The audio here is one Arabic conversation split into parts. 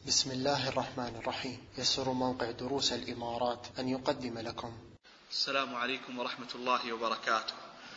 بسم الله الرحمن الرحيم. يسر موقع دروس الإمارات أن يقدم لكم. السلام عليكم ورحمة الله وبركاته.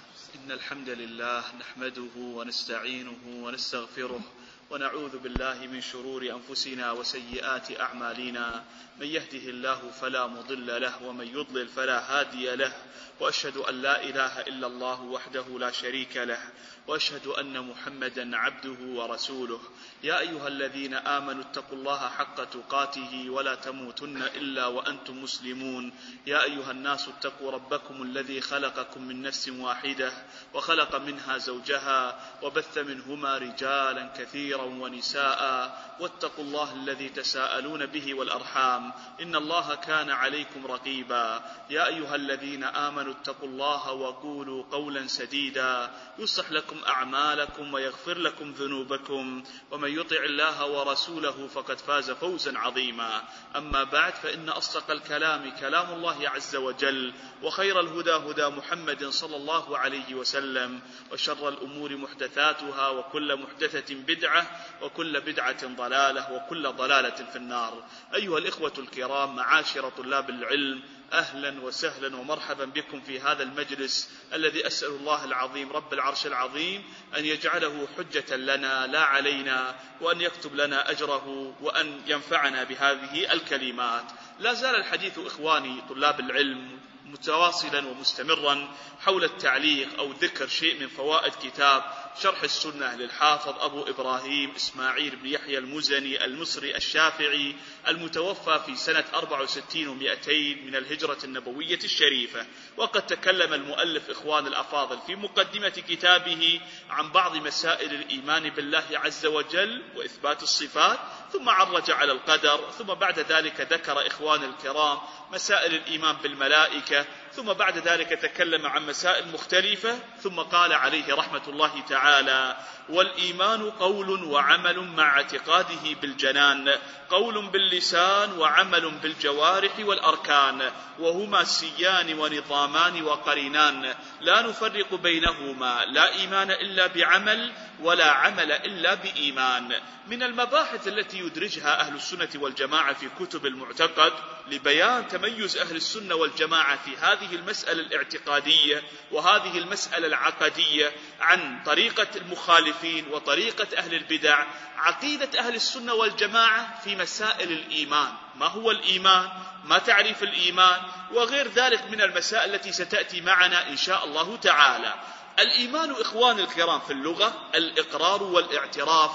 إن الحمد لله نحمده ونستعينه ونستغفره ونعوذ بالله من شرور أنفسنا وسيئات أعمالنا. من يهده الله فلا مضل له ومن يضلل فلا هادي له، وأشهد أن لا إله إلا الله وحده لا شريك له، وأشهد أن محمدا عبده ورسوله. يا أيها الذين آمنوا اتقوا الله حق تقاته ولا تموتن إلا وأنتم مسلمون. يا أيها الناس اتقوا ربكم الذي خلقكم من نفس واحدة وخلق منها زوجها وبث منهما رجالا كثيرا ونساء، واتقوا الله الذي تساءلون به والأرحام إن الله كان عليكم رقيبا. يا أيها الذين آمنوا اتقوا الله وقولوا قولا سديدا يصلح لكم أعمالكم ويغفر لكم ذنوبكم، ومن يطع الله ورسوله فقد فاز فوزا عظيما. أما بعد، فإن أصدق الكلام كلام الله عز وجل، وخير الهدى هدى محمد صلى الله عليه وسلم، وشر الأمور محدثاتها، وكل محدثة بدعة، وكل بدعة ضلالة، وكل ضلالة في النار. أيها الإخوة الكرام، معاشر طلاب العلم، أهلا وسهلا ومرحبا بكم في هذا المجلس الذي أسأل الله العظيم رب العرش العظيم أن يجعله حجة لنا لا علينا، وأن يكتب لنا أجره، وأن ينفعنا بهذه الكلمات. لا زال الحديث إخواني طلاب العلم متواصلا ومستمرا حول التعليق أو ذكر شيء من فوائد كتاب شرح السنة للحافظ أبو إبراهيم إسماعيل بن يحيى المزني المصري الشافعي، المتوفى في سنة 64 و200 من الهجرة النبوية الشريفة. وقد تكلم المؤلف إخوان الأفاضل في مقدمة كتابه عن بعض مسائل الإيمان بالله عز وجل وإثبات الصفات، ثم عرج على القدر، ثم بعد ذلك ذكر إخوان الكرام مسائل الإيمان بالملائكة، ثم بعد ذلك تكلم عن مسائل مختلفة، ثم قال عليه رحمة الله تعالى: والإيمان قول وعمل مع اعتقاده بالجنان، قول باللسان وعمل بالجوارح والأركان، وهما سيان ونظامان وقرينان، لا نفرق بينهما، لا إيمان إلا بعمل ولا عمل إلا بإيمان. من المباحث التي يدرجها أهل السنة والجماعة في كتب المعتقد لبيان تميز أهل السنة والجماعة في هذه المسألة الاعتقادية وهذه المسألة العقدية عن طريقة المخالفين وطريقة أهل البدع، عقيدة أهل السنة والجماعة في مسائل الإيمان. ما هو الإيمان؟ ما تعريف الإيمان؟ وغير ذلك من المسائل التي ستأتي معنا إن شاء الله تعالى. الإيمان إخوان الكرام في اللغة الإقرار والاعتراف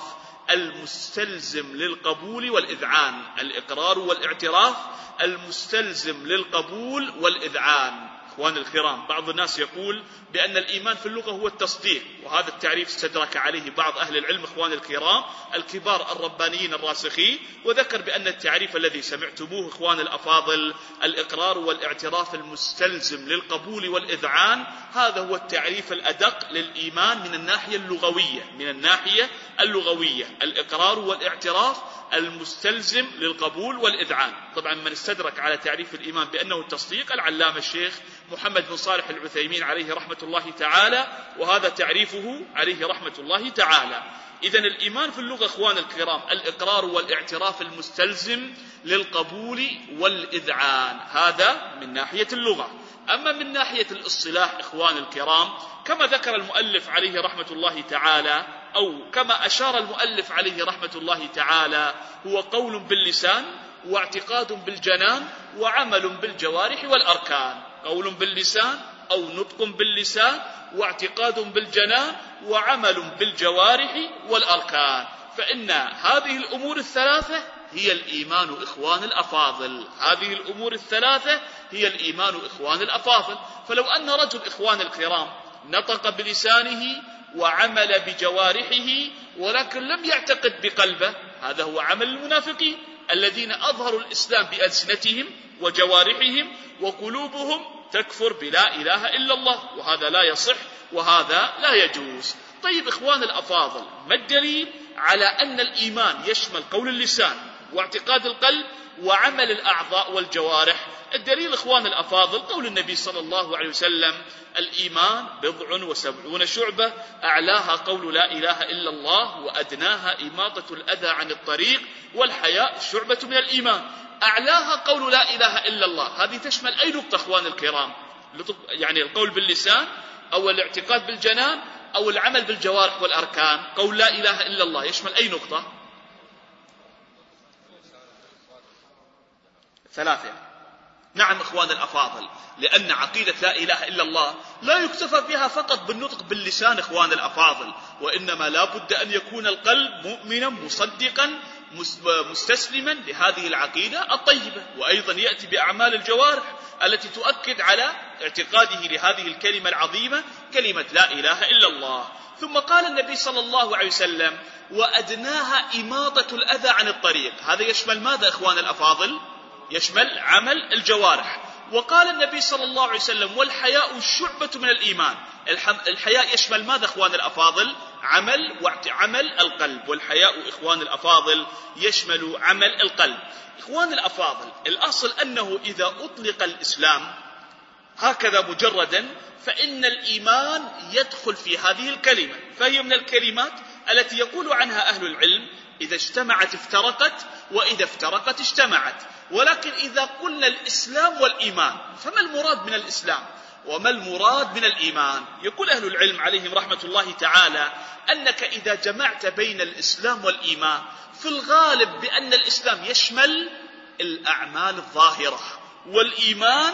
المستلزم للقبول والإذعان. الإقرار والاعتراف المستلزم للقبول والإذعان. إخوان الكرام، بعض الناس يقول بأن الإيمان في اللغة هو التصديق، وهذا التعريف استدرك عليه بعض أهل العلم إخوان الكرام الكبار الربانيين الراسخين، وذكر بأن التعريف الذي سمعتموه إخوان الأفاضل الإقرار والاعتراف المستلزم للقبول والإذعان، هذا هو التعريف الأدق للإيمان من الناحية اللغوية. من الناحية اللغوية الإقرار والاعتراف المستلزم للقبول والإذعان. طبعا من استدرك على تعريف الإيمان بأنه التصديق العلامة الشيخ محمد بن صالح العثيمين عليه رحمة الله تعالى، وهذا تعريفه عليه رحمة الله تعالى. إذن الإيمان في اللغة إخوان الكرام الإقرار والاعتراف المستلزم للقبول والإذعان، هذا من ناحية اللغة. أما من ناحية الاصطلاح إخوان الكرام، كما ذكر المؤلف عليه رحمة الله تعالى، أو كما أشار المؤلف عليه رحمة الله تعالى، هو قول باللسان واعتقاد بالجنان وعمل بالجوارح والأركان. قول باللسان أو نطق باللسان واعتقاد بالجنان وعمل بالجوارح والأركان. فإن هذه الأمور الثلاثة هي الإيمان إخوان الأفاضل. هذه الأمور الثلاثة هي الإيمان إخوان الأفاضل. فلو أن رجل إخوان الكرام نطق بلسانه وعمل بجوارحه ولكن لم يعتقد بقلبه، هذا هو عمل المنافقين الذين أظهروا الإسلام بألسنتهم وجوارحهم وقلوبهم تكفر بلا إله إلا الله، وهذا لا يصح وهذا لا يجوز. طيب إخوان الأفاضل، ما الدليل على أن الإيمان يشمل قول اللسان واعتقاد القلب وعمل الأعضاء والجوارح؟ الدليل إخوان الأفاضل قول النبي صلى الله عليه وسلم: الإيمان 70 شعبة، أعلاها قول لا إله إلا الله، وأدناها إماطة الأذى عن الطريق، والحياء شعبة من الإيمان. أعلاها قول لا إله إلا الله، هذه تشمل أي نقطة إخوان الكرام؟ يعني القول باللسان، أو الاعتقاد بالجنان، أو العمل بالجوارح والأركان. قول لا إله إلا الله يشمل أي نقطة؟ 3. نعم إخوان الأفاضل، لأن عقيدة لا إله إلا الله لا يكتفى بها فقط بالنطق باللسان إخوان الأفاضل، وإنما لا بد أن يكون القلب مؤمنا مصدقا مستسلما لهذه العقيدة الطيبة، وأيضا يأتي بأعمال الجوارح التي تؤكد على اعتقاده لهذه الكلمة العظيمة، كلمة لا إله إلا الله. ثم قال النبي صلى الله عليه وسلم: وأدناها إماطة الأذى عن الطريق. هذا يشمل ماذا إخوان الأفاضل؟ يشمل عمل الجوارح. وقال النبي صلى الله عليه وسلم: والحياء شعبة من الإيمان. الحياء يشمل ماذا إخوان الأفاضل؟ عمل القلب. والحياء إخوان الأفاضل يشمل عمل القلب. إخوان الأفاضل، الأصل أنه إذا أطلق الإسلام هكذا مجردا فإن الإيمان يدخل في هذه الكلمة، فهي من الكلمات التي يقول عنها أهل العلم: إذا اجتمعت افترقت، وإذا افترقت اجتمعت. ولكن إذا قلنا الإسلام والإيمان، فما المراد من الإسلام وما المراد من الإيمان؟ يقول أهل العلم عليهم رحمة الله تعالى أنك إذا جمعت بين الإسلام والإيمان، في الغالب بأن الإسلام يشمل الأعمال الظاهرة، والإيمان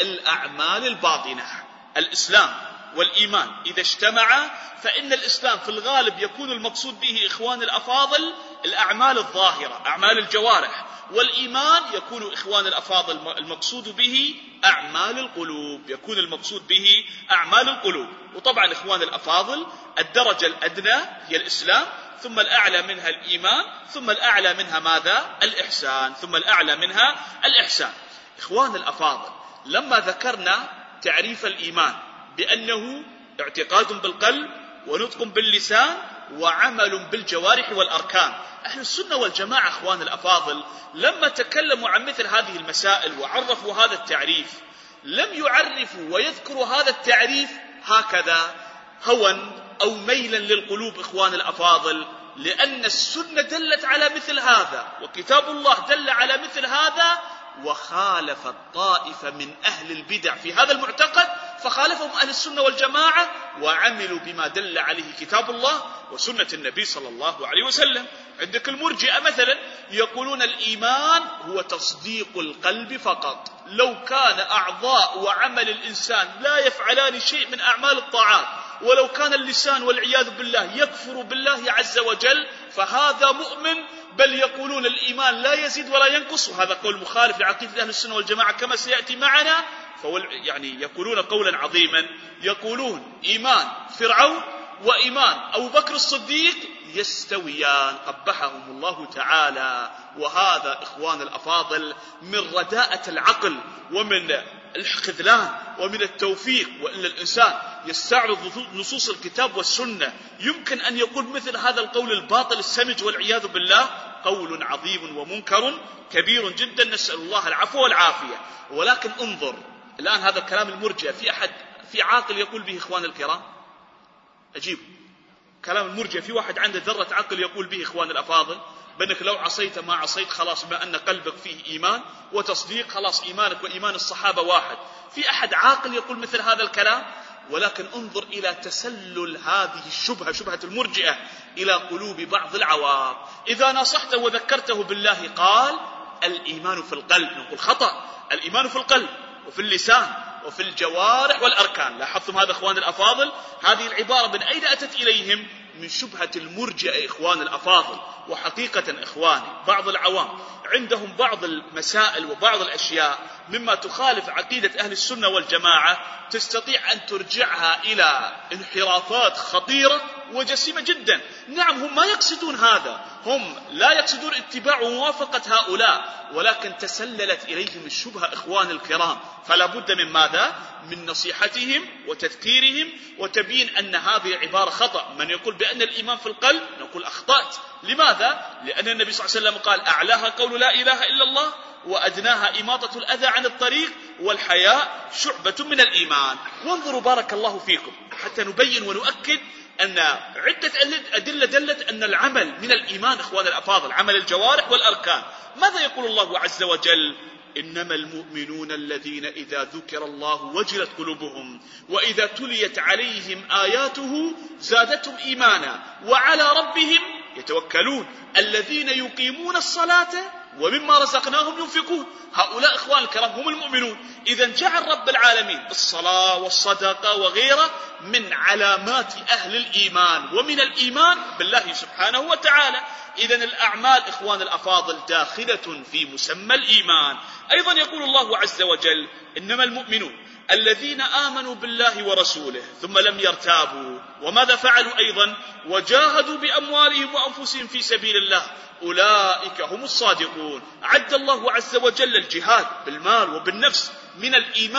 الأعمال الباطنة. الإسلام والإيمان إذا اجتمعا فإن الإسلام في الغالب يكون المقصود به إخوان الأفاضل الأعمال الظاهرة، أعمال الجوارح، والإيمان يكون إخوان الأفاضل المقصود به أعمال القلوب، يكون المقصود به أعمال القلوب. وطبعا إخوان الأفاضل الدرجة الأدنى هي الإسلام، ثم الأعلى منها الإيمان، ثم الأعلى منها ماذا؟ الإحسان، ثم الأعلى منها الإحسان. إخوان الأفاضل، لما ذكرنا تعريف الإيمان بأنه اعتقاد بالقلب، ونطق باللسان، وعمل بالجوارح والأركان، أهل السنة والجماعة إخوان الأفاضل لما تكلموا عن مثل هذه المسائل وعرفوا هذا التعريف، لم يعرفوا ويذكروا هذا التعريف هكذا هوى أو ميلا للقلوب إخوان الأفاضل، لأن السنة دلت على مثل هذا، وكتاب الله دل على مثل هذا، وخالف الطائفة من أهل البدع في هذا المعتقد، فخالفهم أهل السنة والجماعة وعملوا بما دل عليه كتاب الله وسنة النبي صلى الله عليه وسلم. عندك المرجئة مثلا يقولون الإيمان هو تصديق القلب فقط، لو كان أعضاء وعمل الإنسان لا يفعلان شيء من أعمال الطاعات، ولو كان اللسان والعياذ بالله يكفر بالله عز وجل، فهذا مؤمن، بل يقولون الإيمان لا يزيد ولا ينقص، وهذا قول مخالف لعقيدة أهل السنة والجماعة كما سيأتي معنا. يعني يقولون قولا عظيما، يقولون إيمان فرعون وإيمان أبو بكر الصديق يستويان، قبحهم الله تعالى. وهذا إخوان الأفاضل من رداءة العقل ومن الخذلان ومن التوفيق، وإن الإنسان يستعرض نصوص الكتاب والسنة يمكن أن يقول مثل هذا القول الباطل السمج والعياذ بالله قول عظيم ومنكر كبير جدا، نسأل الله العفو والعافية. ولكن انظر الآن هذا الكلام المرجئة، في عاقل يقول به إخوان الكرام؟ أجيب كلام المرجئة في واحد عنده ذرة عقل يقول به إخوان الأفاضل بأنك لو عصيت ما عصيت خلاص، بما أن قلبك فيه إيمان وتصديق خلاص إيمانك وإيمان الصحابة واحد؟ في أحد عاقل يقول مثل هذا الكلام؟ ولكن انظر إلى تسلل هذه الشبهة، شبهة المرجئة، إلى قلوب بعض العوام. إذا نصحته وذكرته بالله قال الإيمان في القلب، نقول خطأ، الإيمان في القلب وفي اللسان وفي الجوارح والأركان. لاحظتم هذا إخوان الأفاضل؟ هذه العبارة من أين أتت إليهم؟ من شبهة المرجئة إخوان الأفاضل. وحقيقة إخواني بعض العوام عندهم بعض المسائل وبعض الأشياء مما تخالف عقيدة أهل السنة والجماعة، تستطيع أن ترجعها إلى انحرافات خطيرة وجسيمة جدا. نعم هم ما يقصدون هذا، هم لا يقصدون اتباع وموافقة هؤلاء، ولكن تسللت إليهم الشبهة إخوان الكرام. فلا بد من ماذا؟ من نصيحتهم وتذكيرهم وتبيين أن هذه عبارة خطأ. من يقول بأن الإيمان في القلب نقول أخطأت. لماذا؟ لأن النبي صلى الله عليه وسلم قال أعلاها قول لا إله إلا الله، وأدناها إماطة الأذى عن الطريق، والحياء شعبة من الإيمان. وانظروا بارك الله فيكم حتى نبين ونؤكد أن عدة أدلة دلت أن العمل من الإيمان إخوان الأفاضل، عمل الجوارح والأركان. ماذا يقول الله عز وجل؟ إنما المؤمنون الذين إذا ذكر الله وجلت قلوبهم وإذا تليت عليهم آياته زادتهم إيمانا وعلى ربهم يتوكلون الذين يقيمون الصلاة ومما رزقناهم ينفقون. هؤلاء إخوان الكرام هم المؤمنون. إذا جعل رب العالمين الصلاة والصدقة وغيره من علامات أهل الإيمان ومن الإيمان بالله سبحانه وتعالى. إذا الأعمال إخوان الأفاضل داخلة في مسمى الإيمان. أيضا يقول الله عز وجل إنما المؤمنون الذين آمنوا بالله ورسوله ثم لم يرتابوا. وماذا فعلوا أيضا؟ وجاهدوا بأموالهم وأنفسهم في سبيل الله أولئك هم الصادقون. عد الله عز وجل الجهاد بالمال وبالنفس من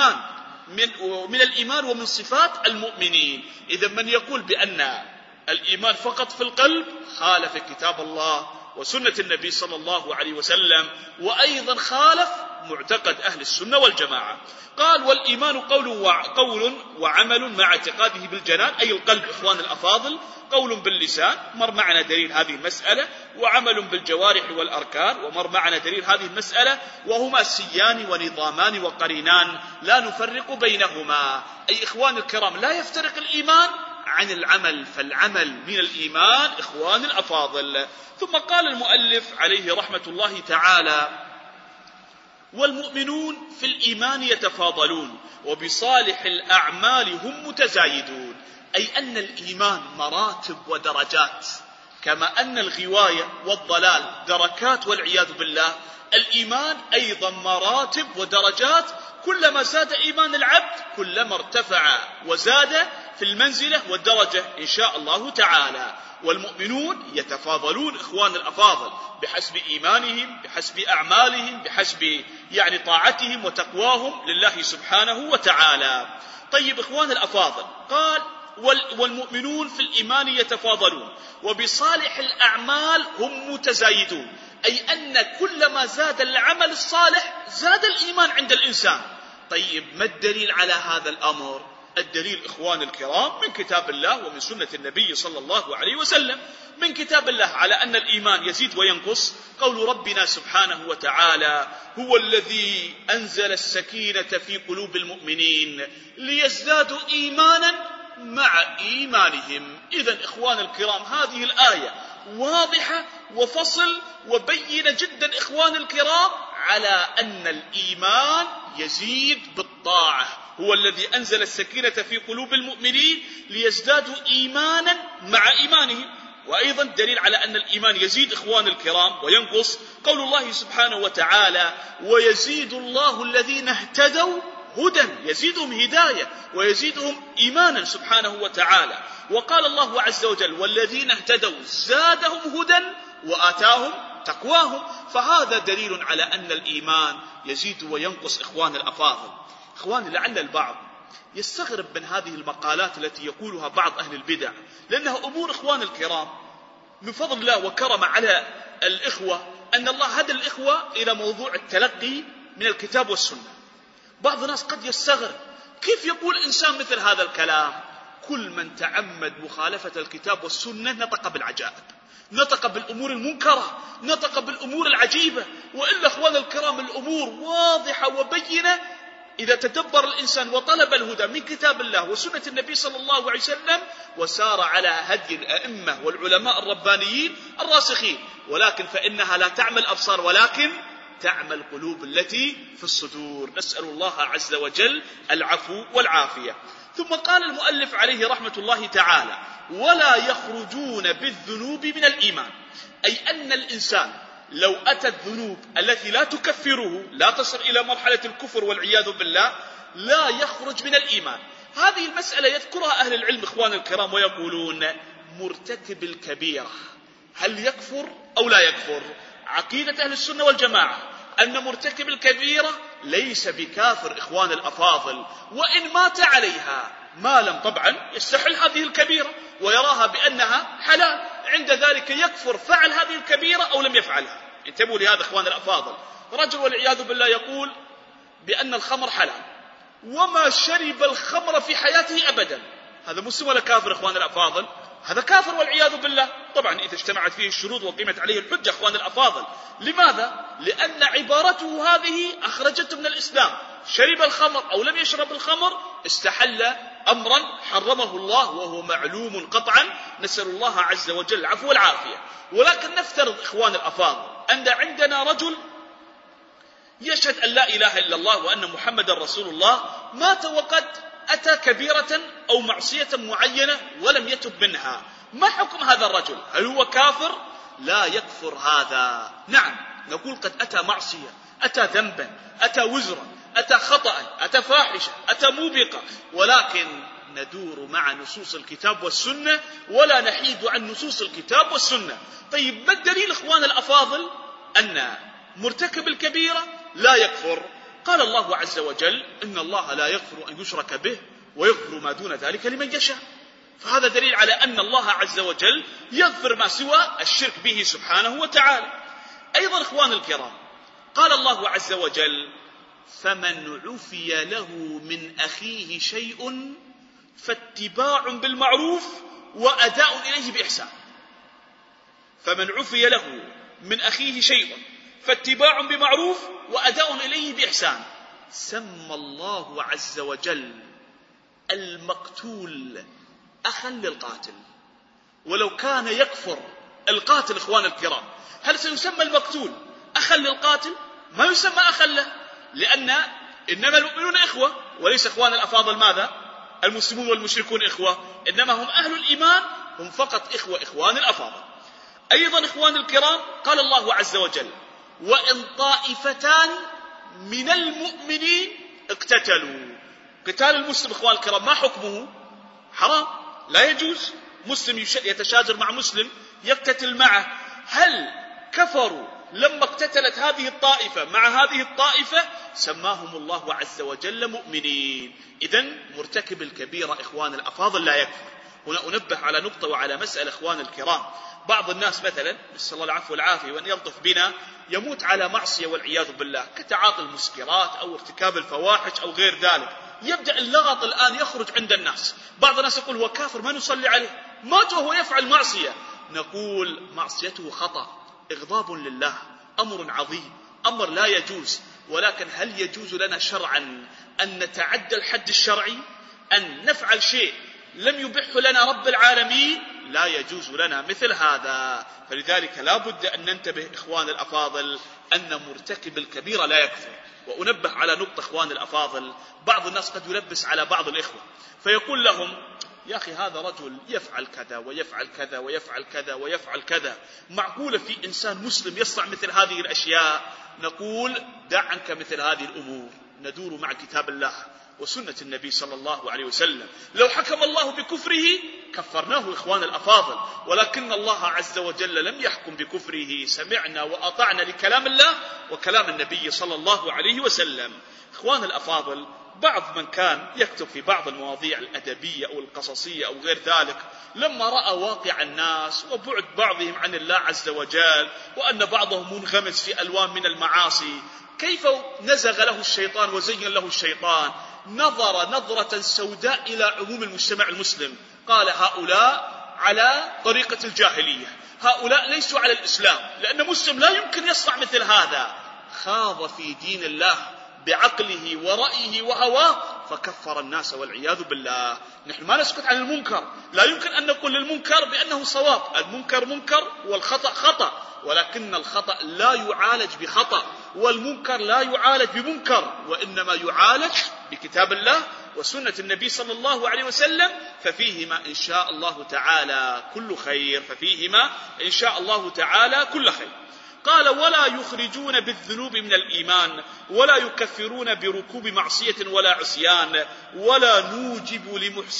الإيمان ومن صفات المؤمنين. إذا من يقول بأن الإيمان فقط في القلب خالف كتاب الله وسنة النبي صلى الله عليه وسلم، وأيضا خالف معتقد أهل السنة والجماعة. قال والإيمان قول وعمل مع اعتقاده بالجنان، أي القلب إخوان الأفاضل، قول باللسان مر معنا دليل هذه المسألة، وعمل بالجوارح والأركان ومر معنا دليل هذه المسألة، وهما سيان ونظامان وقرينان لا نفرق بينهما. أي إخوان الكرام لا يفترق الإيمان عن العمل، فالعمل من الإيمان إخوان الأفاضل. ثم قال المؤلف عليه رحمة الله تعالى والمؤمنون في الإيمان يتفاضلون وبصالح الأعمال هم متزايدون. أي أن الإيمان مراتب ودرجات، كما أن الغواية والضلال دركات والعياذ بالله، الإيمان أيضا مراتب ودرجات. كلما زاد إيمان العبد كلما ارتفع وزاد في المنزلة والدرجة إن شاء الله تعالى. والمؤمنون يتفاضلون إخوان الأفاضل بحسب إيمانهم، بحسب أعمالهم، بحسب طاعتهم وتقواهم لله سبحانه وتعالى. طيب إخوان الأفاضل، قال والمؤمنون في الإيمان يتفاضلون وبصالح الأعمال هم متزايدون. أي أن كلما زاد العمل الصالح زاد الإيمان عند الإنسان. طيب ما الدليل على هذا الأمر؟ الدليل إخوان الكرام من كتاب الله ومن سنة النبي صلى الله عليه وسلم. من كتاب الله على أن الإيمان يزيد وينقص قول ربنا سبحانه وتعالى هو الذي أنزل السكينة في قلوب المؤمنين ليزدادوا إيمانا مع إيمانهم. إذن إخوان الكرام هذه الآية واضحة وفصل وبينة جدا إخوان الكرام على أن الإيمان يزيد بالطاعة. هو الذي أنزل السكينة في قلوب المؤمنين ليزدادوا إيمانا مع إيمانهم. وأيضا دليل على أن الإيمان يزيد إخوان الكرام وينقص قول الله سبحانه وتعالى ويزيد الله الذين اهتدوا هدى، يزيدهم هداية ويزيدهم إيمانا سبحانه وتعالى. وقال الله عز وجل والذين اهتدوا زادهم هدى وآتاهم تقواهم. فهذا دليل على أن الإيمان يزيد وينقص إخوان الأفاضل. إخواني لعل البعض يستغرب من هذه المقالات التي يقولها بعض أهل البدع، لأنها أمور إخوان الكرام من فضل الله وكرم على الإخوة أن الله هدى الإخوة إلى موضوع التلقي من الكتاب والسنة. بعض الناس قد يستغرب كيف يقول إنسان مثل هذا الكلام. كل من تعمد مخالفة الكتاب والسنة نطق بالعجائب، نطق بالأمور المنكرة، نطق بالأمور العجيبة. وإلا إخوان الكرام الأمور واضحة وبينة إذا تدبر الإنسان وطلب الهدى من كتاب الله وسنة النبي صلى الله عليه وسلم وسار على هدي الأئمة والعلماء الربانيين الراسخين. ولكن فإنها لا تعمل أبصار ولكن تعمل القلوب التي في الصدور. نسأل الله عز وجل العفو والعافية. ثم قال المؤلف عليه رحمة الله تعالى ولا يخرجون بالذنوب من الإيمان. أي أن الإنسان لو أتى الذنوب التي لا تكفره، لا تصل إلى مرحلة الكفر والعياذ بالله، لا يخرج من الإيمان. هذه المسألة يذكرها أهل العلم إخوان الكرام ويقولون مرتكب الكبيرة هل يكفر أو لا يكفر؟ عقيدة أهل السنة والجماعة أن مرتكب الكبيرة ليس بكافر إخوان الأفاضل، وإن مات عليها ما لم طبعا يستحل هذه الكبيرة ويراها بأنها حلال، عند ذلك يكفر فعل هذه الكبيرة أو لم يفعلها. انتبهوا لهذا إخوان الأفاضل. رجل والعياذ بالله يقول بأن الخمر حلال وما شرب الخمر في حياته أبدا، هذا مسلم ولا كافر إخوان الأفاضل؟ هذا كافر والعياذ بالله. طبعا إذا اجتمعت فيه الشروط وقيمت عليه الحجة إخوان الأفاضل. لماذا؟ لأن عبارته هذه أخرجته من الإسلام. شرب الخمر أو لم يشرب الخمر استحل أمرا حرمه الله وهو معلوم قطعا، نسأل الله عز وجل العفو والعافية. ولكن نفترض إخوان الأفاضل أن عندنا رجل يشهد أن لا إله إلا الله وأن محمد رسول الله، مات وقد أتى كبيرة أو معصية معينة ولم يتب منها، ما حكم هذا الرجل؟ هل هو كافر؟ لا يكفر هذا. نعم نقول قد أتى معصية، أتى ذنبا، أتى وزرا، أتى خطأ، أتى فاحشة، أتى موبقة، ولكن ندور مع نصوص الكتاب والسنة ولا نحيد عن نصوص الكتاب والسنة. طيب ما الدليل إخوان الأفاضل أن مرتكب الكبيرة لا يكفر؟ قال الله عز وجل إن الله لا يغفر أن يشرك به ويغفر ما دون ذلك لمن يشاء، فهذا دليل على أن الله عز وجل يغفر ما سوى الشرك به سبحانه وتعالى. أيضا إخوان الكرام قال الله عز وجل فمن عفي له من أخيه شيء فاتباع بالمعروف وأداء إليه بإحسان. فمن عفي له من أخيه شيء فاتباع بمعروف وأداء إليه بإحسان. سمى الله عز وجل المقتول أخا للقاتل، ولو كان يكفر القاتل إخوان الكرام هل سيسمى المقتول أخا للقاتل؟ ما يسمى أخا له، لأن إنما المؤمنون إخوة، وليس إخوان الأفاضل ماذا؟ المسلمون والمشركون إخوة، إنما هم أهل الإيمان، هم فقط إخوة إخوان الأفاضل. أيضا إخوان الكرام قال الله عز وجل وإن طائفتان من المؤمنين اقتتلوا. قتال المسلم إخوان الكرام ما حكمه؟ حرام، لا يجوز. مسلم يتشاجر مع مسلم يقتتل معه، هل كفروا لما اقتتلت هذه الطائفة مع هذه الطائفة؟ سماهم الله عز وجل مؤمنين. إذن مرتكب الكبيرة إخوان الأفاضل لا يكفر. هنا أنبه على نقطة وعلى مسألة إخوان الكرام. بعض الناس مثلا نسأل الله العفو والعافية وأن يلطف بنا يموت على معصية والعياذ بالله كتعاطي المسكرات أو ارتكاب الفواحش أو غير ذلك، يبدأ اللغط الآن يخرج عند الناس. بعض الناس يقول هو كافر ما نصلي عليه، مات وهو يفعل معصية. نقول معصيته خطأ، إغضاب لله، أمر عظيم، أمر لا يجوز. ولكن هل يجوز لنا شرعا أن نتعدى الحد الشرعي، أن نفعل شيء لم يبحه لنا رب العالمين؟ لا يجوز لنا مثل هذا. فلذلك لا بد أن ننتبه إخوان الأفاضل أن مرتكب الكبيرة لا يكفر. وأنبه على نقطة إخوان الأفاضل، بعض الناس قد يلبس على بعض الإخوة فيقول لهم يا أخي هذا رجل يفعل كذا ويفعل كذا ويفعل كذا ويفعل كذا، معقولة في إنسان مسلم يصنع مثل هذه الأشياء؟ نقول دع عنك مثل هذه الأمور، ندور مع كتاب الله وسنة النبي صلى الله عليه وسلم. لو حكم الله بكفره كفرناه إخوان الأفاضل، ولكن الله عز وجل لم يحكم بكفره، سمعنا وأطعنا لكلام الله وكلام النبي صلى الله عليه وسلم. إخوان الأفاضل بعض من كان يكتب في بعض المواضيع الأدبية أو القصصية أو غير ذلك لما رأى واقع الناس وبعد بعضهم عن الله عز وجل وأن بعضهم منغمس في ألوان من المعاصي، كيف نزغ له الشيطان وزين له الشيطان، نظر نظرة سوداء إلى عموم المجتمع المسلم، قال هؤلاء على طريقة الجاهلية، هؤلاء ليسوا على الإسلام، لأن مسلم لا يمكن يصنع مثل هذا. خاض في دين الله بعقله ورأيه وهواه فكفر الناس والعياذ بالله. نحن ما نسكت عن المنكر، لا يمكن أن نقول للمنكر بأنه صواب، المنكر منكر والخطأ خطأ، ولكن الخطأ لا يعالج بخطأ، والمنكر لا يعالج بمنكر، وإنما يعالج بكتاب الله وسنة النبي صلى الله عليه وسلم، ففيهما إن شاء الله تعالى كل خير، ففيهما إن شاء الله تعالى كل خير. قال ولا يخرجون بالذنوب من الإيمان ولا يكفرون بركوب معصية ولا عصيان ولا نوجب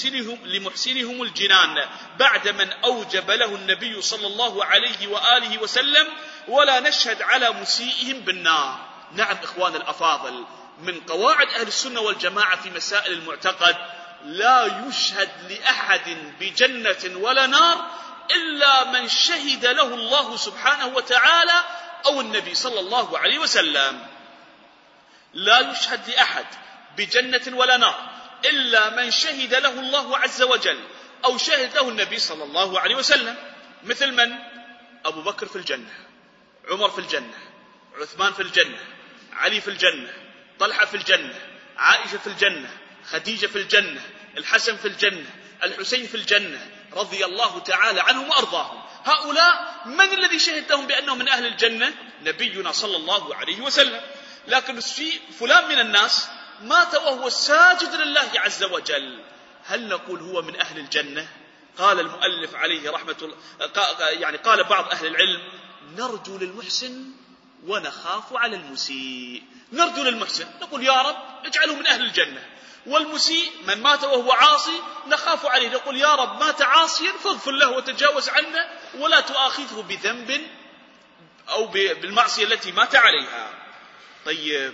لمحسنهم الجنان بعد من أوجب له النبي صلى الله عليه وآله وسلم ولا نشهد على مسيئهم بالنار. نعم إخوان الأفاضل، من قواعد أهل السنة والجماعة في مسائل المعتقد لا يشهد لأحد بجنة ولا نار إلا من شهد له الله سبحانه وتعالى أو النبي صلى الله عليه وسلم. لا يشهد لأحد بجنة ولا نار إلا من شهد له الله عز وجل أو شهد له النبي صلى الله عليه وسلم. مثل من؟ أبو بكر في الجنة، عمر في الجنة، عثمان في الجنة، علي في الجنة، طلحة في الجنة، عائشة في الجنة، خديجة في الجنة، الحسن في الجنة، الحسين في الجنة، رضي الله تعالى عنهم وأرضاهم. هؤلاء من الذي شهد لهم بأنهم من أهل الجنة؟ نبينا صلى الله عليه وسلم. لكن فلان من الناس مات وهو ساجد لله عز وجل، هل نقول هو من أهل الجنة؟ قال المؤلف عليه رحمة الله، قال بعض أهل العلم: نرجو للمحسن ونخاف على المسيء. نرجو للمحسن، نقول يا رب اجعله من أهل الجنة، والمسيء من مات وهو عاصي نخاف عليه، نقول يا رب مات عاصيا فاغفر له وتجاوز عنه ولا تؤاخذه بذنب أو بالمعصية التي مات عليها. طيب،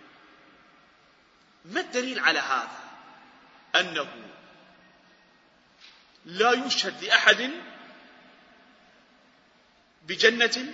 ما الدليل على هذا؟ أنه لا يشهد لأحد بجنة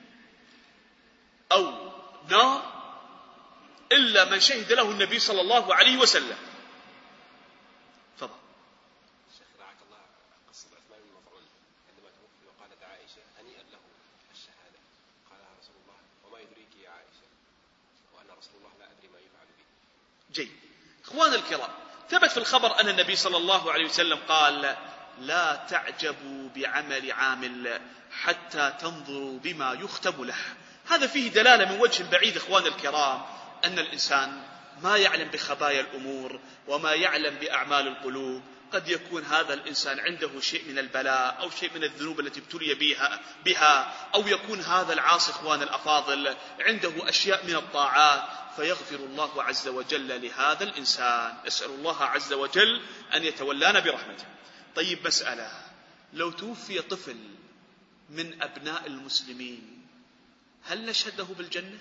أو نار إلا من شهد له النبي صلى الله عليه وسلم. فضل شيخ رعاك الله، قصة عثمان بن مظعون عندما توفي وقالت عائشة: هنيئا له الشهادة، قالها رسول الله: وما يدريك يا عائشة وأن رسول الله لا أدري ما يفعل به. جيد. إخوان الكرام، ثبت في الخبر أن النبي صلى الله عليه وسلم قال: لا تعجبوا بعمل عامل حتى تنظروا بما يختم له. هذا فيه دلالة من وجه بعيد إخوان الكرام أن الإنسان ما يعلم بخبايا الأمور وما يعلم بأعمال القلوب. قد يكون هذا الإنسان عنده شيء من البلاء أو شيء من الذنوب التي ابتلي بها، أو يكون هذا العاصي إخوان الأفاضل عنده أشياء من الطاعات، فيغفر الله عز وجل لهذا الإنسان. نسأل الله عز وجل أن يتولانا برحمته. طيب، مسألة: لو توفي طفل من أبناء المسلمين هل نشهده بالجنة؟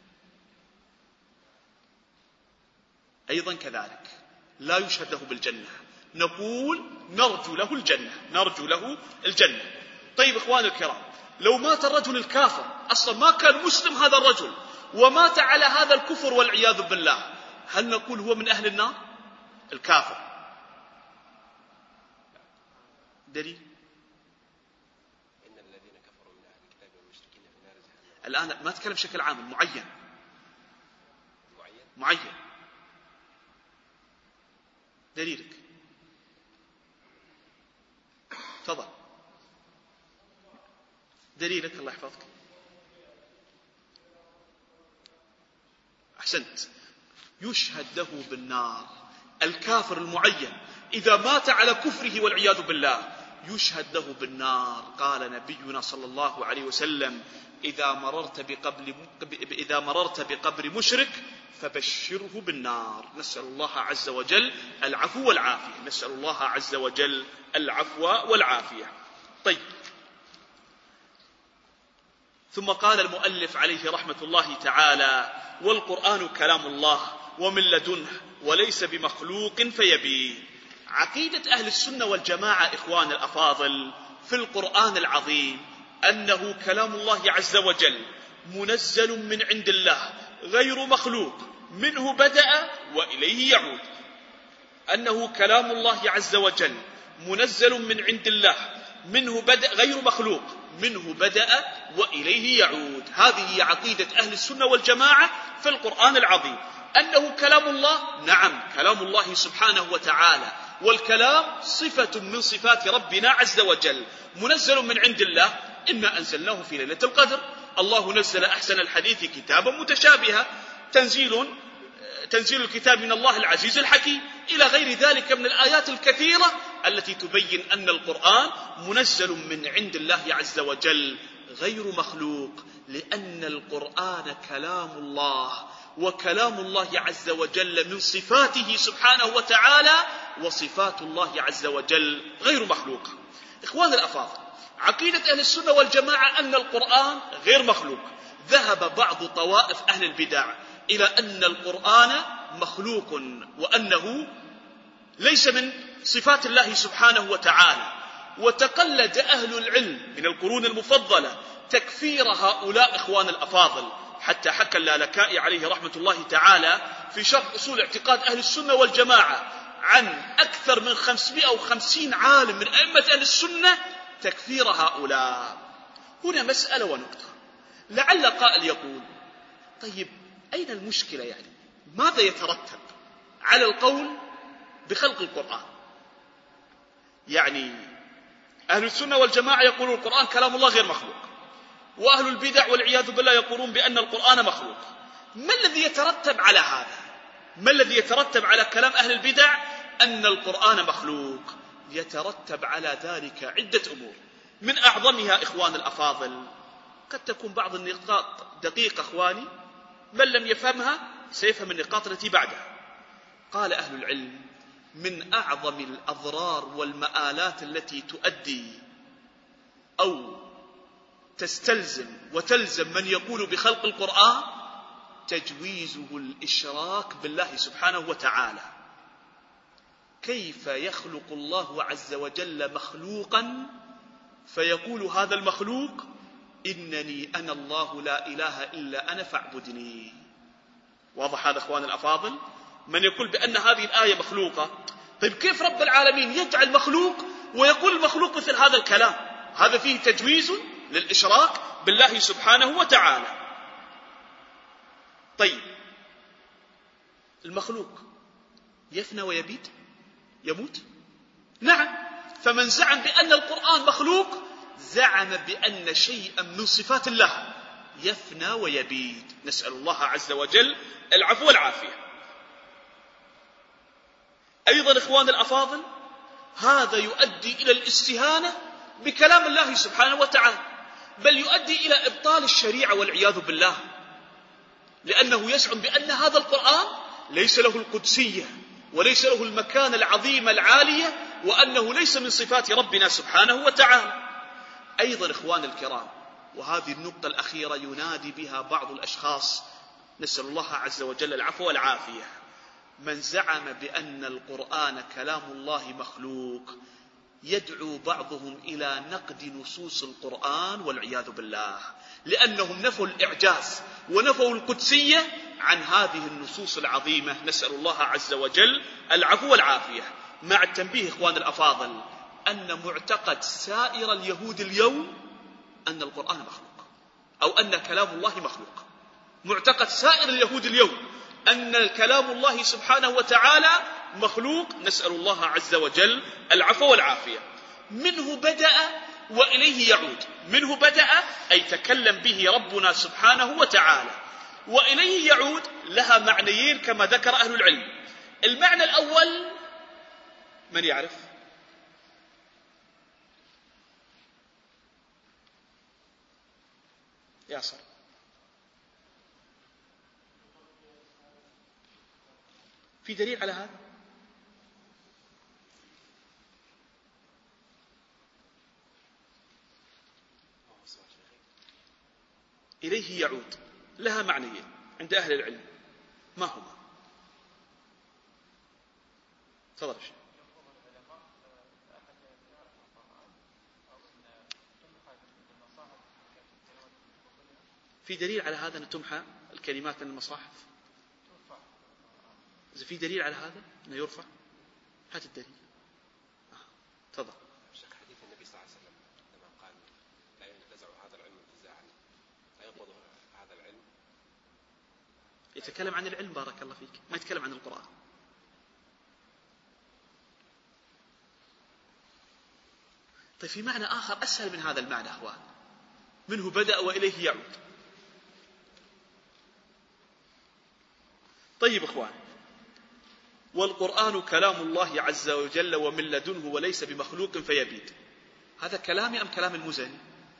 أيضا كذلك لا يشهده بالجنة، نقول نرجو له الجنة، نرجو له الجنة. طيب إخوان الكرام، لو مات الرجل الكافر، أصلا ما كان مسلم هذا الرجل، ومات على هذا الكفر والعياذ بالله، هل نقول هو من أهل النار؟ الكافر. دليل: إن الذين كفروا من أهل الكتاب والمشركين في نار جهنم. الآن ما أتكلم بشكل عام، معين. دليلك. تفضل، دليلك، الله يحفظك. أحسنت. يشهد له بالنار الكافر المعين إذا مات على كفره والعياذ بالله، يشهد له بالنار. قال نبينا صلى الله عليه وسلم: إذا مررت بقبر مشرك فبشره بالنار. نسأل الله عز وجل العفو والعافية، نسأل الله عز وجل العفو والعافية. طيب، ثم قال المؤلف عليه رحمة الله تعالى: والقرآن كلام الله ومن لدنه وليس بمخلوق فيبيه. عقيدة أهل السنة والجماعة إخوان الأفاضل في القرآن العظيم أنه كلام الله عز وجل منزل من عند الله غير مخلوق، منه بدأ وإليه يعود. أنه كلام الله عز وجل منزل من عند الله، منه بدأ، غير مخلوق، منه بدأ وإليه يعود. هذه هي عقيدة أهل السنة والجماعة في القرآن العظيم. أنه كلام الله، نعم كلام الله سبحانه وتعالى، والكلام صفة من صفات ربنا عز وجل، منزل من عند الله. إنا أنزلناه في ليلة القدر. الله نزل أحسن الحديث كتابا متشابها، تنزيل الكتاب من الله العزيز الحكيم، إلى غير ذلك من الآيات الكثيرة التي تبين أن القرآن منزل من عند الله عز وجل غير مخلوق، لأن القرآن كلام الله، وكلام الله عز وجل من صفاته سبحانه وتعالى، وصفات الله عز وجل غير مخلوقة. إخوان الأفاضل، عقيدة أهل السنة والجماعة أن القرآن غير مخلوق. ذهب بعض طوائف أهل البدع إلى أن القرآن مخلوق وأنه ليس من صفات الله سبحانه وتعالى. وتقلد أهل العلم من القرون المفضلة تكفير هؤلاء إخوان الأفاضل، حتى حكى اللالكائي عليه رحمة الله تعالى في شرح أصول اعتقاد أهل السنة والجماعة عن أكثر من 550 عالم من أئمة أهل السنة تكفير هؤلاء. هنا مسألة ونقطة. لعل قائل يقول طيب أين المشكلة؟ يعني ماذا يترتب على القول بخلق القرآن؟ يعني أهل السنة والجماعة يقولون القرآن كلام الله غير مخلوق، وأهل البدع والعياذ بالله يقولون بأن القرآن مخلوق. ما الذي يترتب على هذا؟ ما الذي يترتب على كلام أهل البدع أن القرآن مخلوق؟ يترتب على ذلك عدة أمور، من أعظمها إخوان الأفاضل، قد تكون بعض النقاط دقيقة أخواني، من لم يفهمها سيفهم النقاط التي بعدها. قال أهل العلم من أعظم الأضرار والمآلات التي تؤدي أو تستلزم وتلزم من يقول بخلق القرآن تجويزه الإشراك بالله سبحانه وتعالى. كيف يخلق الله عز وجل مخلوقا فيقول هذا المخلوق إنني أنا الله لا إله إلا أنا فاعبدني؟ واضح هذا أخوان الأفاضل؟ من يقول بأن هذه الآية مخلوقة، طيب كيف رب العالمين يجعل مخلوق ويقول المخلوق مثل هذا الكلام؟ هذا فيه تجويز للإشراك بالله سبحانه وتعالى. طيب المخلوق يفنى ويبيد، يموت؟ نعم. فمن زعم بأن القرآن مخلوق زعم بأن شيئا من صفات الله يفنى ويبيد، نسأل الله عز وجل العفو والعافية. أيضا إخوان الأفاضل هذا يؤدي إلى الاستهانة بكلام الله سبحانه وتعالى، بل يؤدي إلى إبطال الشريعة والعياذ بالله، لأنه يزعم بأن هذا القرآن ليس له القدسية وليس له المكانة العظيمة العالية، وأنه ليس من صفات ربنا سبحانه وتعالى. أيضا إخوان الكرام، وهذه النقطة الأخيرة ينادي بها بعض الأشخاص، نسأل الله عز وجل العفو والعافية، من زعم بأن القرآن كلام الله مخلوق يدعو بعضهم إلى نقد نصوص القرآن والعياذ بالله، لأنهم نفوا الإعجاز ونفوا القدسية عن هذه النصوص العظيمة، نسأل الله عز وجل العفو والعافية. مع التنبيه إخوان الأفاضل أن معتقد سائر اليهود اليوم أن القرآن مخلوق، أو أن كلام الله مخلوق. معتقد سائر اليهود اليوم أن كلام الله سبحانه وتعالى مخلوق، نسأل الله عز وجل العفو والعافية. منه بدأ وإليه يعود. منه بدأ أي تكلم به ربنا سبحانه وتعالى، وإليه يعود لها معنيين كما ذكر أهل العلم. المعنى الأول من يعرف؟ ياسر. في دليل على هذا؟ إليه يعود لها معنيين عند أهل العلم، ما هما؟ تفضل. في دليل على هذا أن تمحى الكلمات من المصاحف؟ إذا في دليل على هذا أنه يرفع، هات الدليل. تفضل. حديث النبي صلى الله عليه وسلم لما قال لا ينتزع هذا العلم انتزاعا، لا يقبض هذا العلم. يتكلم عن العلم، بارك الله فيك، ما يتكلم عن القرآن. طيب في معنى آخر أسهل من هذا المعنى أخوان، منه بدأ وإليه يعود. طيب أخوان، والقرآن كلام الله عز وجل ومن لدنه وليس بمخلوق فيبيد، هذا كلامي أم كلام المزني؟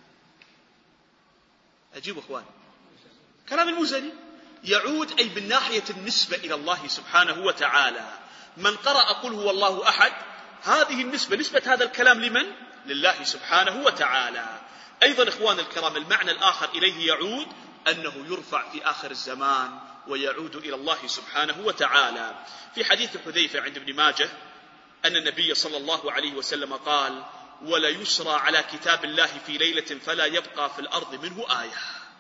أجيب أخوان. كلام المزني. يعود أي بالناحية النسبة إلى الله سبحانه وتعالى. من قرأ قل هو الله أحد، هذه النسبة، نسبة هذا الكلام لمن؟ لله سبحانه وتعالى. أيضا إخوان الكرام المعنى الآخر إليه يعود أنه يرفع في آخر الزمان ويعود إلى الله سبحانه وتعالى. في حديث حذيفة عند ابن ماجه أن النبي صلى الله عليه وسلم قال وليسرى على كتاب الله في ليلة فلا يبقى في الأرض منه آية.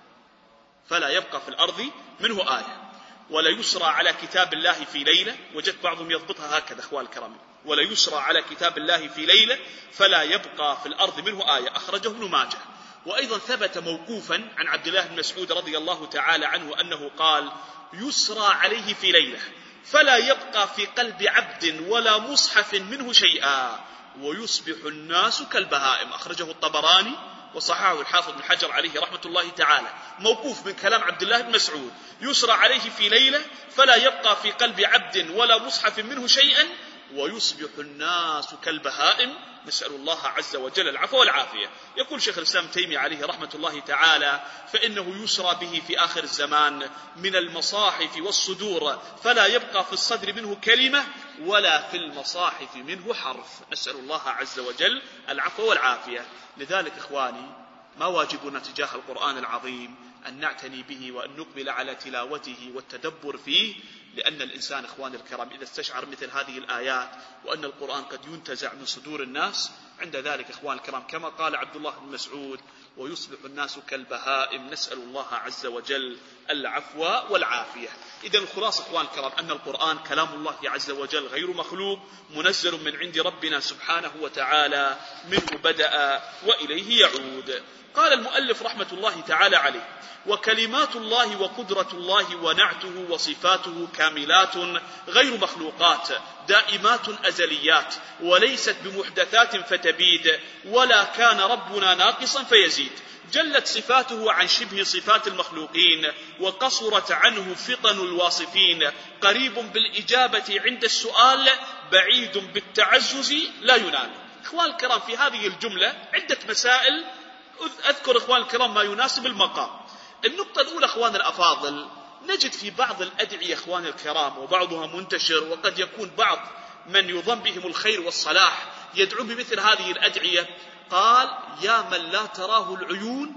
فلا يبقى في الأرض منه آية. وليسرى على كتاب الله في ليلة، وجدت بعضهم يضبطها هكذا أخوان الكرام، وليسرى على كتاب الله في ليلة فلا يبقى في الأرض منه آية. أخرجه ابن ماجه. وأيضا ثبت موقوفا عن عبد الله بن مسعود رضي الله تعالى عنه أنه قال: يسرى عليه في ليلة فلا يبقى في قلب عبد ولا مصحف منه شيئا ويصبح الناس كالبهائم. أخرجه الطبراني وصححه الحافظ بن حجر عليه رحمة الله تعالى، موقوف من كلام عبد الله بن مسعود: يسرى عليه في ليلة فلا يبقى في قلب عبد ولا مصحف منه شيئا ويصبح الناس كالبهائم. نسأل الله عز وجل العفو والعافية. يقول شيخ الإسلام تيمية عليه رحمة الله تعالى: فإنه يسرى به في آخر الزمان من المصاحف والصدور فلا يبقى في الصدر منه كلمة ولا في المصاحف منه حرف. نسأل الله عز وجل العفو والعافية. لذلك إخواني، ما واجبنا تجاه القرآن العظيم أن نعتني به وأن نقبل على تلاوته والتدبر فيه، لأن الإنسان إخواني الكرام إذا استشعر مثل هذه الآيات وأن القرآن قد ينتزع من صدور الناس، عند ذلك إخواني الكرام كما قال عبد الله بن مسعود: ويصبح الناس كالبهائم. نسأل الله عز وجل العفو والعافية. إذن الخلاصة إخواني الكرام أن القرآن كلام الله عز وجل غير مخلوق، منزل من عند ربنا سبحانه وتعالى، منه بدأ وإليه يعود. قال المؤلف رحمة الله تعالى عليه: وكلمات الله وقدرة الله ونعته وصفاته كاملات غير مخلوقات دائمات أزليات، وليست بمحدثات فتبيد، ولا كان ربنا ناقصا فيزيد. جلت صفاته عن شبه صفات المخلوقين، وقصرت عنه فطن الواصفين، قريب بالإجابة عند السؤال، بعيد بالتعزز لا ينال. إخوان الكرام، في هذه الجملة عدة مسائل أذكر إخوان الكرام ما يناسب المقام. النقطة الأولى إخوان الأفاضل، نجد في بعض الأدعية إخوان الكرام وبعضها منتشر، وقد يكون بعض من يظن بهم الخير والصلاح يدعو بمثل هذه الأدعية، قال: يا من لا تراه العيون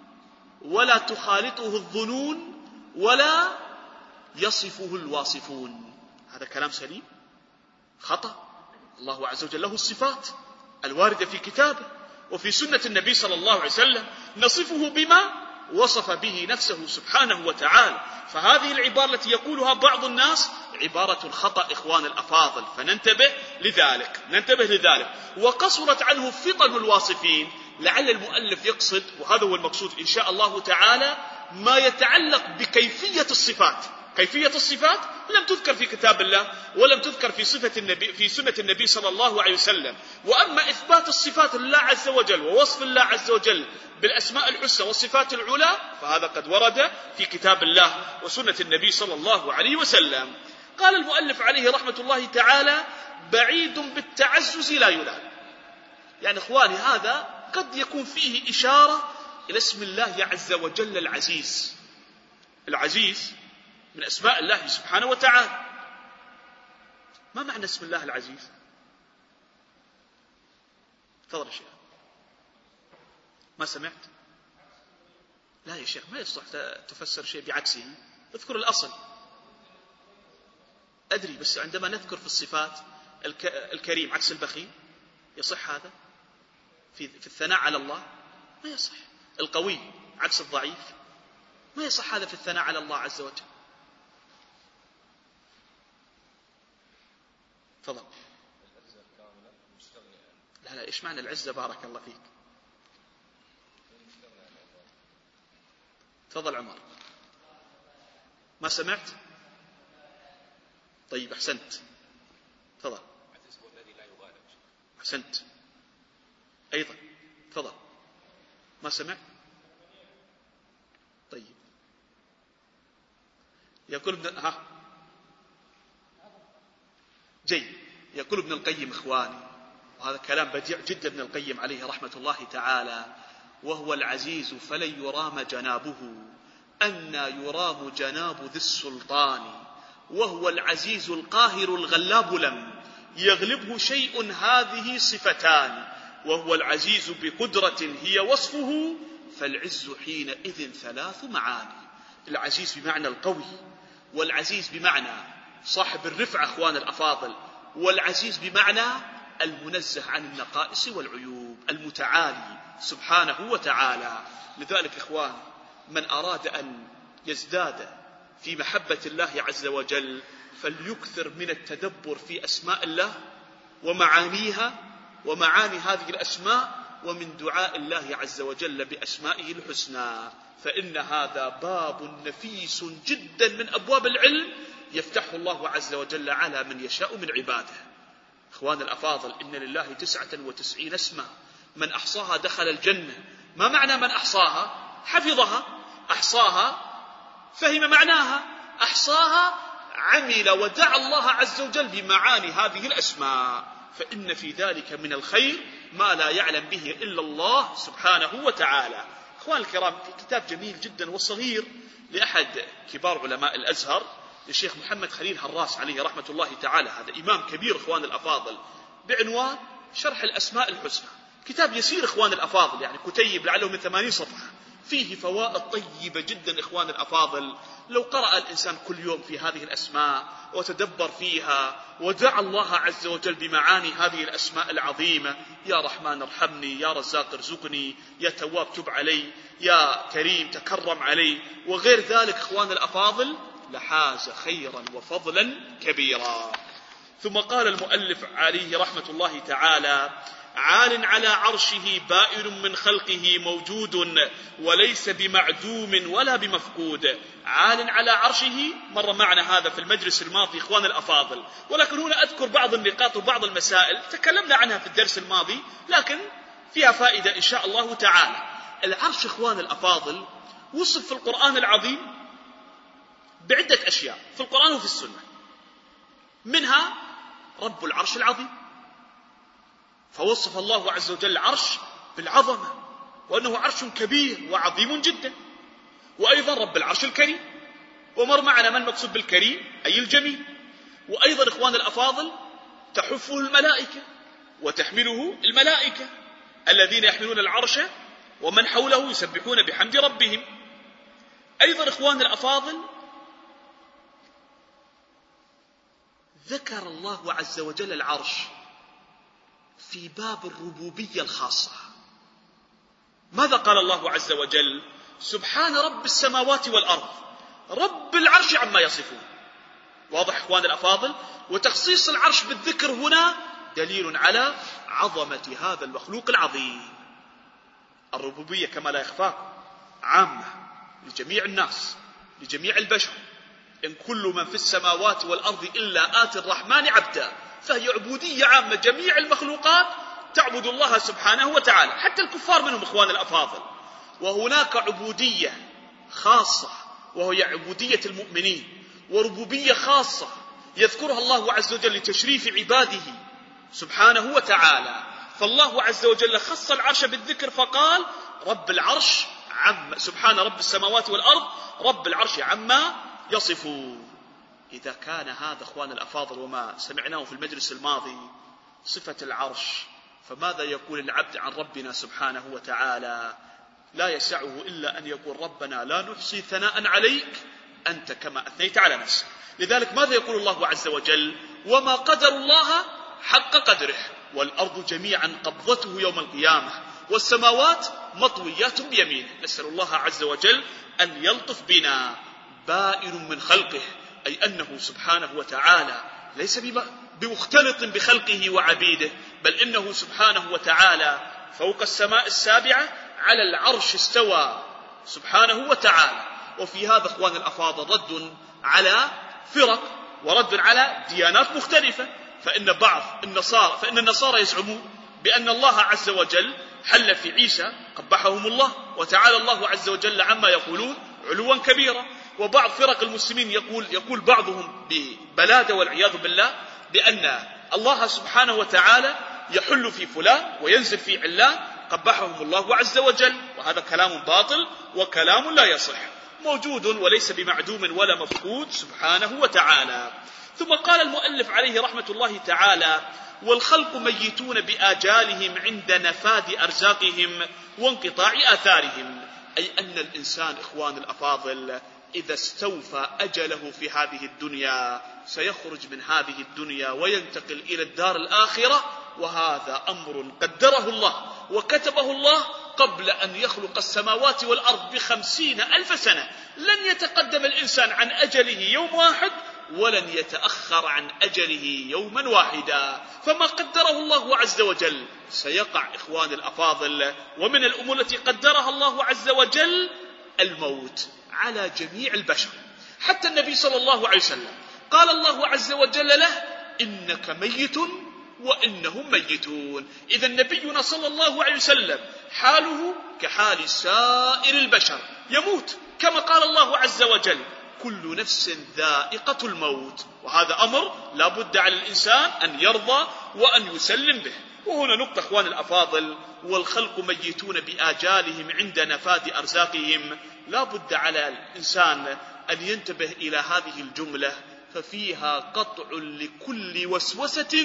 ولا تخالطه الظنون ولا يصفه الواصفون. هذا كلام سليم؟ خطأ. الله عز وجل له الصفات الواردة في كتابه وفي سنة النبي صلى الله عليه وسلم، نصفه بما وصف به نفسه سبحانه وتعالى. فهذه العبارة التي يقولها بعض الناس عبارة خطأ إخوان الأفاضل، فننتبه لذلك. وقصرت عنه فطن الواصفين. لعل المؤلف يقصد، وهذا هو المقصود إن شاء الله تعالى، ما يتعلق بكيفية الصفات. كيفية الصفات لم تذكر في كتاب الله ولم تذكر في سنة النبي صلى الله عليه وسلم. وأما إثبات الصفات لله عز وجل ووصف الله عز وجل بالأسماء الحسنى والصفات العلى فهذا قد ورد في كتاب الله وسنة النبي صلى الله عليه وسلم. قال المؤلف عليه رحمة الله تعالى: بعيد بالتعزز لا ينال. يعني إخواني هذا قد يكون فيه إشارة إلى اسم الله عز وجل العزيز. العزيز من أسماء الله سبحانه وتعالى. ما معنى اسم الله العزيز؟ تفضل يا شيخ. ما سمعت؟ لا يا شيخ، ما يصح تفسر شيء بعكسه، اذكر الأصل. أدري، بس عندما نذكر في الصفات الكريم عكس البخيل، يصح هذا في الثناء على الله؟ ما يصح. القوي عكس الضعيف، ما يصح هذا في الثناء على الله عز وجل. تفضل. لا إيش معنى العزة؟ بارك الله فيك. تفضل عمر. ما سمعت؟ طيب أحسنت. تفضل. أحسنت أيضا. تفضل. ما سمعت؟ طيب. يقول يقول ابن القيم إخواني، وهذا كلام بديع جدا ابن القيم عليه رحمة الله تعالى: وهو العزيز فلن يرام جنابه أن يرام جناب ذي السلطان، وهو العزيز القاهر الغلاب لم يغلبه شيء هذه صفتان، وهو العزيز بقدرة هي وصفه، فالعز حينئذ ثلاث معاني. العزيز بمعنى القوي، والعزيز بمعنى صاحب الرفعة أخوان الأفاضل، والعزيز بمعنى المنزه عن النقائص والعيوب. المتعالي سبحانه وتعالى. لذلك إخوان، من أراد أن يزداد في محبة الله عز وجل فليكثر من التدبر في أسماء الله ومعانيها ومعاني هذه الأسماء، ومن دعاء الله عز وجل بأسمائه الحسنى، فإن هذا باب نفيس جدا من أبواب العلم يفتحه الله عز وجل على من يشاء من عباده. إخوان الأفاضل، إن لله 99 اسما من أحصاها دخل الجنة. ما معنى من أحصاها؟ حفظها، أحصاها فهم معناها، أحصاها عمل ودعا الله عز وجل بمعاني هذه الأسماء، فإن في ذلك من الخير ما لا يعلم به إلا الله سبحانه وتعالى. إخوان الكرام، في كتاب جميل جدا وصغير لأحد كبار علماء الأزهر، للشيخ محمد خليل هراس عليه رحمة الله تعالى، هذا إمام كبير إخوان الأفاضل، بعنوان شرح الأسماء الحسنى. كتاب يسير إخوان الأفاضل، يعني كتيب لعله من 80 صفحة، فيه فوائد طيبة جدا إخوان الأفاضل. لو قرأ الإنسان كل يوم في هذه الأسماء وتدبر فيها ودعا الله عز وجل بمعاني هذه الأسماء العظيمة، يا رحمن ارحمني، يا رزاق ارزقني، يا تواب تب علي، يا كريم تكرم علي، وغير ذلك إخوان الأفاضل، لحاز خيرا وفضلا كبيرا. ثم قال المؤلف عليه رحمة الله تعالى: عال على عرشه بائن من خلقه موجود وليس بمعدوم ولا بمفقود. عال على عرشه مر معنا هذا في المجلس الماضي إخوان الأفاضل، ولكن هنا أذكر بعض النقاط وبعض المسائل تكلمنا عنها في الدرس الماضي، لكن فيها فائدة إن شاء الله تعالى. العرش إخوان الأفاضل وصف في القرآن العظيم بعدة أشياء في القرآن وفي السنة، منها رب العرش العظيم، فوصف الله عز وجل العرش بالعظمة وأنه عرش كبير وعظيم جدا. وأيضا رب العرش الكريم، ومر معنا ما المقصود بالكريم أي الجميل. وأيضا إخوان الأفاضل تحفه الملائكة وتحمله الملائكة، الذين يحملون العرش ومن حوله يسبحون بحمد ربهم. أيضا إخوان الأفاضل ذكر الله عز وجل العرش في باب الربوبية الخاصة. ماذا قال الله عز وجل؟ سبحان رب السماوات والأرض رب العرش عما يصفون. واضح إخوان الأفاضل؟ وتخصيص العرش بالذكر هنا دليل على عظمة هذا المخلوق العظيم. الربوبية كما لا يخفاكم عامة لجميع الناس، لجميع البشر، إن كل من في السماوات والأرض إلا آتي الرحمن عبدا، فهي عبودية عامة، جميع المخلوقات تعبد الله سبحانه وتعالى، حتى الكفار منهم إخوان الأفاضل. وهناك عبودية خاصة وهي عبودية المؤمنين، وربوبية خاصة يذكرها الله عز وجل لتشريف عباده سبحانه وتعالى. فالله عز وجل خص العرش بالذكر فقال رب العرش سبحان رب السماوات والأرض رب العرش عما يصفون. إذا كان هذا إخوان الأفاضل وما سمعناه في المجلس الماضي صفة العرش، فماذا يقول العبد عن ربنا سبحانه وتعالى؟ لا يسعه إلا أن يقول ربنا لا نحصي ثناء عليك أنت كما أثنيت على نفسك. لذلك ماذا يقول الله عز وجل؟ وما قدر الله حق قدره والأرض جميعا قبضته يوم القيامة والسماوات مطويات بيمينه. نسأل الله عز وجل أن يلطف بنا. بائن من خلقه، أي أنه سبحانه وتعالى ليس بمختلط بخلقه وعبيده، بل إنه سبحانه وتعالى فوق السماء السابعة على العرش استوى سبحانه وتعالى. وفي هذا إخوان الأفاضل رد على فرق ورد على ديانات مختلفة. فإن النصارى يزعمون بأن الله عز وجل حل في عيسى قبحهم الله، وتعالى الله عز وجل عما يقولون علوا كبيرا. وبعض فرق المسلمين يقول بعضهم ببلادة والعياذ بالله بأن الله سبحانه وتعالى يحل في فلان وينزل في علان قبحهم الله عز وجل، وهذا كلام باطل وكلام لا يصح، موجود وليس بمعدوم ولا مفقود سبحانه وتعالى. ثم قال المؤلف عليه رحمة الله تعالى: والخلق ميتون بآجالهم عند نفاد أرزاقهم وانقطاع آثارهم. أي أن الإنسان إخوان الأفاضل إذا استوفى أجله في هذه الدنيا سيخرج من هذه الدنيا وينتقل إلى الدار الآخرة وهذا أمر قدره الله وكتبه الله قبل أن يخلق السماوات والأرض ب50,000 سنة. لن يتقدم الإنسان عن أجله يوم واحد ولن يتأخر عن أجله يوما واحدا، فما قدره الله عز وجل سيقع إخوان الأفاضل. ومن الأمور التي قدرها الله عز وجل الموت على جميع البشر، حتى النبي صلى الله عليه وسلم قال الله عز وجل له: إنك ميت وإنهم ميتون. إذا نبينا صلى الله عليه وسلم حاله كحال سائر البشر، يموت كما قال الله عز وجل: كل نفس ذائقة الموت. وهذا أمر لا بد على الإنسان أن يرضى وأن يسلم به. وهنا نقطة إخوان الأفاضل: والخلق ميتون بآجالهم عند نفاد أرزاقهم. لا بد على الإنسان أن ينتبه إلى هذه الجملة، ففيها قطع لكل وسوسة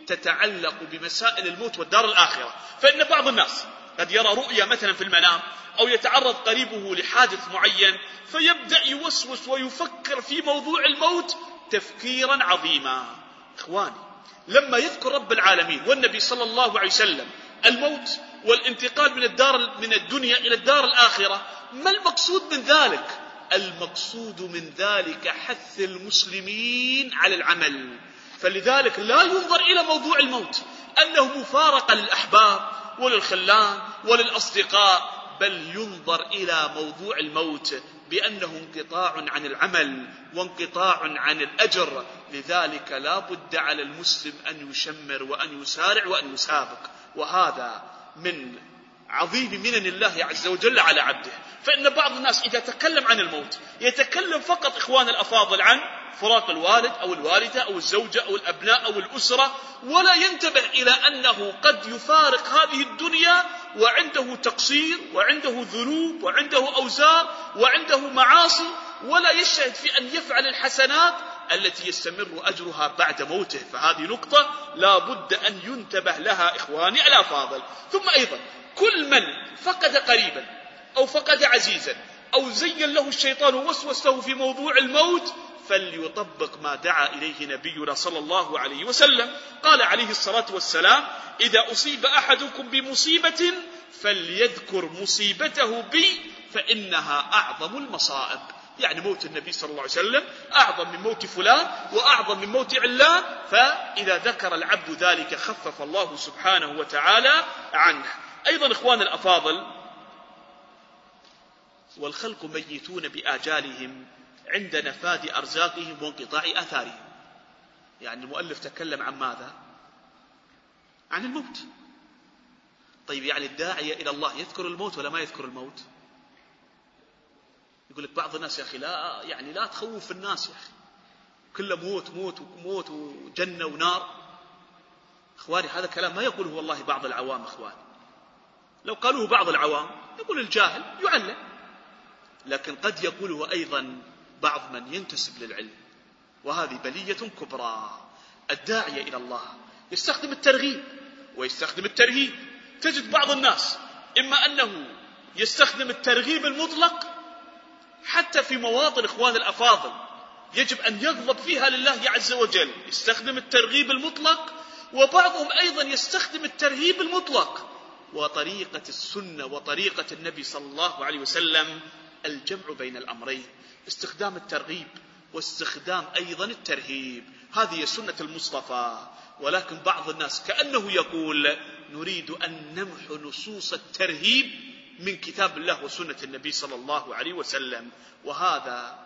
تتعلق بمسائل الموت والدار الآخرة. فإن بعض الناس قد يرى رؤيا مثلا في المنام، أو يتعرض قريبه لحادث معين فيبدأ يوسوس ويفكر في موضوع الموت تفكيرا عظيما. إخواني، لما يذكر رب العالمين والنبي صلى الله عليه وسلم الموت والانتقال من الدنيا إلى الدار الآخرة، ما المقصود من ذلك؟ المقصود من ذلك حث المسلمين على العمل. فلذلك لا ينظر إلى موضوع الموت أنه مفارقة للأحباب وللخلان وللأصدقاء، بل ينظر إلى موضوع الموت بأنه انقطاع عن العمل وانقطاع عن الأجر. لذلك لا بد على المسلم أن يشمر وأن يسارع وأن يسابق، وهذا من عظيم منن الله عز وجل على عبده. فإن بعض الناس إذا تكلم عن الموت يتكلم فقط إخوان الأفاضل عن فراق الوالد أو الوالدة أو الزوجة أو الأبناء أو الأسرة، ولا ينتبه إلى أنه قد يفارق هذه الدنيا وعنده تقصير وعنده ذنوب وعنده أوزار وعنده معاصي، ولا يشهد في أن يفعل الحسنات التي يستمر أجرها بعد موته. فهذه نقطة لا بد أن ينتبه لها إخواني الأفاضل. ثم أيضا كل من فقد قريبا أو فقد عزيزا أو زين له الشيطان ووسوس له في موضوع الموت فليطبق ما دعا إليه نبينا صلى الله عليه وسلم. قال عليه الصلاة والسلام: إذا أصيب أحدكم بمصيبة فليذكر مصيبته بي فإنها أعظم المصائب. يعني موت النبي صلى الله عليه وسلم أعظم من موت فلان وأعظم من موت علان، فإذا ذكر العبد ذلك خفف الله سبحانه وتعالى عنه. أيضا إخوان الأفاضل: والخلق ميتون بآجالهم عند نفاد أرزاقهم وانقطاع آثارهم. يعني المؤلف تكلم عن ماذا؟ عن الموت. طيب يعني الداعية إلى الله يذكر الموت ولا ما يذكر الموت؟ يقول لك بعض الناس: يا أخي لا تخوف الناس، يا أخي كله موت موت وموت وجنة ونار. إخواني، هذا كلام ما يقوله والله بعض العوام. إخواني، لو قالوه بعض العوام يقول الجاهل يعلم، لكن قد يقوله أيضا بعض من ينتسب للعلم، وهذه بلية كبرى. الداعية إلى الله يستخدم الترغيب ويستخدم الترهيب. تجد بعض الناس إما أنه يستخدم الترغيب المطلق حتى في مواطن إخوان الأفاضل يجب أن يغضب فيها لله عز وجل، يستخدم الترغيب المطلق، وبعضهم أيضا يستخدم الترهيب المطلق. وطريقة السنة وطريقة النبي صلى الله عليه وسلم الجمع بين الأمرين، استخدام الترغيب واستخدام أيضا الترهيب. هذه سنة المصطفى. ولكن بعض الناس كأنه يقول: نريد أن نمحو نصوص الترهيب من كتاب الله وسنة النبي صلى الله عليه وسلم، وهذا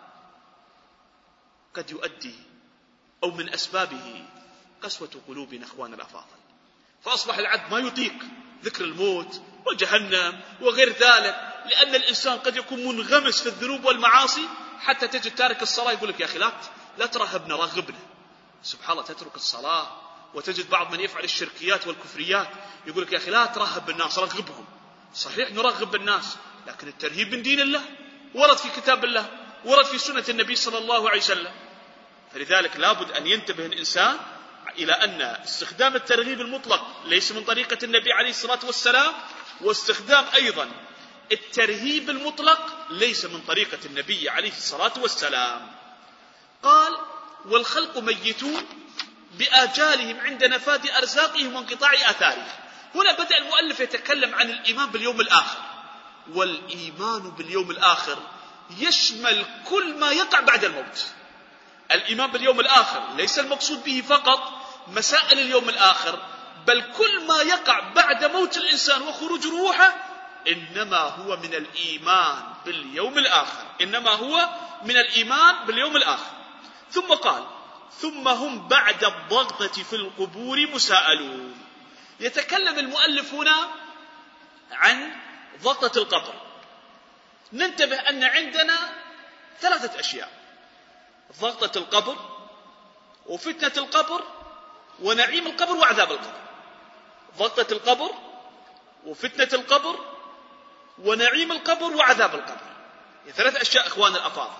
قد يؤدي أو من أسبابه قسوة قلوبنا إخوان الأفاضل. فأصبح العبد ما يطيق ذكر الموت وجهنم وغير ذلك، لأن الإنسان قد يكون منغمس في الذنوب والمعاصي، حتى تجد تارك الصلاة يقول لك: يا أخي لا ترهبنا، رغبنا. سبحان الله، تترك الصلاة. وتجد بعض من يفعل الشركيات والكفريات يقول لك: يا أخي لا ترهب الناس، رغبهم. صحيح نرغب الناس، لكن الترهيب من دين الله، ورد في كتاب الله، ورد في سنة النبي صلى الله عليه وسلم. فلذلك لابد أن ينتبه الإنسان إلى أن استخدام الترغيب المطلق ليس من طريقة النبي عليه الصلاة والسلام، واستخدام أيضا الترهيب المطلق ليس من طريقة النبي عليه الصلاة والسلام. قال: والخلق ميتون بآجالهم عند نفاد أرزاقهم وانقطاع آثارهم. هنا بدأ المؤلف يتكلم عن الإيمان باليوم الآخر، والإيمان باليوم الآخر يشمل كل ما يقع بعد الموت. الإيمان باليوم الآخر ليس المقصود به فقط مسائل اليوم الآخر، بل كل ما يقع بعد موت الإنسان وخروج روحه إنما هو من الإيمان باليوم الآخر، إنما هو من الإيمان باليوم الآخر. ثم قال: ثم هم بعد الضغطة في القبور مساءلون. يتكلم المؤلف هنا عن ضغطة القبر. ننتبه أن عندنا 3 أشياء: ضغطة القبر، وفتنة القبر، ونعيم القبر وعذاب القبر. ضغطة القبر وفتنة القبر ونعيم القبر وعذاب القبر، 3 أشياء إخوان الأفاضل.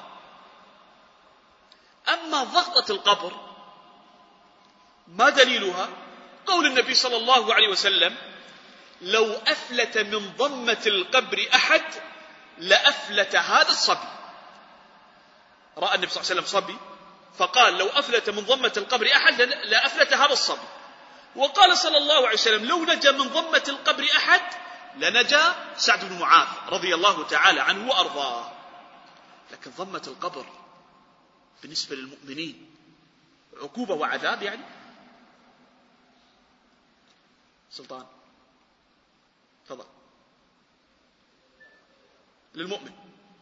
أما ضغطة القبر ما دليلها؟ قول النبي صلى الله عليه وسلم: لو أفلت من ضمة القبر أحد لأفلت هذا الصبي. رأى النبي صلى الله عليه وسلم صبي فقال: لو أفلت من ضمة القبر أحد لأفلت هذا الصبي. وقال صلى الله عليه وسلم: لو نجا من ضمة القبر أحد لنجا سعد بن معاذ رضي الله تعالى عنه وأرضاه. لكن ضمة القبر بالنسبة للمؤمنين عقوبة وعذاب يعني. سلطان تفضل. للمؤمن.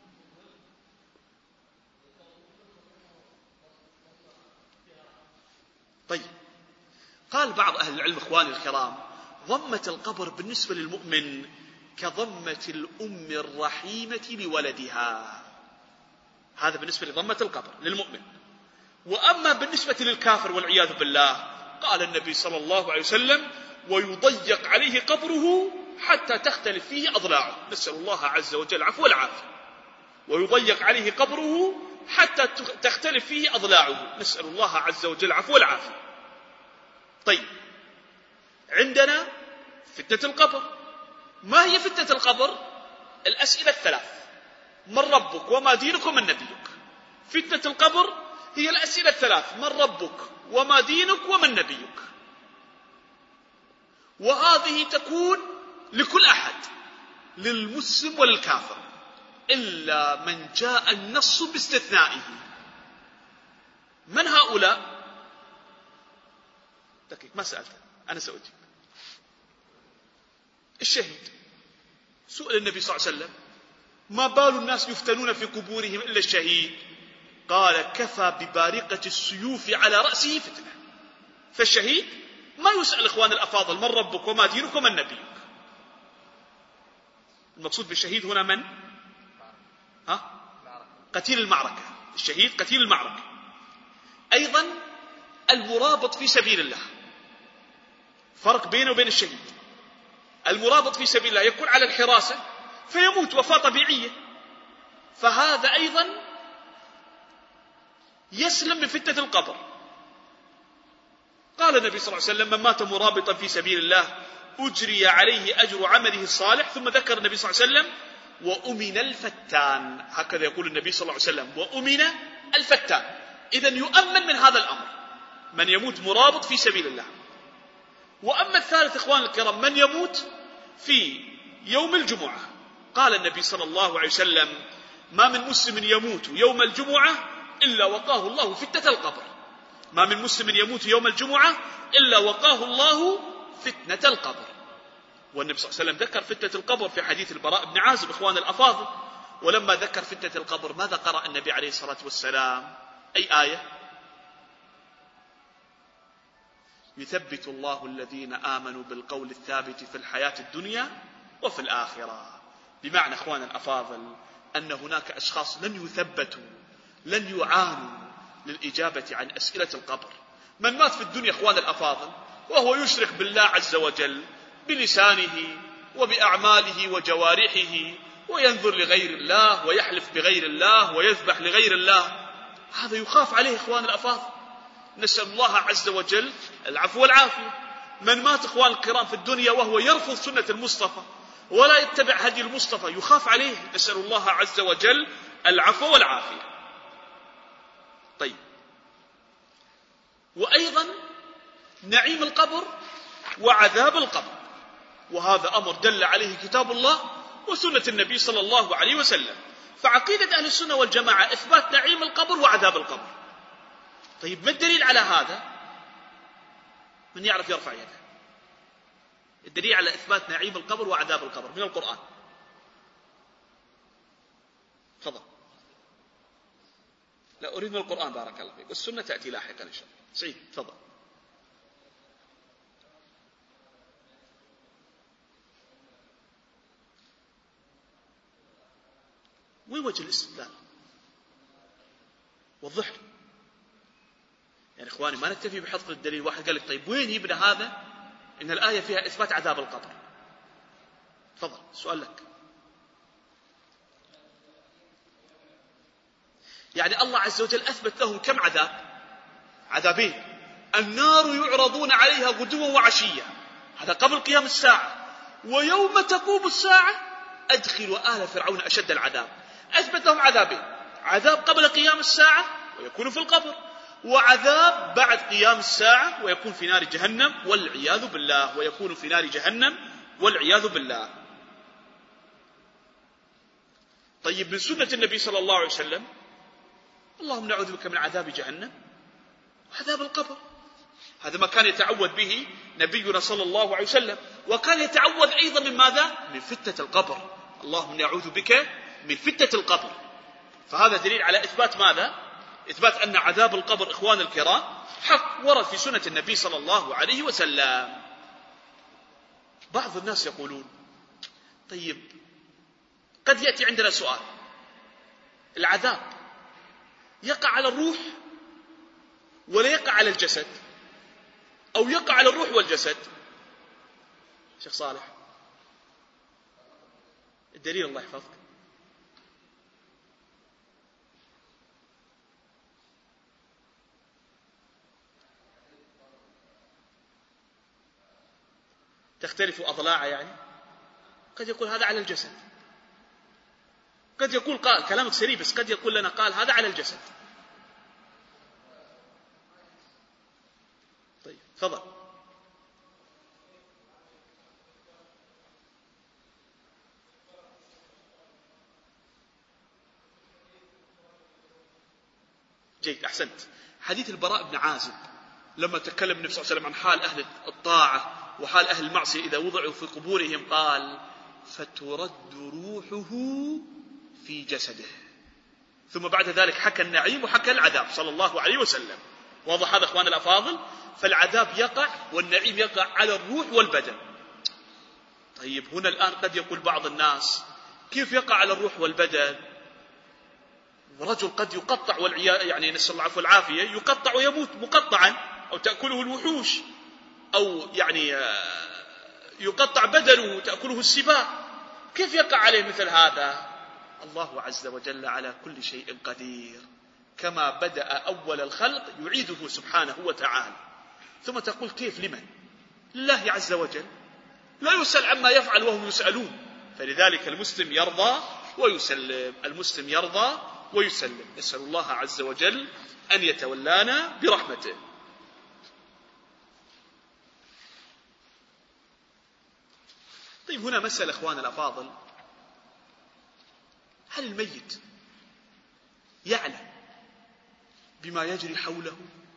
طيب، قال بعض أهل العلم إخواني الكرام: ضمة القبر بالنسبة للمؤمن كضمة الأم الرحيمة لولدها. هذا بالنسبة لضمة القبر للمؤمن. وأما بالنسبة للكافر والعياذ بالله، قال النبي صلى الله عليه وسلم: ويضيق عليه قبره حتى تختلف فيه أضلاعه. نسأل الله عز وجل العفو والعافية. ويضيق عليه قبره حتى تختلف فيه أضلاعه. نسأل الله عز وجل العفو والعافية. طيب، عندنا فتنة القبر. ما هي فتنة القبر؟ الأسئلة 3: من ربك وما دينك ومن نبيك. فتنة القبر هي الأسئلة 3: من ربك وما دينك ومن نبيك. وهذه تكون لكل أحد، للمسلم وللكافر، إلا من جاء النص باستثنائه. من هؤلاء؟ دقيق، ما سألت، أنا سأجيب. الشهيد. سئل النبي صلى الله عليه وسلم: ما بال الناس يفتنون في قبورهم إلا الشهيد؟ قال: كفى ببارقة السيوف على رأسه فتنة. فالشهيد ما يسأل إخوان الأفاضل: من ربك وما دينك ومن نبيك. المقصود بالشهيد هنا من؟ قتيل المعركة. الشهيد قتيل المعركة. أيضا المرابط في سبيل الله. فرق بينه وبين الشهيد. المرابط في سبيل الله يكون على الحراسة فيموت وفاة طبيعية، فهذا أيضا يسلم من فتنة القبر. قال النبي صلى الله عليه وسلم: من مات مرابطا في سبيل الله أجري عليه أجر عمله الصالح. ثم ذكر النبي صلى الله عليه وسلم: وأمن الفتان. هكذا يقول النبي صلى الله عليه وسلم: وأمن الفتان. إذن يؤمن من هذا الأمر من يموت مرابط في سبيل الله. وأما الثالث إخوان الكرام: من يموت في يوم الجمعة. قال النبي صلى الله عليه وسلم: ما من مسلم يموت يوم الجمعة إلا وقاه الله فتنة القبر. ما من مسلم يموت يوم الجمعة إلا وقاه الله فتنة القبر. والنبي صلى الله عليه وسلم ذكر فتنة القبر في حديث البراء بن عازب إخوان الأفاضل. ولما ذكر فتنة القبر ماذا قرأ النبي عليه الصلاة والسلام؟ أي آية؟ يثبت الله الذين آمنوا بالقول الثابت في الحياة الدنيا وفي الآخرة. بمعنى إخوان الأفاضل أن هناك أشخاص لن يثبتوا، لن يعانوا للإجابة عن أسئلة القبر. من مات في الدنيا إخوان الأفاضل وهو يشرك بالله عز وجل بلسانه وبأعماله وجوارحه، وينظر لغير الله ويحلف بغير الله ويذبح لغير الله، هذا يخاف عليه إخوان الأفاضل. نسأل الله عز وجل العفو والعافية. من مات إخوان الكرام في الدنيا وهو يرفض سنة المصطفى ولا يتبع هدي المصطفى يخاف عليه. نسأل الله عز وجل العفو والعافية. طيب، وأيضا نعيم القبر وعذاب القبر، وهذا أمر دل عليه كتاب الله وسنة النبي صلى الله عليه وسلم. فعقيدة أهل السنة والجماعة إثبات نعيم القبر وعذاب القبر. طيب ما الدليل على هذا؟ من يعرف يرفع يده. الدليل على إثبات نعيم القبر وعذاب القبر من القرآن. تفضل. لا أريد من القرآن بارك الله فيك، والسنة تأتي لاحقا إن شاء الله. سعيد تفضل. وين وجه الاستدلال؟ وضح لي. يعني إخواني ما نكتفي بحفظ الدليل. واحد قال لك طيب وين يبدأ هذا إن الآية فيها إثبات عذاب القبر؟ تفضل سؤال لك. يعني الله عز وجل أثبت لهم كم عذاب؟ عذابين. النار يعرضون عليها غدوا وعشيا، هذا قبل قيام الساعة. ويوم تقوم الساعة أدخلوا آل فرعون أشد العذاب. أثبت لهم عذابين: عذاب قبل قيام الساعة ويكون في القبر، وعذاب بعد قيام الساعة ويكون في نار جهنم والعياذ بالله، ويكون في نار جهنم والعياذ بالله. طيب من سنة النبي صلى الله عليه وسلم: اللهم نعوذ بك من عذاب جهنم وعذاب القبر. هذا ما كان يتعوذ به نبينا صلى الله عليه وسلم. وكان يتعوذ أيضا من ماذا؟ من فتنة القبر. اللهم نعوذ بك من فتنة القبر. فهذا دليل على إثبات ماذا؟ إثبات أن عذاب القبر إخوان الكرام حق، ورد في سنة النبي صلى الله عليه وسلم. بعض الناس يقولون طيب قد يأتي عندنا سؤال: العذاب يقع على الروح ولا يقع على الجسد، أو يقع على الروح والجسد؟ شيخ صالح الدليل الله يحفظك. تختلف أضلاعه، يعني قد يقول هذا على الجسد، قد يقول قال كلامك سري، بس قد يقول لنا قال هذا على الجسد. طيب تفضل. جيد أحسنت. حديث البراء بن عازب لما تكلم النبي صلى الله عليه وسلم عن حال أهل الطاعة وحال أهل المعصية إذا وضعوا في قبورهم، قال: فترد روحه في جسده. ثم بعد ذلك حكى النعيم وحكى العذاب صلى الله عليه وسلم. واضح هذا أخوان الأفاضل؟ فالعذاب يقع والنعيم يقع على الروح والبدن. طيب هنا الآن قد يقول بعض الناس: كيف يقع على الروح والبدن؟ رجل قد يقطع يعني نسأل الله العفو والعافية، يقطع ويموت مقطعا، أو تأكله الوحوش، أو يعني يقطع بدنه تأكله السباع. كيف يقع عليه مثل هذا؟ الله عز وجل على كل شيء قدير، كما بدأ أول الخلق يعيده سبحانه وتعالى. ثم تقول كيف؟ لمن؟ لله عز وجل، لا يسأل عما يفعل وهم يسألون. فلذلك المسلم يرضى ويسلم، المسلم يرضى ويسلم. نسأل الله عز وجل أن يتولانا برحمته. طيب هنا مسألة أخوان الأفاضل: هل الميت يعلم بما يجري حوله؟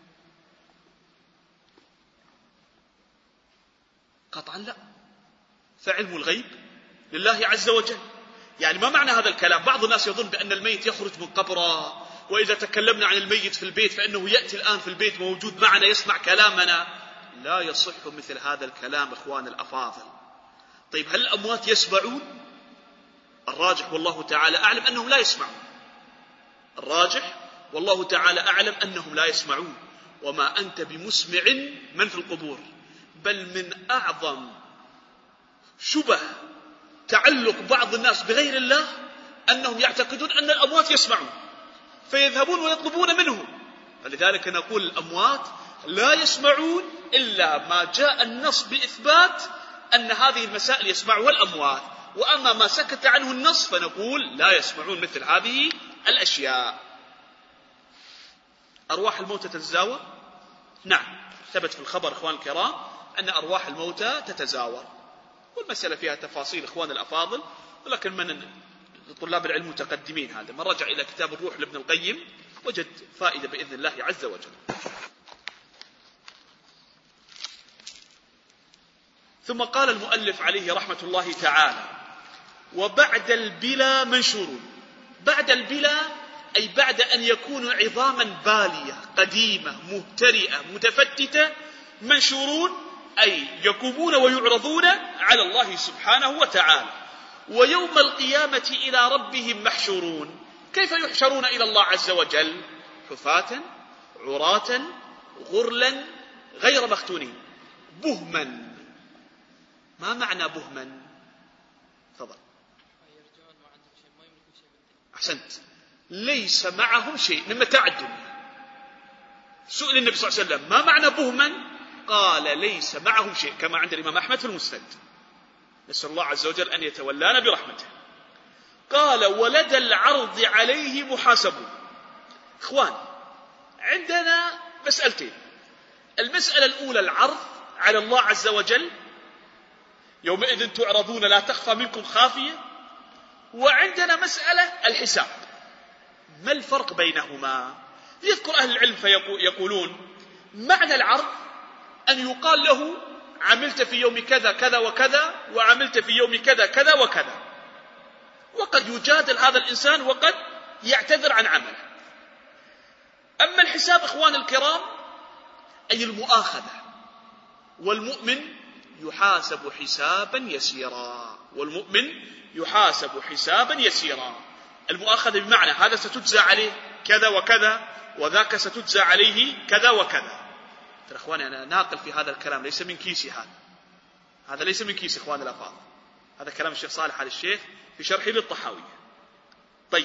قطعا لا. فعلم الغيب لله عز وجل. يعني ما معنى هذا الكلام؟ بعض الناس يظن بأن الميت يخرج من قبره، وإذا تكلمنا عن الميت في البيت فإنه يأتي الآن في البيت موجود معنا يسمع كلامنا. لا يصح مثل هذا الكلام أخوان الأفاضل. طيب هل الأموات يسمعون؟ الراجح والله تعالى أعلم أنهم لا يسمعون. الراجح والله تعالى أعلم أنهم لا يسمعون. وما أنت بمسمع من في القبور. بل من أعظم شبه تعلق بعض الناس بغير الله أنهم يعتقدون أن الأموات يسمعون، فيذهبون ويطلبون منهم. فلذلك نقول الأموات لا يسمعون إلا ما جاء النص بإثبات أن هذه المسائل يسمعها الأموات. وأما ما سكت عنه النص فنقول لا يسمعون مثل هذه الأشياء. أرواح الموتى تتزاور؟ نعم، ثبت في الخبر إخوان الكرام أن أرواح الموتى تتزاور، والمسألة فيها تفاصيل إخوان الأفاضل، ولكن من طلاب العلم متقدمين هذا من رجع إلى كتاب الروح لابن القيم وجد فائدة بإذن الله عز وجل. ثم قال المؤلف عليه رحمة الله تعالى: وبعد البلا منشورون. بعد البلا أي بعد أن يكونوا عظاما بالية قديمة مهترئة متفتتة، منشورون أي يقومون ويعرضون على الله سبحانه وتعالى، ويوم القيامة إلى ربهم محشورون. كيف يحشرون إلى الله عز وجل؟ حفاة عراة غرلا غير مختونين، بهما. ما معنى بهما؟ تفضل. أحسنت. ليس معهم شيء من متاع الدنيا. سئل النبي صلى الله عليه وسلم: ما معنى بهما؟ قال: ليس معهم شيء، كما عند الإمام أحمد في المسند. نسأل الله عز وجل أن يتولانا برحمته. قال: ولدى العرض عليه محاسبون. إخوان، عندنا مسألتين. المسألة الأولى العرض على الله عز وجل، يومئذ تعرضون لا تخفى منكم خافية. وعندنا مسألة الحساب. ما الفرق بينهما؟ يذكر أهل العلم فيقولون: معنى العرض أن يقال له: عملت في يوم كذا كذا وكذا، وعملت في يوم كذا كذا وكذا، وقد يجادل هذا الإنسان وقد يعتذر عن عمله. أما الحساب إخوان الكرام أي المؤاخذة، والمؤمن يحاسب حسابا يسيرا، والمؤمن يحاسب حسابا يسيرا. المؤاخذة بمعنى هذا ستجزى عليه كذا وكذا، وذاك ستجزى عليه كذا وكذا. ترى إخواني أنا ناقل في هذا الكلام، ليس من كيسي، هذا ليس من كيسي إخواني الأفاضل، هذا كلام الشيخ صالح آل الشيخ في شرحه للطحاوية. طيب،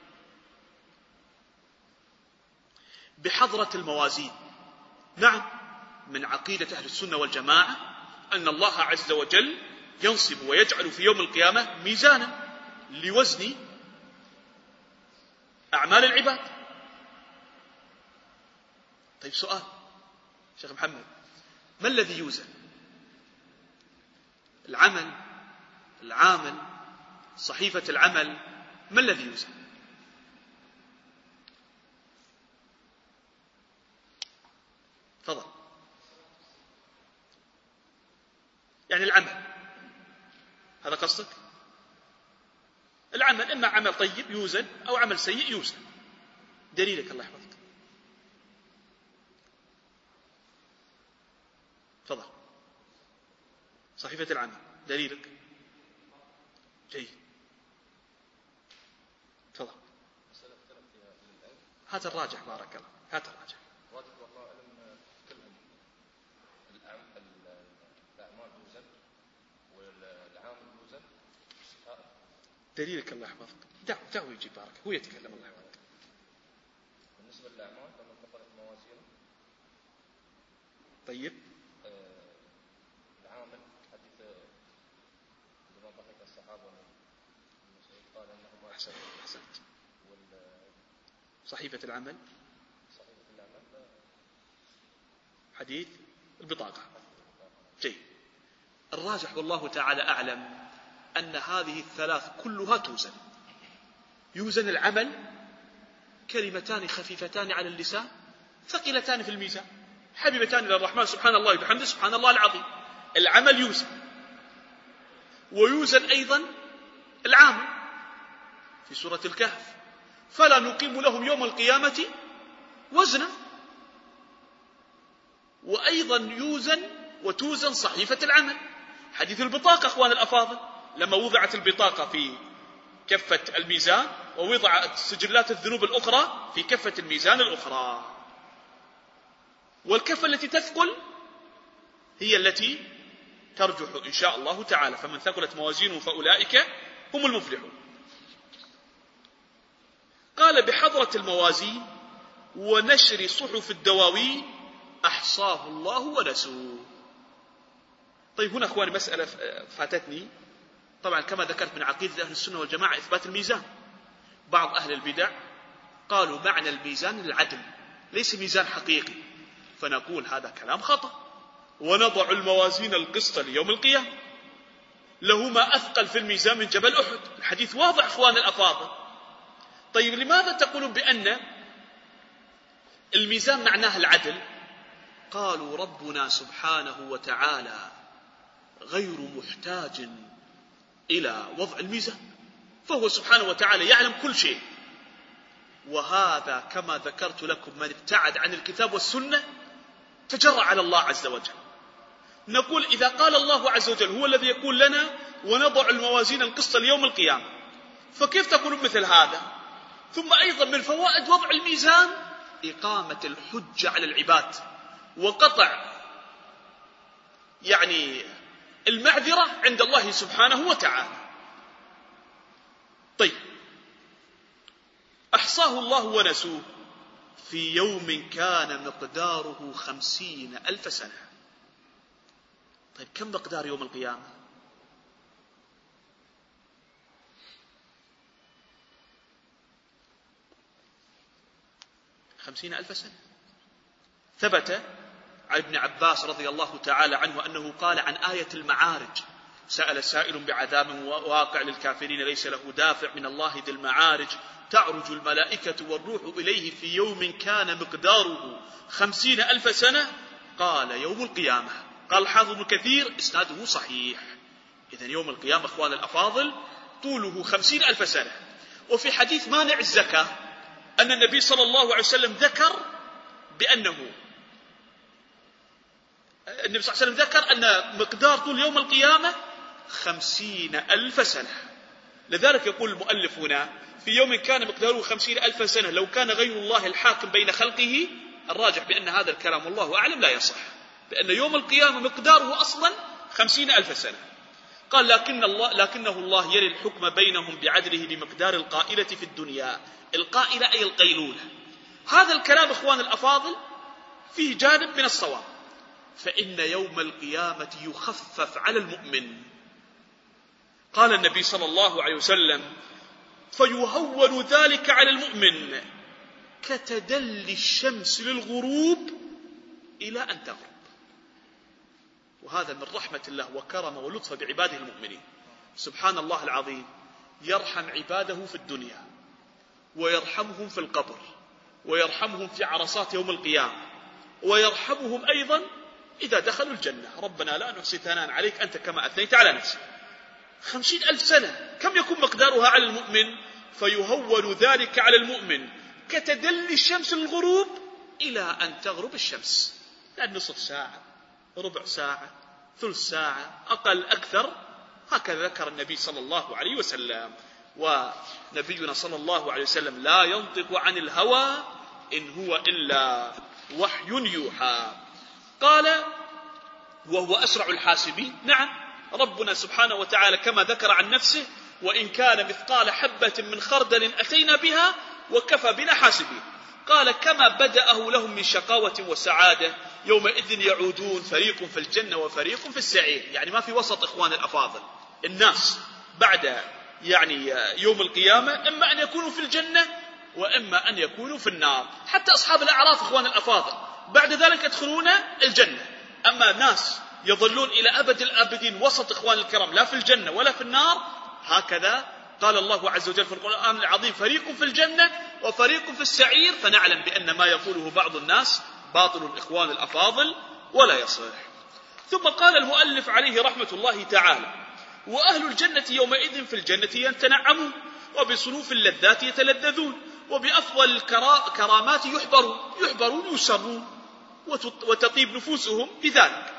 بحضرة الموازين. نعم، من عقيدة أهل السنة والجماعة أن الله عز وجل ينصب ويجعل في يوم القيامة ميزانا لوزن أعمال العباد. طيب، سؤال شيخ محمد: ما الذي يوزن؟ العامل، صحيفة العمل، ما الذي يوزن؟ تفضل. يعني العمل، هذا قصدك؟ العمل إما عمل طيب يوزن أو عمل سيء يوزن. دليلك الله يحفظك. تفضل. صحيفة العمل، دليلك. جيد، تفضل. هات الراجح بارك الله، هات الراجح. دليلك الله يحفظك. دعوه يجيب بارك، هو يتكلم الله يحفظك. بالنسبة للأعمال فمن ثقلت موازينه. طيب، العامل حديث عندما ضحك الصحابة قال أنهم أحسنت. صحيفة العمل حديث البطاقة. جيد. الراجح والله تعالى أعلم أن هذه الثلاث كلها توزن. يوزن العمل، كلمتان خفيفتان على اللسان ثقيلتان في الميزان، حبيبتان إلى الرحمن سبحان الله وبحمده سبحان الله العظيم. العمل يوزن، ويوزن أيضا العامل في سورة الكهف: فلا نقيم لهم يوم القيامة وزنا. وأيضا يوزن وتوزن صحيفة العمل. حديث البطاقة أخوان الأفاضل، لما وضعت البطاقة في كفة الميزان ووضعت سجلات الذنوب الأخرى في كفة الميزان الأخرى، والكفة التي تثقل هي التي ترجح إن شاء الله تعالى. فمن ثقلت موازينه فأولئك هم المفلحون. قال: بحضرة الموازين ونشر صحف الدواوين أحصاه الله ونسوه. طيب، هنا أخواني مسألة فاتتني. طبعا كما ذكرت من عقيدة أهل السنة والجماعة إثبات الميزان. بعض أهل البدع قالوا معنى الميزان العدل، ليس ميزان حقيقي، فنقول هذا كلام خطأ. ونضع الموازين القسط ليوم القيامة، له ما أثقل في الميزان من جبل أحد. الحديث واضح أخوان الأفاضل. طيب لماذا تقولون بأن الميزان معناه العدل؟ قالوا ربنا سبحانه وتعالى غير محتاج إلى وضع الميزان، فهو سبحانه وتعالى يعلم كل شيء. وهذا كما ذكرت لكم من ابتعد عن الكتاب والسنة تجرأ على الله عز وجل. نقول إذا قال الله عز وجل هو الذي يقول لنا ونضع الموازين القسط ليوم القيامة، فكيف تقولون مثل هذا؟ ثم أيضا من فوائد وضع الميزان إقامة الحجة على العباد وقطع المعذرة عند الله سبحانه وتعالى. طيب أحصاه الله ونسوه في يوم كان مقداره 50,000 سنة. طيب كم مقدار يوم القيامة؟ 50,000 سنة. ثبت عن ابن عباس رضي الله تعالى عنه أنه قال عن آية المعارج: سأل سائل بعذاب واقع للكافرين ليس له دافع من الله ذي المعارج، تعرج الملائكة والروح إليه في يوم كان مقداره 50,000 سنة، قال يوم القيامة. قال الحافظ ابن كثير إسناده صحيح. إذن يوم القيامة أخوان الأفاضل طوله 50,000 سنة. وفي حديث مانع الزكاة أن النبي صلى الله عليه وسلم ذكر بأنه النبي صلى الله عليه وسلم ذكر أن مقدار طول يوم القيامة 50,000 سنة. لذلك يقول المؤلف هنا في يوم كان مقداره 50,000 سنة، لو كان غير الله الحاكم بين خلقه، الراجح بأن هذا الكلام والله أعلم لا يصح، بأن يوم القيامة مقداره أصلا 50,000 سنة. قال لكنه الله يلي الحكم بينهم بعدله بمقدار القائلة في الدنيا. القائلة أي القيلولة. هذا الكلام إخوان الأفاضل فيه جانب من الصواب، فإن يوم القيامة يخفف على المؤمن. قال النبي صلى الله عليه وسلم: فيهون ذلك على المؤمن كتدلي الشمس للغروب إلى أن تغرب. وهذا من رحمة الله وكرمه ولطفه بعباده المؤمنين. سبحان الله العظيم، يرحم عباده في الدنيا ويرحمهم في القبر ويرحمهم في عرصات يوم القيامة ويرحمهم أيضا إذا دخلوا الجنة. ربنا لا نحصي ثناء عليك أنت كما أثنيت على نفسك. 50,000 سنة كم يكون مقدارها على المؤمن؟ فيهون ذلك على المؤمن كتدلي الشمس للغروب إلى أن تغرب الشمس. يعني نصف ساعة، ربع ساعة، ثلث ساعة، أقل أكثر، هكذا ذكر النبي صلى الله عليه وسلم. ونبينا صلى الله عليه وسلم لا ينطق عن الهوى إن هو إلا وحي يوحى. قال: وهو أسرع الحاسبين. نعم، ربنا سبحانه وتعالى كما ذكر عن نفسه: وإن كان مثقال حبة من خردل أتينا بها وكفى بنا حاسبين. قال: كما بدأه لهم من شقاوة وسعادة يومئذ يعودون فريق في الجنة وفريق في السعير. يعني ما في وسط إخوان الأفاضل. الناس بعد يوم القيامة إما أن يكونوا في الجنة وإما أن يكونوا في النار. حتى أصحاب الأعراف إخوان الأفاضل بعد ذلك يدخلون الجنة. أما ناس يظلون إلى أبد الآبدين وسط إخوان الكرام، لا في الجنة ولا في النار. هكذا قال الله عز وجل في القرآن العظيم: فريق في الجنة وفريق في السعير. فنعلم بأن ما يقوله بعض الناس باطل إخوان الأفاضل ولا يصح. ثم قال المؤلف عليه رحمة الله تعالى: وأهل الجنة يومئذ في الجنة يتنعمون وبصنوف اللذات يتلذذون وبأفضل الكرامات يحبرون يسرون وتطيب نفوسهم بذلك.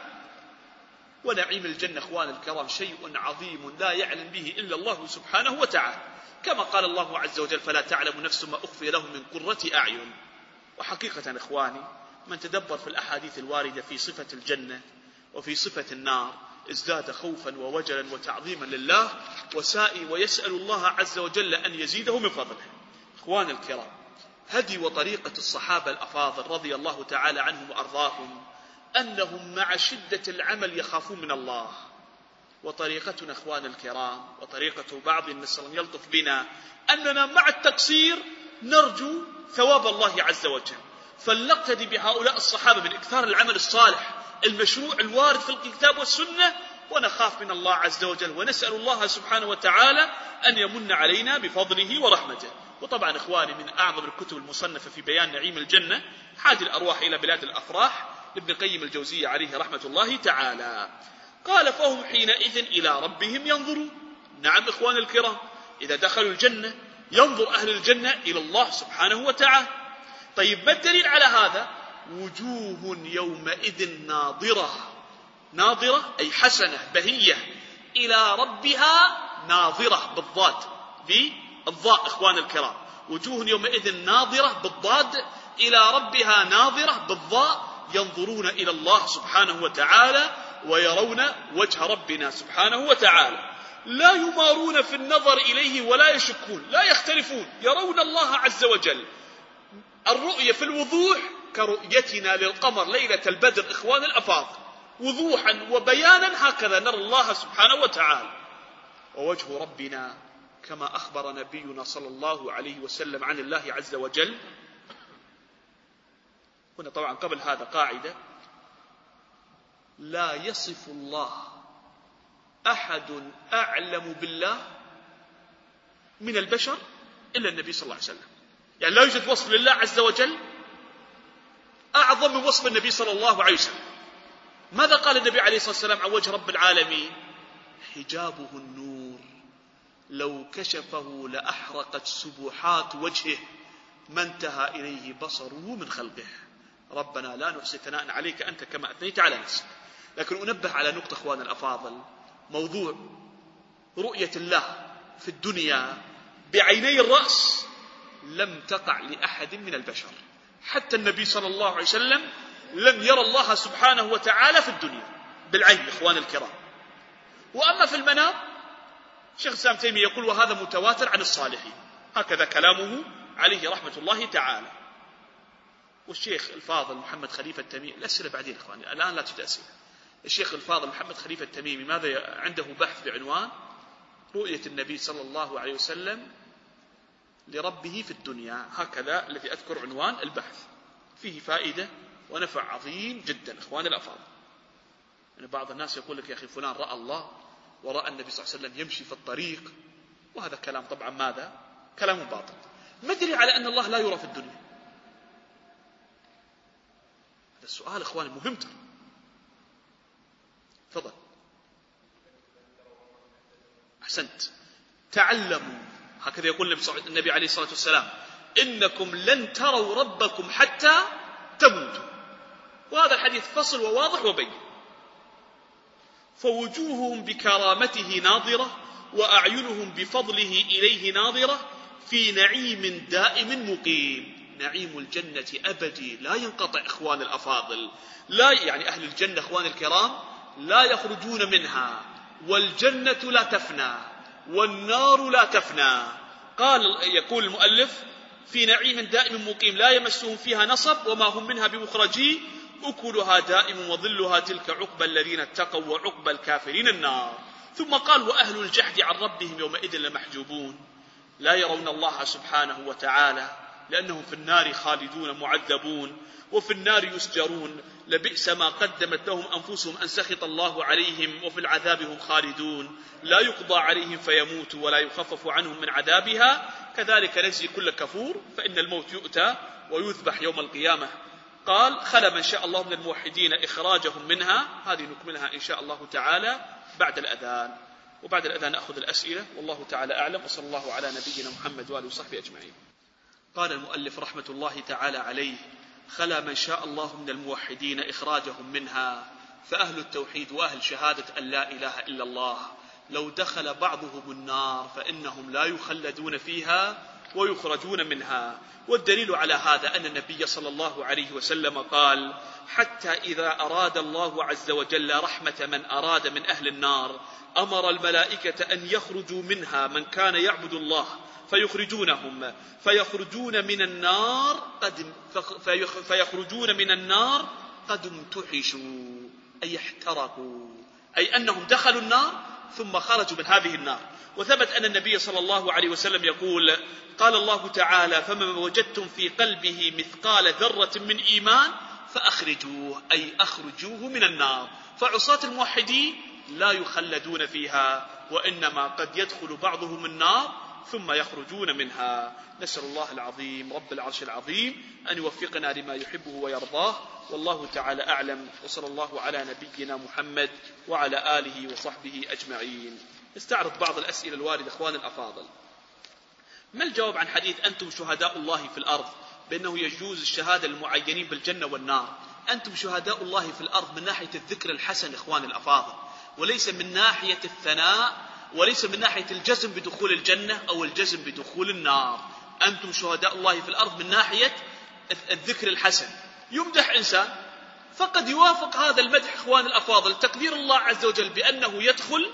ونعيم الجنة إخوان الكرام شيء عظيم لا يعلم به إلا الله سبحانه وتعالى، كما قال الله عز وجل: فلا تعلم نفس ما أخفي لهم من قرة أعين. وحقيقة إخواني من تدبر في الأحاديث الواردة في صفة الجنة وفي صفة النار ازداد خوفا ووجلا وتعظيما لله ويسأل الله عز وجل أن يزيده من فضله. إخوان الكرام، هدي وطريقة الصحابة الأفاضل رضي الله تعالى عنهم وأرضاهم أنهم مع شدة العمل يخافون من الله. وطريقتنا إخوان الكرام وطريقة بعض نسأل أن يلطف بنا أننا مع التقصير نرجو ثواب الله عز وجل. فلنقتدي بهؤلاء الصحابة من إكثار العمل الصالح المشروع الوارد في الكتاب والسنة، ونخاف من الله عز وجل، ونسأل الله سبحانه وتعالى أن يمن علينا بفضله ورحمته. وطبعا إخواني، من أعظم الكتب المصنفة في بيان نعيم الجنة حاد الأرواح إلى بلاد الأفراح لابن القيم الجوزية عليه رحمة الله تعالى. قال: فهم حينئذ إلى ربهم ينظرون. نعم إخواني الكرام، إذا دخلوا الجنة ينظر أهل الجنة إلى الله سبحانه وتعالى. طيب، ما الدليل على هذا؟ وجوه يومئذ ناظرة. ناظرة أي حسنة بهية، إلى ربها ناظرة بالضاد، بالضاء إخوان الكرام. وجوه يومئذ ناظرة بالضاد، إلى ربها ناظرة بالضاء، ينظرون إلى الله سبحانه وتعالى ويرون وجه ربنا سبحانه وتعالى، لا يمارون في النظر إليه ولا يشكون، لا يختلفون، يرون الله عز وجل. الرؤية في الوضوح كرؤيتنا للقمر ليلة البدر إخوان الأفاضل، وضوحا وبيانا هكذا نرى الله سبحانه وتعالى. ووجه ربنا كما أخبر نبينا صلى الله عليه وسلم عن الله عز وجل. هنا طبعا قبل هذا قاعدة: لا يصف الله أحد أعلم بالله من البشر إلا النبي صلى الله عليه وسلم. يعني لا يوجد وصف لله عز وجل أعظم من وصف النبي صلى الله عليه وسلم. ماذا قال النبي عليه الصلاة والسلام عن وجه رب العالمين؟ حجابه النور، لو كشفه لأحرقت سبحات وجهه ما انتهى إليه بصره من خلقه. ربنا لا نحصي ثناء عليك أنت كما أثنيت على نفسك. لكن أنبه على نقطة إخوان الأفاضل: موضوع رؤية الله في الدنيا بعيني الرأس لم تقع لأحد من البشر، حتى النبي صلى الله عليه وسلم لم يرى الله سبحانه وتعالى في الدنيا بالعين إخوان الكرام. وأما في المنام، شيخ الإسلام تيمية يقول: وهذا متواتر عن الصالحين. هكذا كلامه عليه رحمة الله تعالى. والشيخ الفاضل محمد خليفة التميمي، الأسئلة بعدين إخواني، الآن لا تتأسئ. الشيخ الفاضل محمد خليفة التميمي ماذا عنده؟ بحث بعنوان رؤية النبي صلى الله عليه وسلم لربه في الدنيا، هكذا الذي أذكر عنوان البحث. فيه فائدة ونفع عظيم جدا إخواني الأفاضل. يعني بعض الناس يقول لك: يا أخي فلان رأى الله ورأى النبي صلى الله عليه وسلم يمشي في الطريق، وهذا كلام طبعا ماذا؟ كلام باطل. ما دليل على أن الله لا يرى في الدنيا؟ هذا السؤال إخواني مهم ترى. تفضل. أحسنت. تعلموا، هكذا يقول النبي عليه الصلاة والسلام: إنكم لن تروا ربكم حتى تموتوا. وهذا الحديث فصل وواضح وبين. فوجوههم بكرامته ناظرة، وأعينهم بفضله إليه ناظرة، في نعيم دائم مقيم. نعيم الجنة أبدي لا ينقطع إخوان الأفاضل. لا يعني أهل الجنة إخوان الكرام لا يخرجون منها، والجنة لا تفنى والنار لا تفنى. يقول المؤلف: في نعيم دائم مقيم لا يمسهم فيها نصب وما هم منها بمخرجين، أكلها دائم وظلها تلك عقبى الذين اتقوا وعقبى الكافرين النار. ثم قال: وأهل الجحد عن ربهم يومئذ لمحجوبون، لا يرون الله سبحانه وتعالى، لأنهم في النار خالدون معذبون، وفي النار يسجرون. لبئس ما قدمت لهم أنفسهم أن سخط الله عليهم، وفي العذاب هم خالدون، لا يقضى عليهم فيموتوا ولا يخفف عنهم من عذابها، كذلك نجزي كل كفور، فإن الموت يؤتى ويذبح يوم القيامة. قال: خلا من شاء الله من الموحدين إخراجهم منها. هذه نكملها إن شاء الله تعالى بعد الأذان، وبعد الأذان أخذ الأسئلة، والله تعالى أعلم، وصلى الله على نبينا محمد وآله وصحبه أجمعين. قال المؤلف رحمة الله تعالى عليه: خلا من شاء الله من الموحدين إخراجهم منها، فأهل التوحيد وأهل شهادة أن لا إله إلا الله لو دخل بعضهم النار فإنهم لا يخلدون فيها ويخرجون منها. والدليل على هذا أن النبي صلى الله عليه وسلم قال: حتى إذا أراد الله عز وجل رحمة من أراد من أهل النار أمر الملائكة أن يخرجوا منها من كان يعبد الله فيخرجونهم، فيخرجون من النار قد امتحشوا، أي احترقوا، أي أنهم دخلوا النار ثم خرجوا من هذه النار. وثبت أن النبي صلى الله عليه وسلم يقول: قال الله تعالى: فمن وجدتم في قلبه مثقال ذرة من إيمان فأخرجوه، أي أخرجوه من النار. فعصاة الموحدين لا يخلدون فيها، وإنما قد يدخل بعضهم النار ثم يخرجون منها. نسأل الله العظيم رب العرش العظيم أن يوفقنا لما يحبه ويرضاه، والله تعالى أعلم، وصلى الله على نبينا محمد وعلى آله وصحبه أجمعين. نستعرض بعض الأسئلة الواردة أخوان الأفاضل. ما الجواب عن حديث أنتم شهداء الله في الأرض بأنه يجوز الشهادة للمعينين بالجنة والنار؟ أنتم شهداء الله في الأرض من ناحية الذكر الحسن إخوان الأفاضل، وليس من ناحية الثناء، وليس من ناحية الجزم بدخول الجنة أو الجزم بدخول النار. أنتم شهداء الله في الأرض من ناحية الذكر الحسن. يمدح إنسان فقد يوافق هذا المدح إخوان الأفاضل تقدير الله عز وجل بأنه يدخل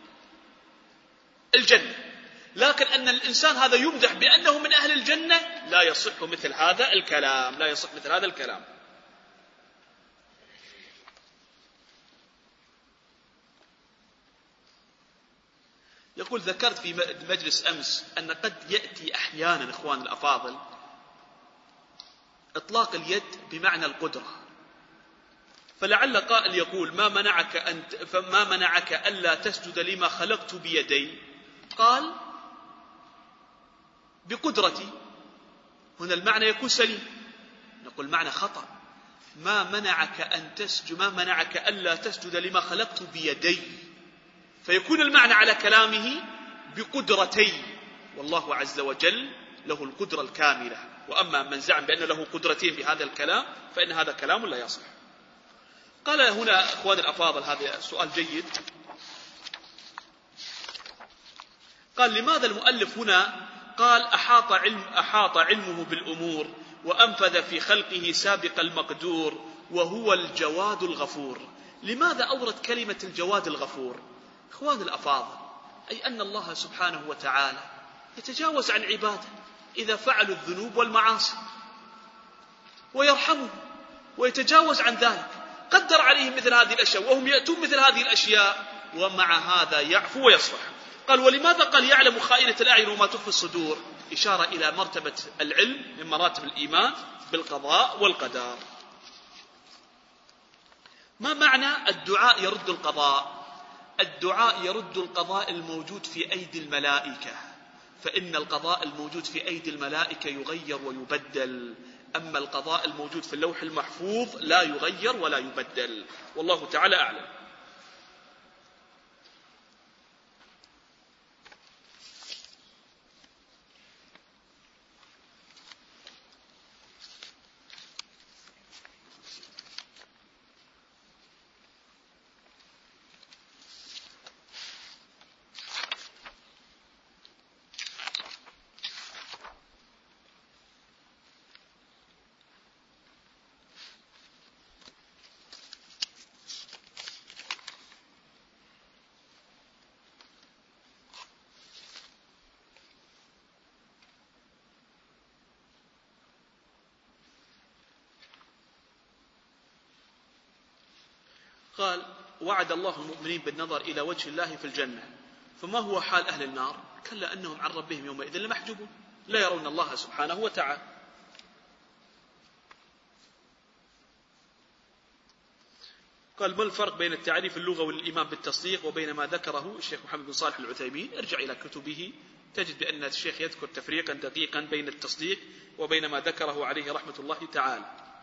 الجنة، لكن أن الإنسان هذا يمدح بأنه من أهل الجنة لا يصح مثل هذا الكلام، لا يصح مثل هذا الكلام. يقول: ذكرت في مجلس أمس أن قد يأتي أحيانا إخوان الأفاضل إطلاق اليد بمعنى القدرة، فلعل قائل يقول: ما منعك ألا تسجد لما خلقت بيدي؟ قال: بقدرتي. هنا المعنى يكون سليم. نقول معنى خطأ. ما منعك ألا تسجد لما خلقت بيدي، فيكون المعنى على كلامه بقدرتي، والله عز وجل له القدرة الكاملة. وأما من زعم بأن له قدرتين بهذا الكلام فإن هذا كلام لا يصح. قال هنا أخوان الأفاضل، هذا سؤال جيد، قال: لماذا المؤلف هنا قال أحاط علمه بالأمور وأنفذ في خلقه سابق المقدور وهو الجواد الغفور؟ لماذا أورد كلمة الجواد الغفور؟ إخوان الأفاضل، أي أن الله سبحانه وتعالى يتجاوز عن عباده إذا فعلوا الذنوب والمعاصي، ويرحمهم ويتجاوز عن ذلك، قدر عليهم مثل هذه الأشياء وهم يأتون مثل هذه الأشياء، ومع هذا يعفو ويصفح. قال: ولماذا قال يعلم خائنة الأعين وما تخفي الصدور؟ إشارة إلى مرتبة العلم من مراتب الإيمان بالقضاء والقدر. ما معنى الدعاء يرد القضاء؟ الدعاء يرد القضاء الموجود في أيدي الملائكة، فإن القضاء الموجود في أيدي الملائكة يغير ويبدل، أما القضاء الموجود في اللوح المحفوظ لا يغير ولا يبدل، والله تعالى أعلم. قال: وعد الله المؤمنين بالنظر إلى وجه الله في الجنة، فما هو حال أهل النار؟ كلا أنهم عن ربهم يومئذ لمحجوبون، لا يرون الله سبحانه وتعالى. قال: ما الفرق بين التعريف اللغوي للإيمان بالتصديق وبين ما ذكره الشيخ محمد بن صالح العثيمين؟ ارجع إلى كتبه تجد بأن الشيخ يذكر تفريقا دقيقا بين التصديق وبين ما ذكره عليه رحمة الله تعالى.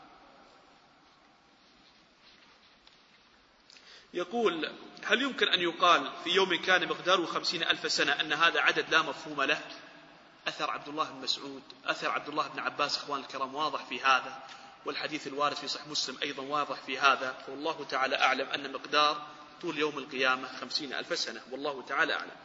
يقول: هل يمكن أن يقال في يوم كان مقداره 50,000 سنة أن هذا عدد لا مفهوم له؟ أثر عبد الله بن مسعود، أثر عبد الله بن عباس إخوان الكرام واضح في هذا، والحديث الوارد في صحيح مسلم أيضا واضح في هذا، والله تعالى أعلم أن مقدار طول يوم القيامة 50,000 سنة، والله تعالى أعلم.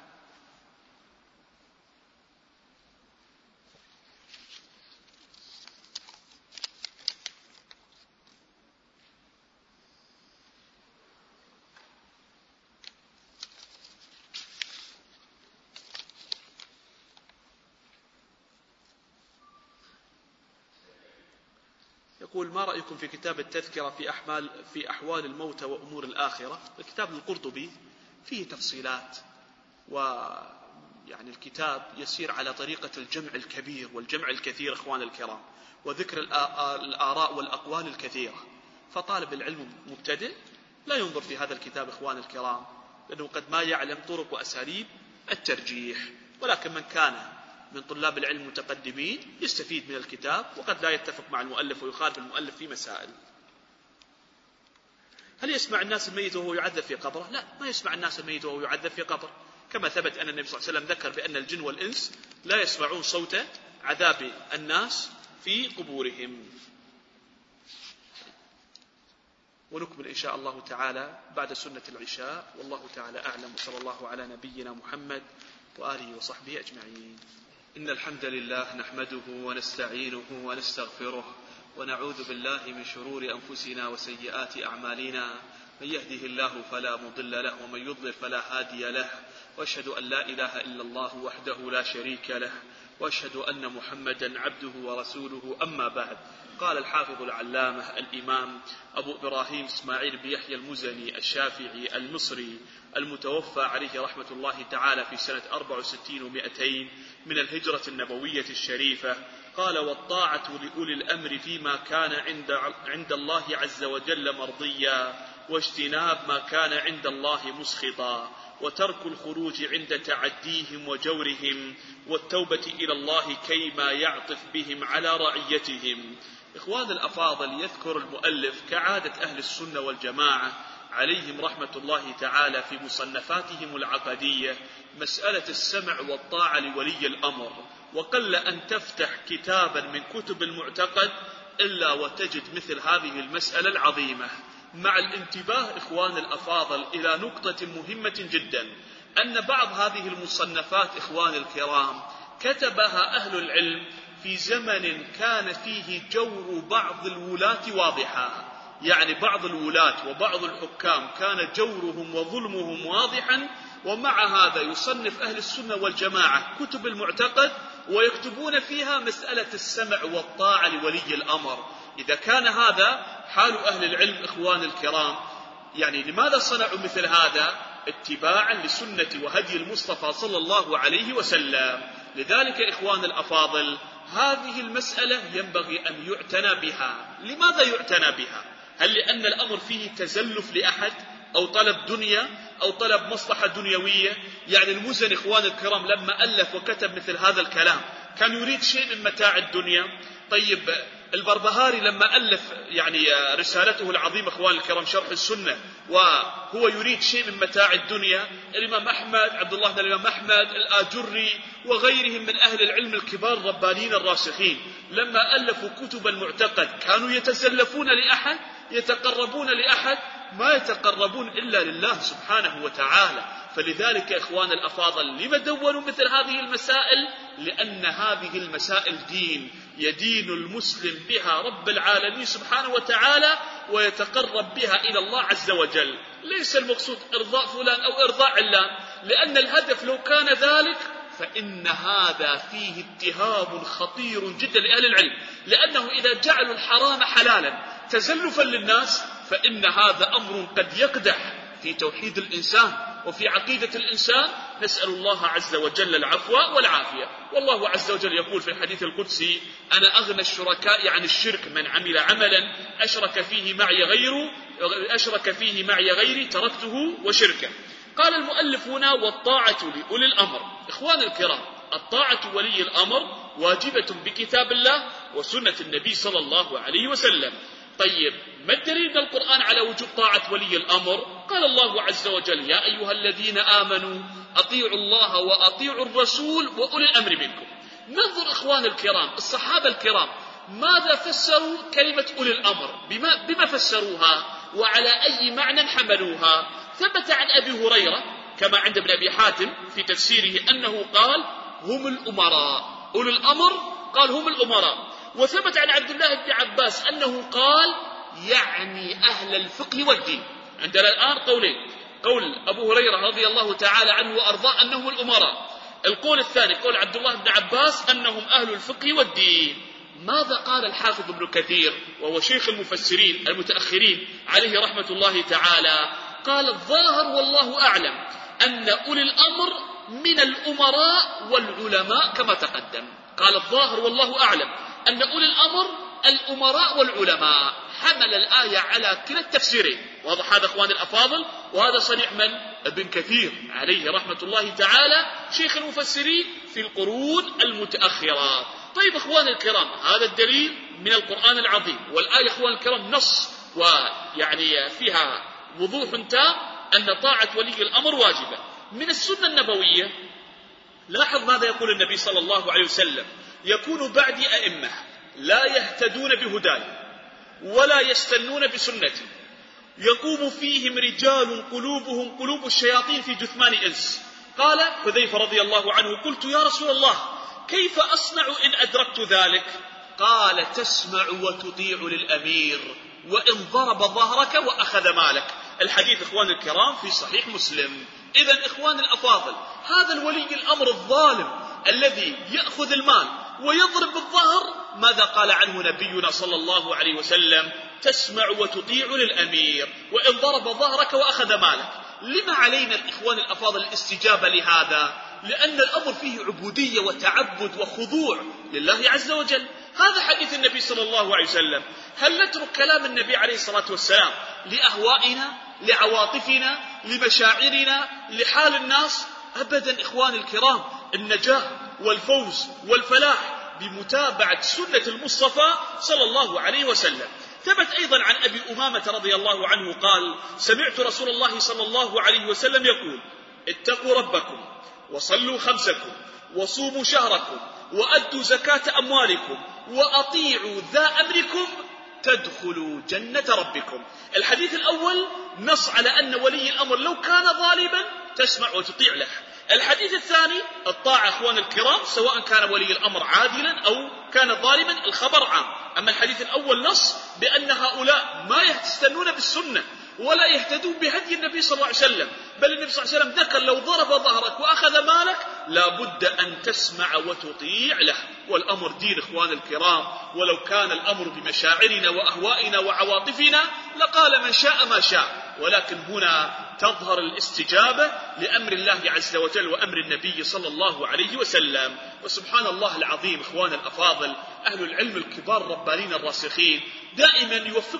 يقول: ما رأيكم في كتاب التذكرة في أحوال الموتى وأمور الآخرة؟ الكتاب القرطبي فيه تفصيلات، ويعني الكتاب يسير على طريقة الجمع الكبير والجمع الكثير إخوان الكرام، وذكر الآراء والأقوال الكثيرة. فطالب العلم مبتدئ لا ينظر في هذا الكتاب إخوان الكرام، لأنه قد ما يعلم طرق وأساليب الترجيح، ولكن من كان من طلاب العلم المتقدمين يستفيد من الكتاب، وقد لا يتفق مع المؤلف ويخالف المؤلف في مسائل. هل يسمع الناس الميت وهو يعذب في قبره؟ لا، ما يسمع الناس الميت وهو يعذب في قبره، كما ثبت أن النبي صلى الله عليه وسلم ذكر بأن الجن والإنس لا يسمعون صوت عذاب الناس في قبورهم. ونكمل إن شاء الله تعالى بعد سنة العشاء، والله تعالى أعلم، وصلى الله على نبينا محمد وآله وصحبه أجمعين. إن الحمد لله نحمده ونستعينه ونستغفره، ونعوذ بالله من شرور أنفسنا وسيئات أعمالنا، من يهده الله فلا مضل له، ومن يضلل فلا هادي له، وأشهد أن لا إله إلا الله وحده لا شريك له، وأشهد أن محمدا عبده ورسوله. أما بعد، قال الحافظ العلامة الإمام أبو إبراهيم إسماعيل بن يحيى المزني الشافعي المصري المتوفى عليه رحمة الله تعالى في سنة 64 و200 من الهجرة النبوية الشريفة، قال: والطاعة لأولي الأمر فيما كان عند الله عز وجل مرضيا، واجتناب ما كان عند الله مسخطا، وترك الخروج عند تعديهم وجورهم، والتوبة إلى الله كيما يعطف بهم على رعيتهم. إخوان الأفاضل، يذكر المؤلف كعادة أهل السنة والجماعة عليهم رحمة الله تعالى في مصنفاتهم العقدية مسألة السمع والطاعة لولي الأمر، وقل أن تفتح كتابا من كتب المعتقد إلا وتجد مثل هذه المسألة العظيمة، مع الانتباه إخوان الأفاضل إلى نقطة مهمة جدا، أن بعض هذه المصنفات إخوان الكرام كتبها أهل العلم في زمن كان فيه جور بعض الولاة واضحا، يعني بعض الولاة وبعض الحكام كان جورهم وظلمهم واضحا، ومع هذا يصنف أهل السنة والجماعة كتب المعتقد ويكتبون فيها مسألة السمع والطاعة لولي الأمر. إذا كان هذا حال أهل العلم إخوان الكرام، يعني لماذا صنعوا مثل هذا؟ اتباعا لسنة وهدي المصطفى صلى الله عليه وسلم. لذلك إخوان الأفاضل، هذه المسألة ينبغي أن يعتنى بها. لماذا يعتنى بها؟ هل لأن الأمر فيه تزلف لأحد أو طلب دنيا أو طلب مصلحة دنيوية؟ يعني المزني إخوان الكرام لما ألف وكتب مثل هذا الكلام كان يريد شيء من متاع الدنيا؟ طيب البربهاري لما ألف يعني رسالته العظيمة إخوان الكرام شرح السنة وهو يريد شيء من متاع الدنيا، الإمام أحمد عبد الله بن الإمام أحمد الآجري وغيرهم من أهل العلم الكبار الربانيين الراسخين لما ألفوا كتب المعتقد كانوا يتزلفون لأحد؟ يتقربون لأحد؟ ما يتقربون إلا لله سبحانه وتعالى. فلذلك إخوان الأفاضل لما دونوا مثل هذه المسائل؟ لأن هذه المسائل دين يدين المسلم بها رب العالمين سبحانه وتعالى ويتقرب بها إلى الله عز وجل. ليس المقصود إرضاء فلان أو إرضاء علان، لأن الهدف لو كان ذلك فإن هذا فيه اتهام خطير جدا لأهل العلم، لأنه إذا جعلوا الحرام حلالا تزلفا للناس فإن هذا أمر قد يقدح في توحيد الإنسان وفي عقيدة الإنسان. نسأل الله عز وجل العفو والعافية. والله عز وجل يقول في الحديث القدسي: أنا أغنى الشركاء عن الشرك، من عمل عملا أشرك فيه معي غيري تركته وشركه. قال المؤلف هنا: والطاعة لأولي الأمر. إخوان الكرام، الطاعة ولي الأمر واجبة بكتاب الله وسنة النبي صلى الله عليه وسلم. طيب، ما الدليل من القرآن على وجوب طاعة ولي الأمر؟ قال الله عز وجل: يا أيها الذين آمنوا أطيعوا الله وأطيعوا الرسول وأولي الأمر منكم. ننظر إخوان الكرام، الصحابة الكرام ماذا فسروا كلمة أولي الأمر؟ بما فسروها وعلى أي معنى حملوها؟ ثبت عن أبي هريرة كما عند ابن أبي حاتم في تفسيره أنه قال: هم الأمراء. أولي الأمر قال هم الأمراء. وثبت عن عبد الله بن عباس أنه قال: يعني أهل الفقه والدين. عندنا الآن قولين: قول أبو هريرة رضي الله تعالى عنه وأرضاه أنهم الأمراء، القول الثاني قول عبد الله بن عباس أنهم أهل الفقه والدين. ماذا قال الحافظ ابن كثير وهو شيخ المفسرين المتأخرين عليه رحمة الله تعالى؟ قال: الظاهر والله أعلم أن أولي الأمر من الأمراء والعلماء كما تقدم. قال الظاهر والله أعلم أن أولي الأمر الأمراء والعلماء، حمل الآية على كلا التفسيرين. واضح هذا أخواني الأفاضل؟ وهذا صريح من؟ ابن كثير عليه رحمة الله تعالى، شيخ المفسرين في القرون المتأخرة. طيب أخواني الكرام، هذا الدليل من القرآن العظيم، والآية أخواني الكرام نص ويعني فيها وضوح تام أن طاعة ولي الأمر واجبة. من السنة النبوية لاحظ ماذا يقول النبي صلى الله عليه وسلم: يكون بعدي أئمة لا يهتدون بهداي ولا يستنون بسنتي، يقوم فيهم رجال قلوبهم قلوب الشياطين في جثمان إنس. قال حذيفة رضي الله عنه: قلت يا رسول الله كيف أصنع إن أدركت ذلك؟ قال: تسمع وتطيع للأمير وإن ضرب ظهرك وأخذ مالك. الحديث إخوان الكرام في صحيح مسلم. إذن إخوان الأفاضل، هذا الولي الأمر الظالم الذي يأخذ المال ويضرب الظهر، ماذا قال عنه نبينا صلى الله عليه وسلم؟ تسمع وتطيع للأمير وإن ضرب ظهرك وأخذ مالك. لما علينا الإخوان الأفاضل الاستجابة لهذا؟ لأن الأمر فيه عبودية وتعبد وخضوع لله عز وجل. هذا حديث النبي صلى الله عليه وسلم. هل نترك كلام النبي عليه الصلاة والسلام لأهوائنا، لعواطفنا، لمشاعرنا، لحال الناس؟ أبدا إخواني الكرام. النجاة والفوز والفلاح بمتابعة سنة المصطفى صلى الله عليه وسلم. ثبت أيضا عن أبي أمامة رضي الله عنه قال: سمعت رسول الله صلى الله عليه وسلم يقول: اتقوا ربكم وصلوا خمسكم وصوموا شهركم وأدوا زكاة أموالكم وأطيعوا ذا أمركم تدخلوا جنة ربكم. الحديث الأول نص على أن ولي الأمر لو كان ظالما تسمع وتطيع له. الحديث الثاني الطاعة أخوان الكرام، سواء كان ولي الأمر عادلا أو كان ظالما، الخبر عام. أما الحديث الأول نص بأن هؤلاء ما يستنون بالسنة ولا يهتدون بهدي النبي صلى الله عليه وسلم، بل النبي صلى الله عليه وسلم ذكر: لو ضرب ظهرك وأخذ مالك لابد أن تسمع وتطيع له. والأمر دين إخوان الكرام، ولو كان الأمر بمشاعرنا وأهوائنا وعواطفنا لقال من شاء ما شاء، ولكن هنا تظهر الاستجابة لأمر الله عز وجل وأمر النبي صلى الله عليه وسلم. وسبحان الله العظيم إخوان الأفاضل، أهل العلم الكبار الربانين الراسخين دائما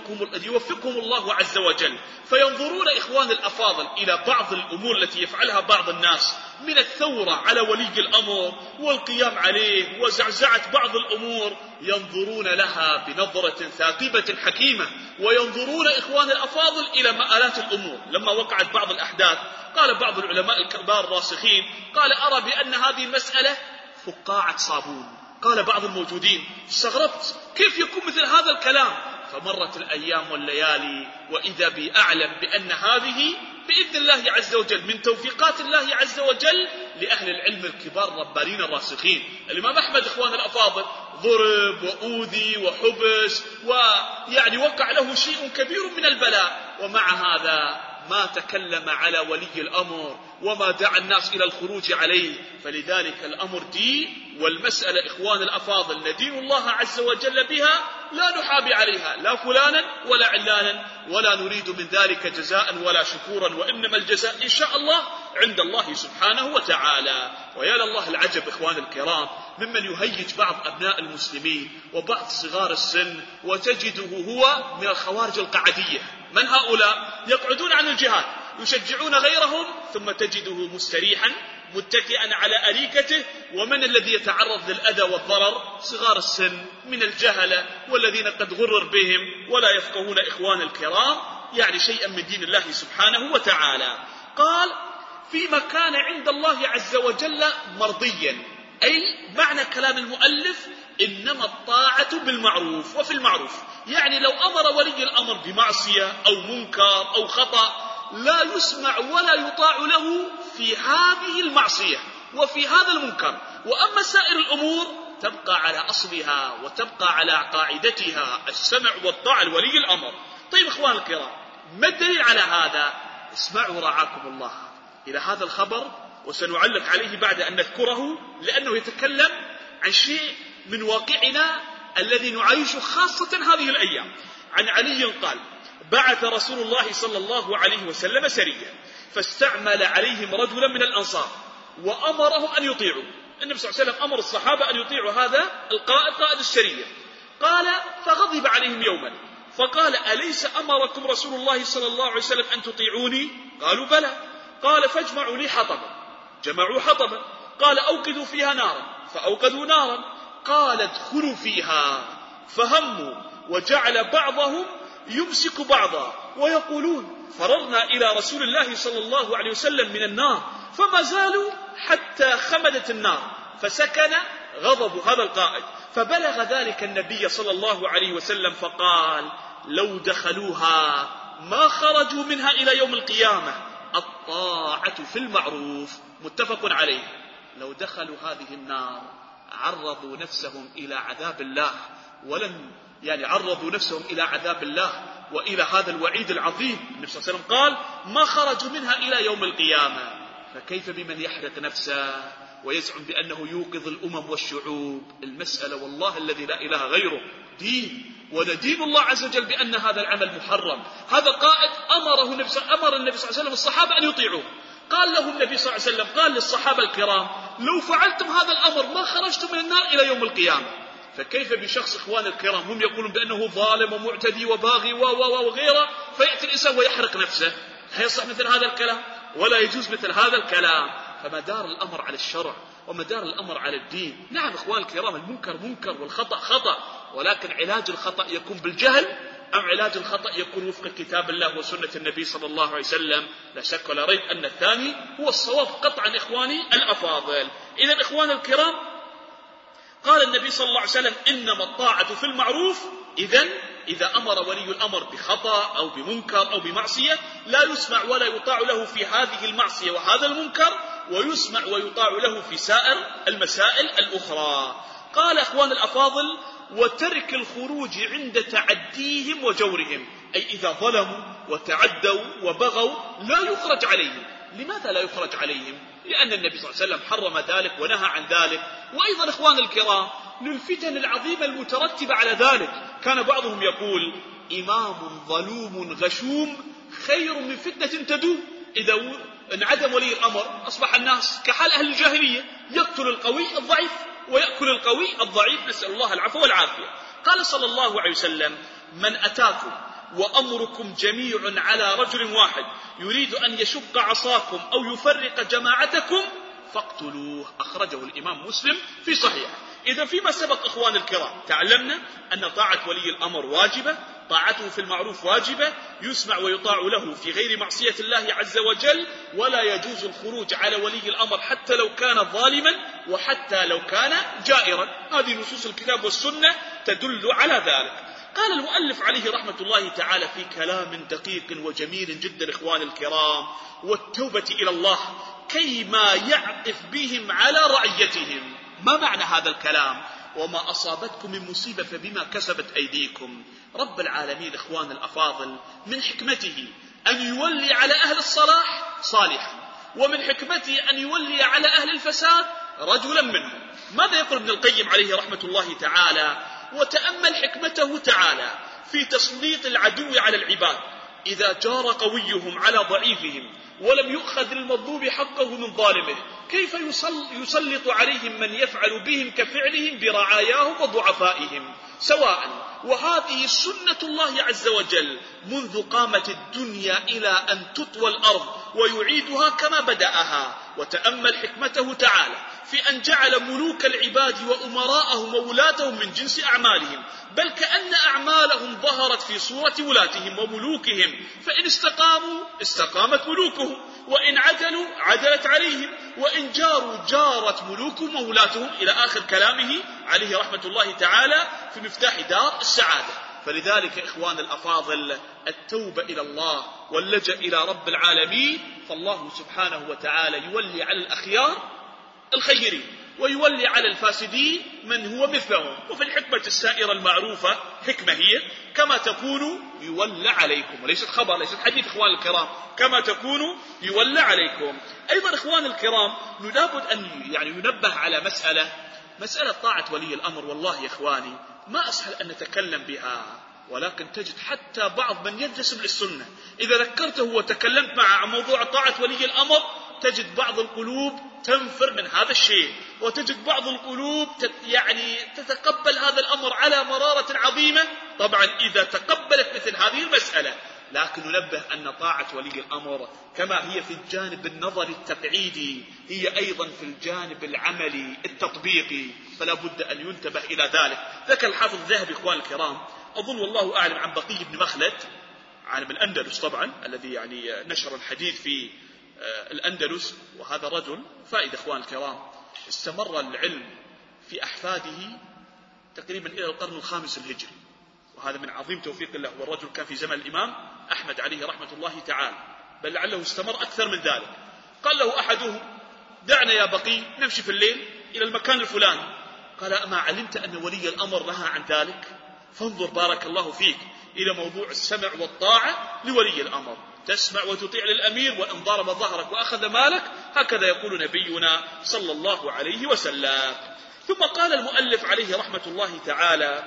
يوفقهم الله عز وجل، فينظرون إخوان الأفاضل إلى بعض الأمور التي يفعلها بعض الناس من الثورة على ولي الأمر والقيام عليه وزعزعة بعض الأمور، ينظرون لها بنظرة ثاقبة حكيمة، وينظرون إخوان الأفاضل إلى مآلات الأمور. لما وقعت بعض الأحداث قال بعض العلماء الكبار الراسخين: قال أرى بأن هذه المسألة فقاعة صابون. قال بعض الموجودين: استغربت كيف يكون مثل هذا الكلام؟ فمرت الأيام والليالي وإذا بي أعلم بأن هذه بإذن الله عز وجل من توفيقات الله عز وجل لأهل العلم الكبار الربانين الراسخين. الإمام أحمد إخوان الأفاضل ضرب وأوذي وحبس، ويعني وقع له شيء كبير من البلاء، ومع هذا ما تكلم على ولي الأمر وما دعا الناس إلى الخروج عليه. فلذلك الأمر دين، والمسألة إخوان الأفاضل ندين الله عز وجل بها، لا نحابي عليها لا فلانا ولا علانا، ولا نريد من ذلك جزاء ولا شكورا، وإنما الجزاء إن شاء الله عند الله سبحانه وتعالى. ويا لله العجب إخوان الكرام ممن يهيج بعض أبناء المسلمين وبعض صغار السن وتجده هو من الخوارج القعدية. من هؤلاء؟ يقعدون عن الجهاد يشجعون غيرهم، ثم تجده مستريحا متكئا على أريكته. ومن الذي يتعرض للأذى والضرر؟ صغار السن من الجهلة والذين قد غرر بهم ولا يفقهون إخوان الكرام يعني شيئا من دين الله سبحانه وتعالى. قال: فيما كان عند الله عز وجل مرضيا، أي معنى كلام المؤلف إنما الطاعة بالمعروف وفي المعروف، يعني لو أمر ولي الأمر بمعصية أو منكر أو خطأ لا يسمع ولا يطاع له في هذه المعصية وفي هذا المنكر، وأما سائر الأمور تبقى على أصلها وتبقى على قاعدتها، السمع والطاعة لولي الأمر. طيب إخوان الكرام، ما الدليل على هذا؟ اسمعوا رعاكم الله إلى هذا الخبر، وسنعلق عليه بعد أن نذكره، لأنه يتكلم عن شيء من واقعنا الذي نعيش خاصة هذه الأيام. عن علي قال: بعث رسول الله صلى الله عليه وسلم سرية فاستعمل عليهم رجلا من الأنصار وأمرهم أن يطيعوا. النبي صلى الله عليه وسلم أمر الصحابة أن يطيعوا هذا القائد، قائد السرية. قال فغضب عليهم يوما فقال أليس أمركم رسول الله صلى الله عليه وسلم أن تطيعوني؟ قالوا بلى. قال فاجمعوا لي حطبا. جمعوا حطبا. قال أوقدوا فيها نارا فأوقدوا نارا. قال ادخلوا فيها فهموا وجعل بعضهم يمسك بعضا ويقولون فررنا إلى رسول الله صلى الله عليه وسلم من النار، فما زالوا حتى خمدت النار فسكن غضب هذا القائد. فبلغ ذلك النبي صلى الله عليه وسلم فقال لو دخلوها ما خرجوا منها إلى يوم القيامة. الطاعة في المعروف متفق عليه. لو دخلوا هذه النار عرضوا نفسهم إلى عذاب الله، عرضوا نفسهم إلى عذاب الله وإلى هذا الوعيد العظيم. النبي صلى الله عليه وسلم قال ما خرجوا منها إلى يوم القيامة. فكيف بمن يحرق نفسه ويزعم بأنه يوقظ الأمم والشعوب؟ المسألة والله الذي لا إله غيره دين، وندين الله عز وجل بأن هذا العمل محرم. هذا القائد أمر النبي صلى الله عليه وسلم الصحابة أن يطيعوه. قال لهم النبي صلى الله عليه وسلم، قال للصحابة الكرام لو فعلتم هذا الأمر ما خرجتم من النار إلى يوم القيامة. فكيف بشخص إخوان الكرام هم يقولون بأنه ظالم ومعتدي وباغي وغيره، فيأتي الإنسان ويحرق نفسه؟ هل يصح مثل هذا الكلام؟ ولا يجوز مثل هذا الكلام. فمدار الأمر على الشرع ومدار الأمر على الدين. نعم إخوان الكرام، المنكر منكر والخطأ خطأ، ولكن علاج الخطأ يكون بالجهل أم علاج الخطأ يكون وفق كتاب الله وسنة النبي صلى الله عليه وسلم؟ لا شك ولا ريب أن الثاني هو الصواب قطعا إخواني الأفاضل. إذا إخوان الكرام، قال النبي صلى الله عليه وسلم إنما الطاعة في المعروف. إذا أمر ولي الأمر بخطأ أو بمنكر أو بمعصية لا يسمع ولا يطاع له في هذه المعصية وهذا المنكر، ويسمع ويطاع له في سائر المسائل الأخرى. قال أخوان الأفاضل وترك الخروج عند تعديهم وجورهم، أي إذا ظلموا وتعدوا وبغوا لا يخرج عليهم. لماذا لا يخرج عليهم؟ لأن النبي صلى الله عليه وسلم حرم ذلك ونهى عن ذلك. وأيضا إخوان الكرام للفتن العظيمة المترتبة على ذلك، كان بعضهم يقول إمام ظلوم غشوم خير من فتنة تدوم. إذا انعدم ولي الأمر أصبح الناس كحال أهل الجاهلية، يقتل القوي الضعيف ويأكل القوي الضعيف، نسأل الله العفو والعافية. قال صلى الله عليه وسلم من أتاكم وأمركم جميع على رجل واحد يريد أن يشق عصاكم أو يفرق جماعتكم فاقتلوه. أخرجه الإمام مسلم في صحيح. إذا فيما سبق إخوان الكرام تعلمنا أن طاعة ولي الأمر واجبة، طاعته في المعروف واجبة، يسمع ويطاع له في غير معصية الله عز وجل، ولا يجوز الخروج على ولي الأمر حتى لو كان ظالما وحتى لو كان جائرا. هذه نصوص الكتاب والسنة تدل على ذلك. قال المؤلف عليه رحمة الله تعالى في كلام دقيق وجميل جدا إخوان الكرام: والتوبة إلى الله كيما يعطف بهم على رعيتهم. ما معنى هذا الكلام؟ وما أصابتكم من مصيبة فبما كسبت أيديكم. رب العالمين إخوان الأفاضل من حكمته أن يولي على أهل الصلاح صالحا، ومن حكمته أن يولي على أهل الفساد رجلا منهم. ماذا يقول ابن القيم عليه رحمة الله تعالى؟ وتأمل حكمته تعالى في تسليط العدو على العباد. إذا جار قويهم على ضعيفهم ولم يؤخذ المظلوم حقه من ظالمه، كيف يسلط عليهم من يفعل بهم كفعلهم برعاياهم وضعفائهم سواء. وهذه سنة الله عز وجل منذ قامت الدنيا إلى أن تطوى الأرض، ويعيدها كما بدأها. وتأمل حكمته تعالى في أن جعل ملوك العباد وأمراءهم وولاتهم من جنس أعمالهم، بل كأن أعمالهم ظهرت في صورة ولاتهم وملوكهم، فإن استقاموا استقامت ملوكهم، وإن عدلوا عدلت عليهم، وإن جاروا جارت ملوكهم وولاتهم، إلى آخر كلامه عليه رحمة الله تعالى في مفتاح دار السعادة. فلذلك إخوان الأفاضل التوبة إلى الله واللجأ إلى رب العالمين، فالله سبحانه وتعالى يولي على الأخيار الخيرين ويولي على الفاسدين من هو مثلهم. وفي الحكمة السائرة المعروفة حكمة هي كما تكونوا يولى عليكم، وليست خبر، ليست حديث إخوان الكرام، كما تكونوا يولى عليكم. أيضا إخوان الكرام لابد أن ينبه على مسألة طاعة ولي الأمر. والله يا إخواني ما أسهل أن نتكلم بها، ولكن تجد حتى بعض من ينتسب للسنة إذا ذكرته وتكلمت معه عن موضوع طاعة ولي الأمر تجد بعض القلوب تنفر من هذا الشيء، وتجد بعض القلوب تتقبل هذا الأمر على مرارة عظيمة، طبعا إذا تقبلت مثل هذه المسألة. لكن ننبه أن طاعة ولي الأمر كما هي في الجانب النظري التقعيدي هي أيضا في الجانب العملي التطبيقي، فلا بد أن ينتبه إلى ذلك. ذكر الحافظ الذهبي إخوان الكرام أظن والله أعلم عن بقي بن مخلد عالم الأندلس طبعا الذي نشر الحديث في الأندلس، وهذا رجل فائدة إخوان الكرام استمر العلم في أحفاده تقريبا إلى القرن الخامس الهجري، وهذا من عظيم توفيق الله، والرجل كان في زمن الإمام أحمد عليه رحمة الله تعالى، بل لعله استمر أكثر من ذلك. قال له أحدهم دعنا يا بقي نمشي في الليل إلى المكان الفلاني، قال أما علمت أن ولي الأمر نهى عن ذلك؟ فانظر بارك الله فيك إلى موضوع السمع والطاعة لولي الأمر، تسمع وتطيع للأمير، وإن ضرب ظهرك وأخذ مالك، هكذا يقول نبينا صلى الله عليه وسلم. ثم قال المؤلف عليه رحمة الله تعالى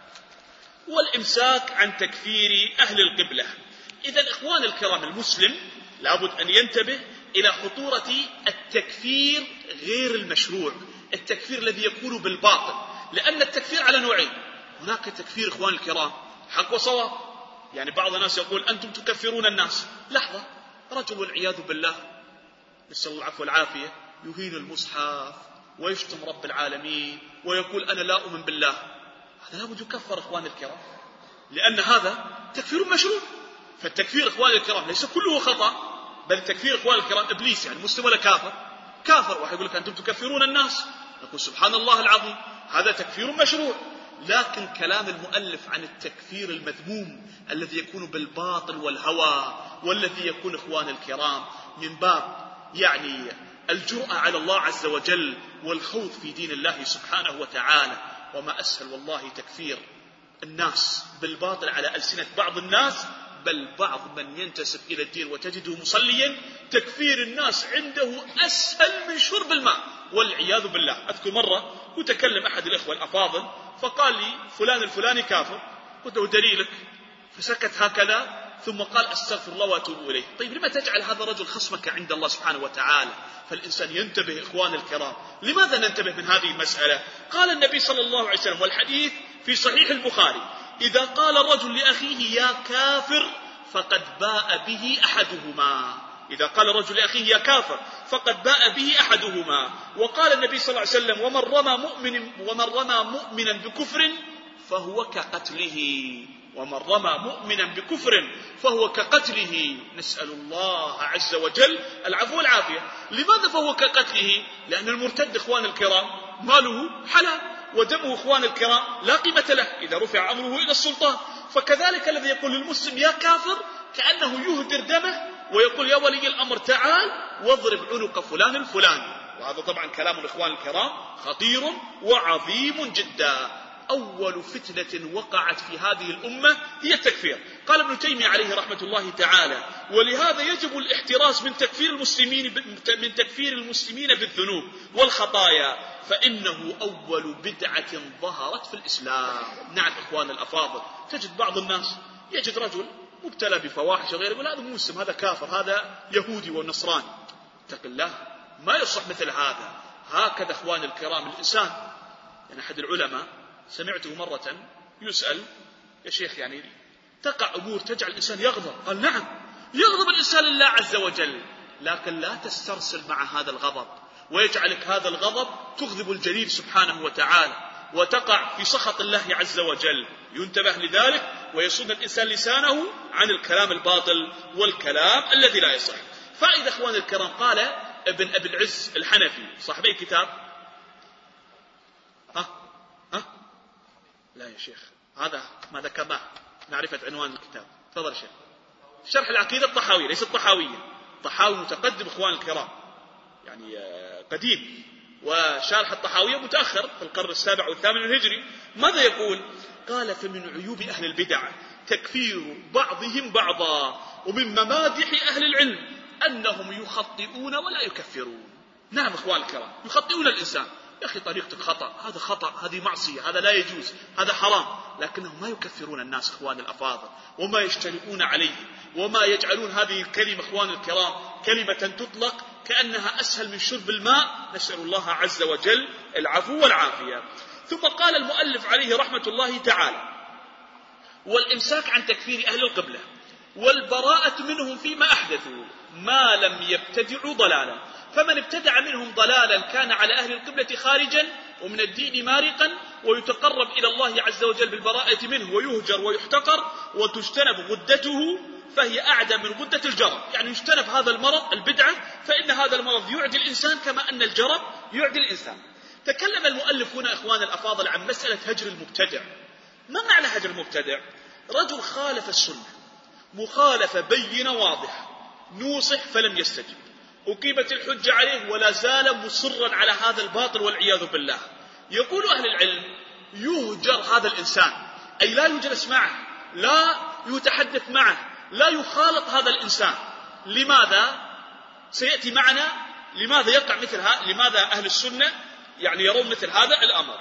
والإمساك عن تكفير أهل القبلة. إذن إخوان الكرام المسلم لابد أن ينتبه إلى خطورة التكفير غير المشروع، التكفير الذي يكون بالباطل، لأن التكفير على نوعين، هناك تكفير إخوان الكرام حق وصواب، بعض الناس يقول أنتم تكفرون الناس، لحظة، رجل والعياذ بالله نسأل الله العفو والعافية يهين المصحف ويشتم رب العالمين ويقول أنا لا أؤمن بالله، هذا لابد يكفر إخوان الكرام، لأن هذا تكفير مشروع. فالتكفير إخوان الكرام ليس كله خطأ، بل التكفير إخوان الكرام إبليس، مسلم ولا كافر؟ كافر، واحد يقول لك أنتم تكفرون الناس، نقول سبحان الله العظيم هذا تكفير مشروع. لكن كلام المؤلف عن التكفير المذموم الذي يكون بالباطل والهوى، والذي يكون إخوان الكرام من باب الجرأة على الله عز وجل والخوض في دين الله سبحانه وتعالى. وما أسهل والله تكفير الناس بالباطل على ألسنة بعض الناس، بل بعض من ينتسب إلى الدين وتجده مصليا تكفير الناس عنده أسهل من شرب الماء والعياذ بالله. أذكر مرة وتكلم أحد الإخوة الأفاضل فقال لي فلان الفلاني كافر، قلت له دليلك؟ فسكت هكذا ثم قال أستغفر الله وأتوب إليه. طيب لما تجعل هذا الرجل خصمك عند الله سبحانه وتعالى؟ فالإنسان ينتبه إخوان الكرام. لماذا ننتبه من هذه المسألة؟ قال النبي صلى الله عليه وسلم والحديث في صحيح البخاري إذا قال الرجل لأخيه يا كافر فقد باء به أحدهما، إذا قال الرجل لأخيه يا كافر فقد باء به أحدهما. وقال النبي صلى الله عليه وسلم ومن رمى مؤمنا بكفر فهو كقتله، ومن رمى مؤمنا بكفر فهو كقتله. نسأل الله عز وجل العفو والعافية. لماذا فهو كقتله؟ لأن المرتد إخوان الكرام ماله حلال، ودمه إخوان الكرام لا قيمة له إذا رفع أمره إلى السلطان. فكذلك الذي يقول للمسلم يا كافر كأنه يهدر دمه ويقول يا ولي الأمر تعال واضرب عنق فلان الفلاني، وهذا طبعا كلام الإخوان الكرام خطير وعظيم جدا. أول فتنة وقعت في هذه الأمة هي التكفير. قال ابن تيمية عليه رحمة الله تعالى ولهذا يجب الاحتراس من تكفير المسلمين بالذنوب والخطايا، فإنه أول بدعة ظهرت في الإسلام. نعم إخوان الأفاضل، تجد بعض الناس يجد رجل مبتلى بفواحش غيره يقول هذا مسلم، هذا كافر، هذا يهودي ونصراني. اتق الله، ما يصح مثل هذا. هكذا إخوان الكرام الإنسان. أحد العلماء سمعته مرة يسأل يا شيخ تقع أمور تجعل الإنسان يغضب؟ قال نعم يغضب الإنسان لله عز وجل، لكن لا تسترسل مع هذا الغضب ويجعلك هذا الغضب تغضب الجليل سبحانه وتعالى وتقع في سخط الله عز وجل. ينتبه لذلك ويصون الإنسان لسانه عن الكلام الباطل والكلام الذي لا يصح. فإذا إخوان الكرام قال ابن أبي العز الحنفي صاحب أي كتاب؟ لا يا شيخ هذا ما ذكرناه معرفة عنوان الكتاب. تفضل شيخ. شرح العقيدة الطحاوية، ليس الطحاوية، طحاوي متقدم إخوان الكرام قديم، وشارح الطحاوية متأخر في القرن السابع والثامن الهجري. ماذا يقول؟ قال فمن عيوب أهل البدع تكفير بعضهم بعضا، ومن ممادح أهل العلم أنهم يخطئون ولا يكفرون. نعم إخوان الكرام يخطئون الإنسان، يا أخي طريقتك خطأ، هذا خطأ، هذه معصية، هذا لا يجوز، هذا حرام، لكنهم ما يكفرون الناس إخوان الأفاضل، وما يجترئون عليه، وما يجعلون هذه الكلمة إخوان الكرام كلمة تطلق كأنها أسهل من شرب الماء. نسأل الله عز وجل العفو والعافية. ثم قال المؤلف عليه رحمة الله تعالى: والإمساك عن تكفير أهل القبلة والبراءة منهم فيما أحدثوا ما لم يبتدعوا ضلالا، فمن ابتدع منهم ضلالا كان على أهل القبلة خارجا ومن الدين مارقا، ويتقرب إلى الله عز وجل بالبراءة منه، ويهجر ويحتقر، وتجتنب غدته فهي أعدى من غدة الجرب. يعني يجتنب هذا المرض البدعة، فإن هذا المرض يعدي الإنسان كما أن الجرب يعدي الإنسان. تكلم المؤلف هنا إخوان الأفاضل عن مسألة هجر المبتدع. ما معنى هجر المبتدع؟ رجل خالف السنة مخالفة بينة واضحة، نوصح فلم يستجب، أقيمت الحجة عليه ولا زال مصرا على هذا الباطل والعياذ بالله. يقول أهل العلم: يهجر هذا الإنسان، أي لا يجلس معه، لا يتحدث معه، لا يخالط هذا الإنسان. لماذا؟ سيأتي معنا لماذا يقع مثل هذا، لماذا أهل السنة يعني يرون مثل هذا الأمر.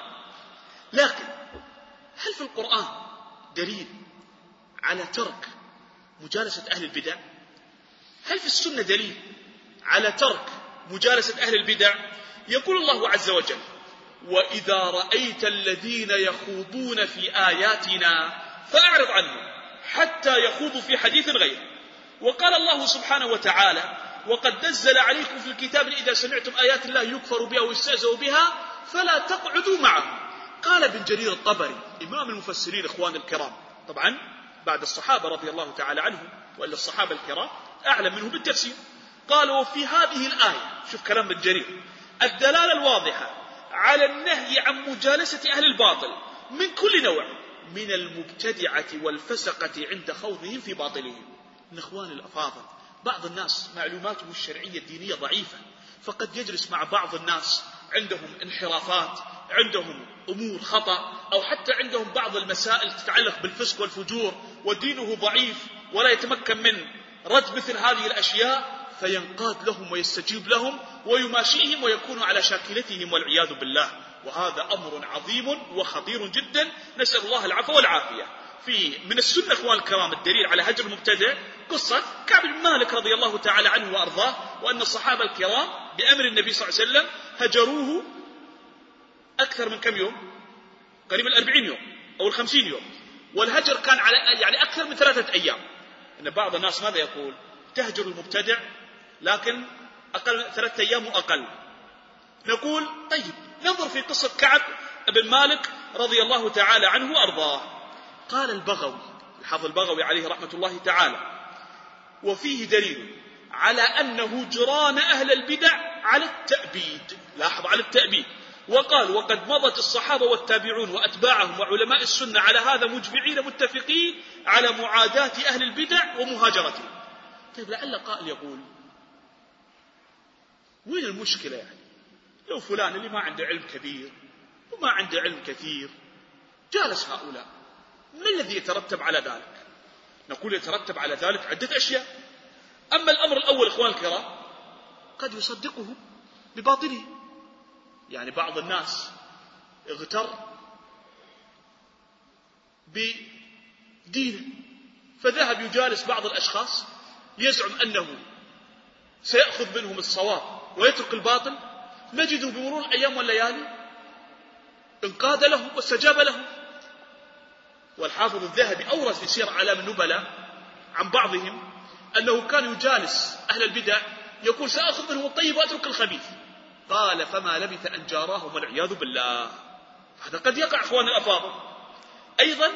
لكن هل في القرآن دليل على ترك مجالسة أهل البدع؟ هل في السنة دليل على ترك مجالسة أهل البدع؟ يقول الله عز وجل: وإذا رأيت الذين يخوضون في آياتنا فأعرض عنهم حتى يخوضوا في حديث غيره. وقال الله سبحانه وتعالى: وقد نزل عليكم في الكتاب إذا سمعتم آيات الله يكفر بها ويستهزأ بها فلا تقعدوا معهم. قال ابن جرير الطبري إمام المفسرين إخوان الكرام، طبعا بعد الصحابة رضي الله تعالى عنهم، وإلا الصحابة الكرام أعلم منه بالتفسير، قالوا في هذه الآية، شوف كلام ابن جرير، الدلالة الواضحة على النهي عن مجالسة أهل الباطل من كل نوع من المبتدعة والفسقة عند خوضهم في باطلهم. من إخوان الأفاضل بعض الناس معلوماتهم الشرعية الدينية ضعيفة، فقد يجلس مع بعض الناس عندهم انحرافات، عندهم أمور خطأ، أو حتى عندهم بعض المسائل تتعلق بالفسق والفجور، ودينه ضعيف ولا يتمكن من رد مثل هذه الأشياء، فينقاد لهم ويستجيب لهم ويماشيهم ويكون على شاكلتهم والعياذ بالله. وهذا أمر عظيم وخطير جدا، نسأل الله العفو والعافية. من السنة إخوان الكرام الدليل على هجر المبتدع قصة كعب بن مالك رضي الله تعالى عنه وأرضاه، وأن الصحابة الكرام بأمر النبي صلى الله عليه وسلم هجروه أكثر من كم يوم؟ قريب 40 يوم أو 50 يوم، والهجر كان على يعني أكثر من 3 أيام. إن بعض الناس ماذا يقول؟ تهجر المبتدع لكن أقل 3 أيام وأقل. نقول طيب ننظر في قصة كعب بن مالك رضي الله تعالى عنه وأرضاه. قال البغوي، الحافظ البغوي عليه رحمة الله تعالى: وفيه دليل على أن هجران أهل البدع على التأبيد. لاحظ، على التأبيد. وقال: وقد مضت الصحابة والتابعون وأتباعهم وعلماء السنة على هذا مجمعين متفقين على معاداة أهل البدع ومهاجرتهم. طيب لعل قائل يقول: وين المشكلة يعني؟ لو فلان اللي ما عنده علم كبير وما عنده علم كثير جالس هؤلاء، ما الذي يترتب على ذلك؟ نقول يترتب على ذلك عدة أشياء. أما الأمر الأول إخوان الكرام قد يصدقه بباطله. يعني بعض الناس اغتر بدينه فذهب يجالس بعض الأشخاص يزعم أنه سيأخذ منهم الصواب ويترك الباطل. نجده بمرور الأيام والليالي انقاد له واستجاب له. والحافظ الذهبي أورد في سير أعلام النبلاء عن بعضهم أنه كان يجالس أهل البدع يقول: سأخذ منهم الطيب وأترك الخبيث. قال: فما لبث أن جاراهم والعياذ بالله. هذا قد يقع إخوان الأفاضل. أيضا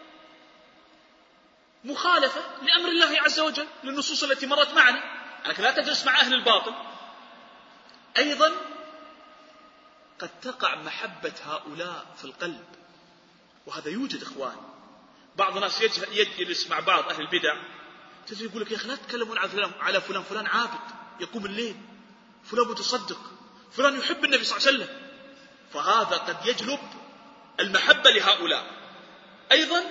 مخالفة لأمر الله عز وجل للنصوص التي مرت معنا، أنك لا تجلس مع أهل الباطل. أيضا قد تقع محبة هؤلاء في القلب، وهذا يوجد إخوان. بعض الناس يجلس مع بعض أهل البدع، تجي يقول لك: يا أخي لا تتكلمون على فلان، فلان عابد يقوم الليل، فلان متصدق، فلان يحب النبي صلى الله عليه وسلم. فهذا قد يجلب المحبة لهؤلاء. أيضا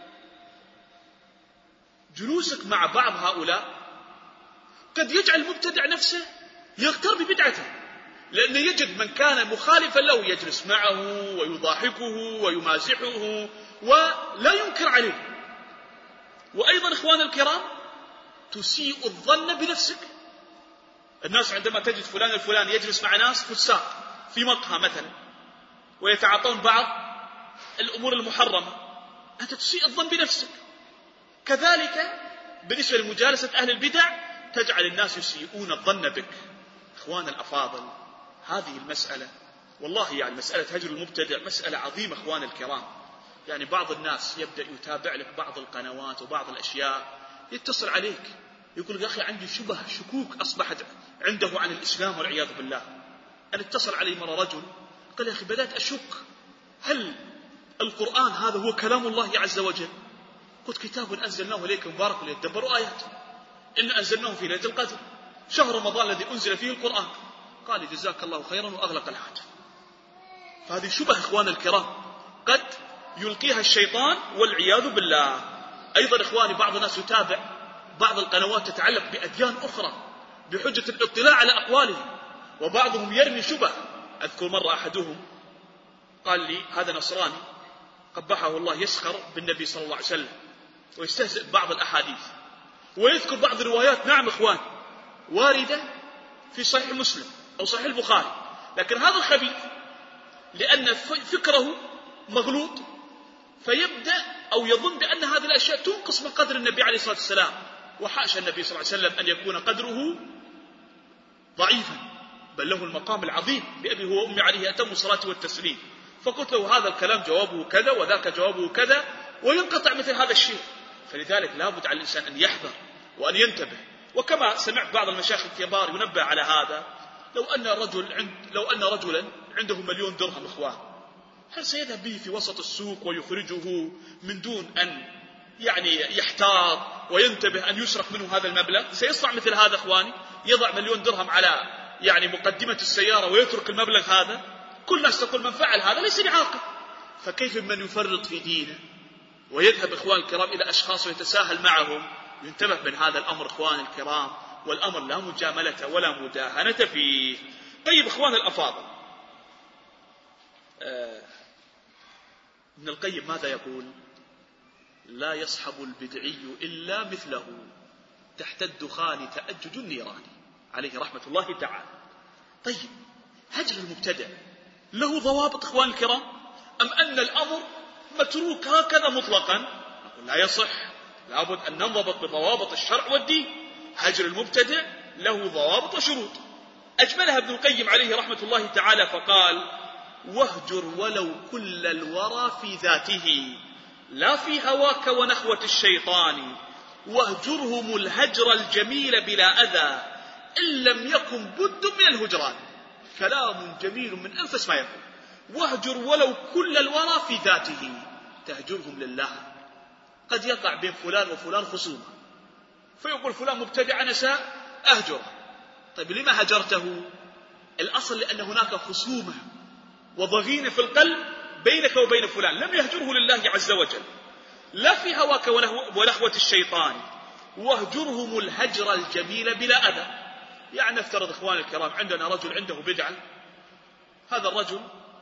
جلوسك مع بعض هؤلاء قد يجعل المبتدع نفسه يغتر ببدعته، لأنه يجد من كان مخالفا له يجلس معه ويضاحكه ويمازحه ولا ينكر عليه. وأيضا إخوان الكرام تسيء الظن بنفسك. الناس عندما تجد فلان الفلاني يجلس مع ناس فساق في مقهى مثلا ويتعاطون بعض الأمور المحرمة، أنت تسيء الظن بنفسك. كذلك بالنسبة لمجالسة أهل البدع تجعل الناس يسيئون الظن بك. إخوان الأفاضل، هذه المسألة والله يعني مسألة هجر المبتدع مسألة عظيمة إخوان الكرام. يعني بعض الناس يبدأ يتابع لك بعض القنوات وبعض الأشياء، يتصل عليك يقول يا أخي عندي شكوك أصبحت عنده عن الإسلام والعياذ بالله. أنا اتصل علي مرة رجل قال يا أخي بدأت أشك هل القرآن هذا هو كلام الله عز وجل؟ قلت كتاب أنزلناه إليك مبارك ليدبروا آياته، إن أنزلناه في ليلة القدر شهر رمضان الذي أنزل فيه القرآن. قال جزاك الله خيرا وأغلق الهاتف. فهذه شبه إخوان الكرام قد يلقيها الشيطان والعياذ بالله. أيضا إخواني بعض الناس يتابع بعض القنوات تتعلق بأديان أخرى بحجة الاطلاع على أقوالهم، وبعضهم يرمي شبه. أذكر مرة أحدهم قال لي هذا نصراني قبحه الله يسخر بالنبي صلى الله عليه وسلم ويستهزئ بعض الأحاديث ويذكر بعض الروايات، نعم إخوان، واردة في صحيح مسلم أو صحيح البخاري، لكن هذا الخبيث لأن فكره مغلوط فيبدأ أو يظن بأن هذه الأشياء تنقص من قدر النبي عليه الصلاة والسلام، وحاشا النبي صلى الله عليه وسلم أن يكون قدره ضعيفا، بل له المقام العظيم بأبي هو أمي عليه أتم الصلاة والتسليم. فقلت له هذا الكلام جوابه كذا وذاك جوابه كذا، وينقطع مثل هذا الشيء. فلذلك لابد على الإنسان أن يحذر وأن ينتبه. وكما سمعت بعض المشايخ الكبار ينبه على هذا، لو أن رجلا عنده 1,000,000 درهم إخوان، هل سيذهب به في وسط السوق ويخرجه من دون أن يعني يحتاط وينتبه أن يسرق منه هذا المبلغ؟ سيصنع مثل هذا إخواني، يضع 1,000,000 درهم على يعني مقدمة السيارة ويترك المبلغ هذا. كل الناس تقول من فعل هذا ليس بعاقل، فكيف من يفرط في دينه ويذهب إخوان الكرام إلى أشخاص ويتساهل معهم؟ ينتبه من هذا الأمر إخوان الكرام، والأمر لا مجاملة ولا مداهنة فيه. طيب إخوان الأفاضل، ابن القيم ماذا يقول؟ لا يصحب البدعي إلا مثله تحت الدخان تأجج النيران، عليه رحمة الله تعالى. طيب هجر المبتدع له ضوابط إخوان الكرام أم أن الأمر متروك هكذا مطلقا؟ نقول لا يصح، لابد أن ننضبط بضوابط الشرع والدين. هجر المبتدع له ضوابط وشروط أجملها ابن القيم عليه رحمة الله تعالى، فقال واهجر ولو كل الورى في ذاته لا في هواك ونخوة الشيطان، واهجرهم الهجر الجميل بلا أذى إن لم يكن بد من الهجران. كلام جميل من أنفس ما يقول. واهجر ولو كل الورى في ذاته، تهجرهم لله. قد يقع بين فلان وفلان خصومة، فيقول فلان مبتدع نساء أهجره. طيب لما هجرته؟ الأصل لأن هناك خصومة وضغينة في القلب بينك وبين فلان، لم يهجره لله عز وجل. لا في هواك ونخوة الشيطان، واهجرهم الهجر الجميل بلا أذى. يعني نفترض إخوان الكرام عندنا رجل عنده بدعة، هذا الرجل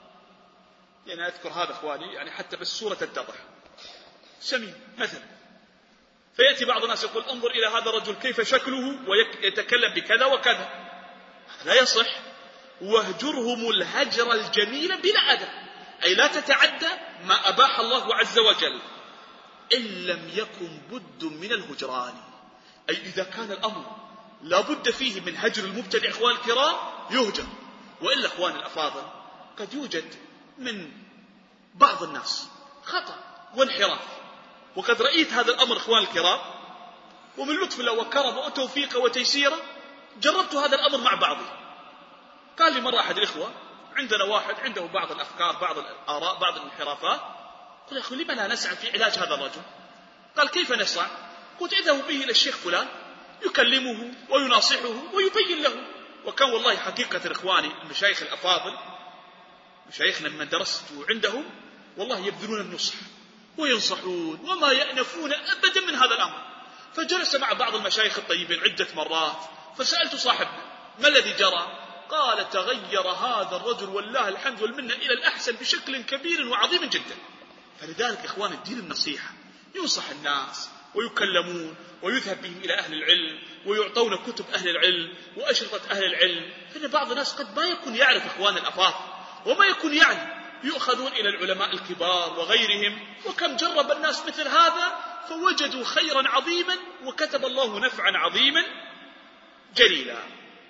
يعني أذكر هذا إخواني يعني حتى بس صورة تتضح، سمين مثلا، فيأتي بعض الناس يقول انظر إلى هذا الرجل كيف شكله ويتكلم بكذا وكذا، لا يصح. واهجرهم الهجر الجميل بلا أذى، أي لا تتعدى ما أباح الله عز وجل إن لم يكن بد من الهجران، أي إذا كان الأمر لا بد فيه من هجر المبتدع إخوان الكرام يهجر. وإلا إخوان الأفاضل قد يوجد من بعض الناس خطأ وانحراف، وقد رأيت هذا الأمر إخوان الكرام، ومن لطف الله وكرمه وتوفيقه وتيسيره جربت هذا الأمر مع بعضي. قال لي مرة أحد الإخوة عندنا واحد عنده بعض الأفكار بعض الآراء بعض الانحرافات، قل يا أخي لما لا نسعى في علاج هذا الرجل؟ قال كيف نسعى؟ قلت اذهبوا به إلى الشيخ فلان يكلمه ويناصحه ويبين له. وكان والله حقيقة إخواني المشايخ الأفاضل مشايخنا من درست عندهم والله يبذلون النصح وينصحون وما يأنفون أبدا من هذا الأمر. فجلس مع بعض المشايخ الطيبين عدة مرات، فسألت صاحبنا ما الذي جرى؟ قال تغير هذا الرجل والله الحمد والمنة إلى الأحسن بشكل كبير وعظيم جدا. فلذلك إخوان الدين النصيحة، ينصح الناس ويكلمون ويذهب بهم إلى أهل العلم ويعطون كتب أهل العلم وأشرطة أهل العلم. فإن بعض الناس قد ما يكون يعرف إخوان الأفاضل وما يكون يعلم، يؤخذون إلى العلماء الكبار وغيرهم، وكم جرب الناس مثل هذا فوجدوا خيرا عظيما وكتب الله نفعا عظيما جليلا.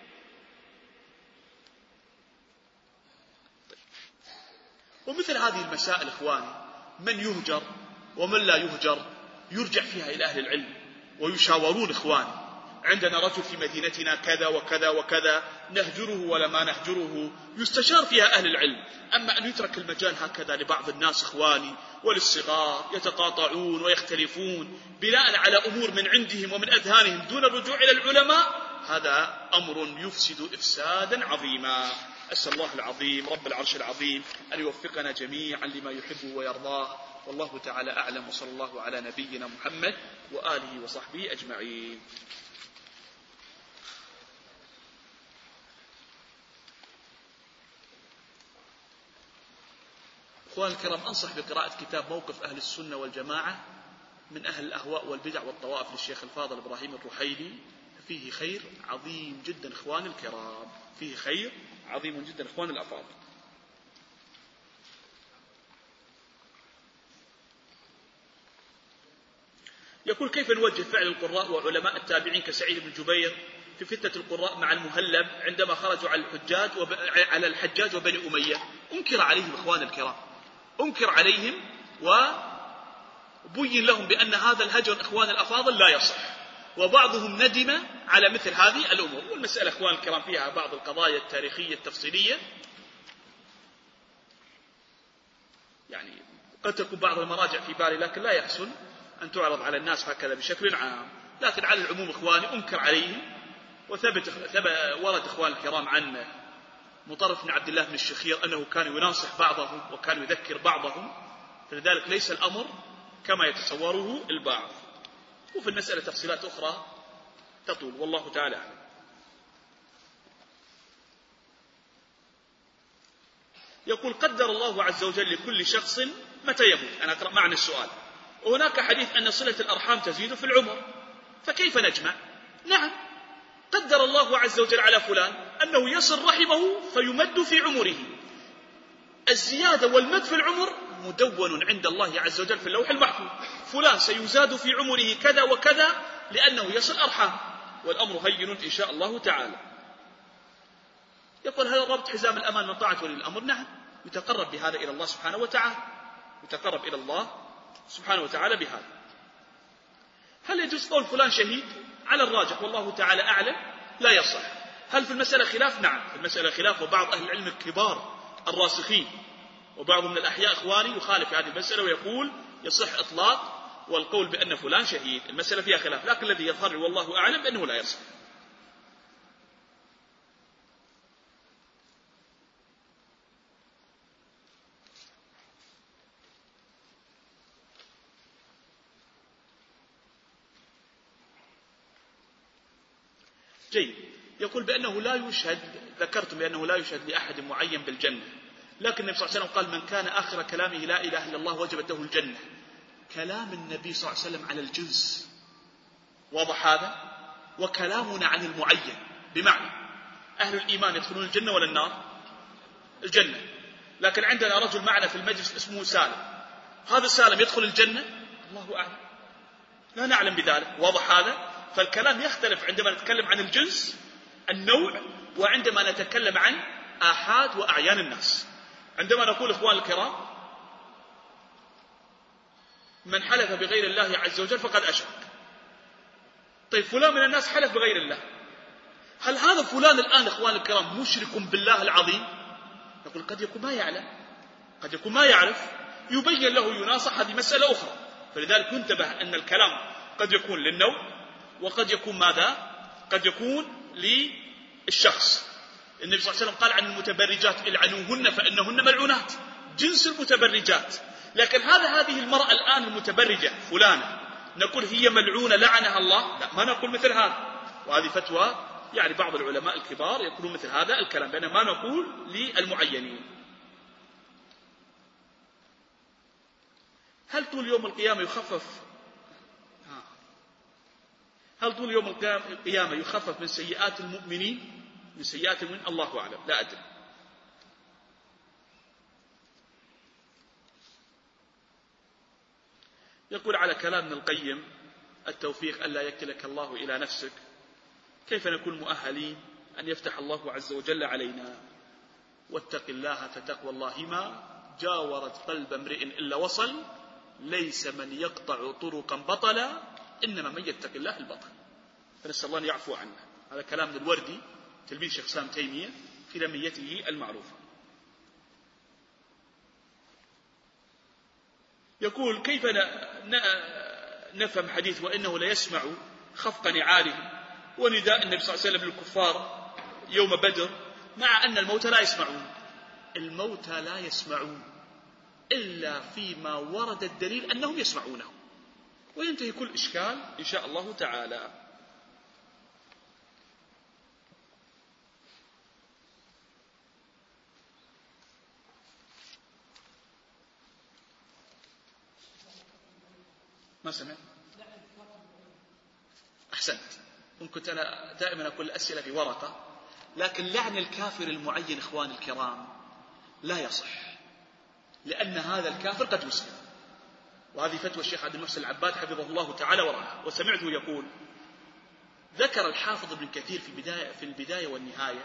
ومثل هذه المسائل إخواني، من يهجر ومن لا يهجر يرجع فيها إلى أهل العلم ويشاورون إخواني. عندنا رجل في مدينتنا كذا وكذا وكذا، نهجره ولا ما نهجره، يستشار فيها أهل العلم. أما أن يترك المجال هكذا لبعض الناس إخواني وللصغار يتقاطعون ويختلفون بناء على أمور من عندهم ومن أذهانهم دون الرجوع إلى العلماء، هذا أمر يفسد إفسادا عظيما. أسأل الله العظيم رب العرش العظيم أن يوفقنا جميعا لما يحب ويرضاه، والله تعالى أعلم، وصلى الله على نبينا محمد وآله وصحبه أجمعين. أخوان الكرام، أنصح بقراءة كتاب موقف أهل السنة والجماعة من أهل الأهواء والبدع والطوائف للشيخ الفاضل إبراهيم الرحيلي، فيه خير عظيم جدا إخوان الكرام، فيه خير عظيم جدا إخوان الأفاضل. يقول كيف نوجه فعل القراء وعلماء التابعين كسعيد بن جبير في فتنة القراء مع المهلب عندما خرجوا على الحجاج وبني أمية؟ أنكر عليهم إخوان الكرام، أنكر عليهم وبين لهم بأن هذا الهجر إخوان الأفاضل لا يصح، وبعضهم ندم على مثل هذه الأمور. والمسألة إخوان الكرام فيها بعض القضايا التاريخية التفصيلية، يعني قد تكون بعض المراجع في بالي لكن لا يحسن أن تعرض على الناس هكذا بشكل عام. لكن على العموم إخواني أنكر عليهم، ورد إخوان الكرام عن مطرف بن عبد الله بن الشخير أنه كان يناصح بعضهم وكان يذكر بعضهم، فلذلك ليس الأمر كما يتصوره البعض. وفي المسألة تفصيلات أخرى تطول، والله تعالى أعلم. يقول قدر الله عز وجل لكل شخص متى يموت. أنا أقرأ معنى السؤال. وهناك حديث أن صلة الأرحام تزيد في العمر، فكيف نجمع؟ نعم، قدر الله عز وجل على فلان أنه يصل رحمه فيمد في عمره. الزيادة والمد في العمر مدون عند الله عز وجل في اللوح المحفوظ، فلان سيزاد في عمره كذا وكذا لأنه يصل أرحام، والأمر هين إن شاء الله تعالى. يقول هل ربط حزام الأمان من طاعة ولي الأمر؟ نعم، يتقرب بهذا إلى الله سبحانه وتعالى، يتقرب إلى الله سبحانه وتعالى بهذا. هل يجوز قول فلان شهيد؟ على الراجح والله تعالى أعلم لا يصح. هل في المسألة خلاف؟ نعم في المسألة خلاف، وبعض أهل العلم الكبار الراسخين وبعض من الأحياء إخواني يخالف هذه المسألة ويقول يصح إطلاق والقول بأن فلان شهيد. المسألة فيها خلاف، لكن الذي يظهر والله أعلم بأنه لا يصح. جيد. يقول بأنه لا يشهد، ذكرت بأنه لا يشهد لأحد معين بالجنة، لكن النبي صلى الله عليه وسلم قال من كان آخر كلامه لا إله إلا الله وجبت له الجنة. كلام النبي صلى الله عليه وسلم على الجنس، واضح هذا؟ وكلامنا عن المعين، بمعنى أهل الإيمان يدخلون الجنة ولا النار؟ الجنة. لكن عندنا رجل معنا في المجلس اسمه سالم، هذا سالم يدخل الجنة؟ الله أعلم، لا نعلم بذلك، واضح هذا؟ فالكلام يختلف عندما نتكلم عن الجنس النوع، وعندما نتكلم عن آحاد وأعيان الناس. عندما نقول إخوان الكرام من حلف بغير الله عز وجل فقد أشرك، طيب فلان من الناس حلف بغير الله، هل هذا فلان الآن إخوان الكرام مشرك بالله العظيم؟ نقول قد يكون ما يعلم، قد يكون ما يعرف، يبين له يناصح، هذه مسألة أخرى. فلذلك انتبه أن الكلام قد يكون للنوع وقد يكون ماذا؟ قد يكون للشخص. النبي صلى الله عليه وسلم قال عن المتبرجات العنوهن فإنهن ملعونات، جنس المتبرجات. لكن هذه المرأة الآن المتبرجة فلانة، نقول هي ملعونة لعنها الله؟ لا، ما نقول مثل هذا، وهذه فتوى يعني بعض العلماء الكبار يقولون مثل هذا الكلام، بينما ما نقول للمعينين. هل طول يوم القيامة يخفف من سيئات المؤمنين؟ من سيئات المؤمنين الله أعلم، لا أدري. يقول على كلام ابن القيم التوفيق ألا يكلك الله إلى نفسك، كيف نكون مؤهلين أن يفتح الله عز وجل علينا؟ واتق الله فتقوى الله ما جاورت قلب امرئ إلا وصل، ليس من يقطع طرقا بطلا، إنما من يتق الله البطل. فنسأل الله أن يعفو عنا. هذا كلام الوردي تلميذ شيخ الإسلام تيمية في لميته المعروفة. يقول كيف نفهم حديث وإنه لا يسمع خفق نعالهم ونداء النبي صلى الله عليه وسلم للكفار يوم بدر، مع أن الموتى لا يسمعون؟ الموتى لا يسمعون إلا فيما ورد الدليل أنهم يسمعونه، وينتهي كل إشكال إن شاء الله تعالى. ما سمع؟ أحسنت. كنت أنا دائما أقول الأسئلة في ورقة، لكن لعن الكافر المعين إخوان الكرام لا يصح، لأن هذا الكافر قد يسلم، وهذه فتوى الشيخ عبد المحسن العباد حفظه الله تعالى ورعاه. وسمعته يقول، ذكر الحافظ ابن كثير في البداية والنهاية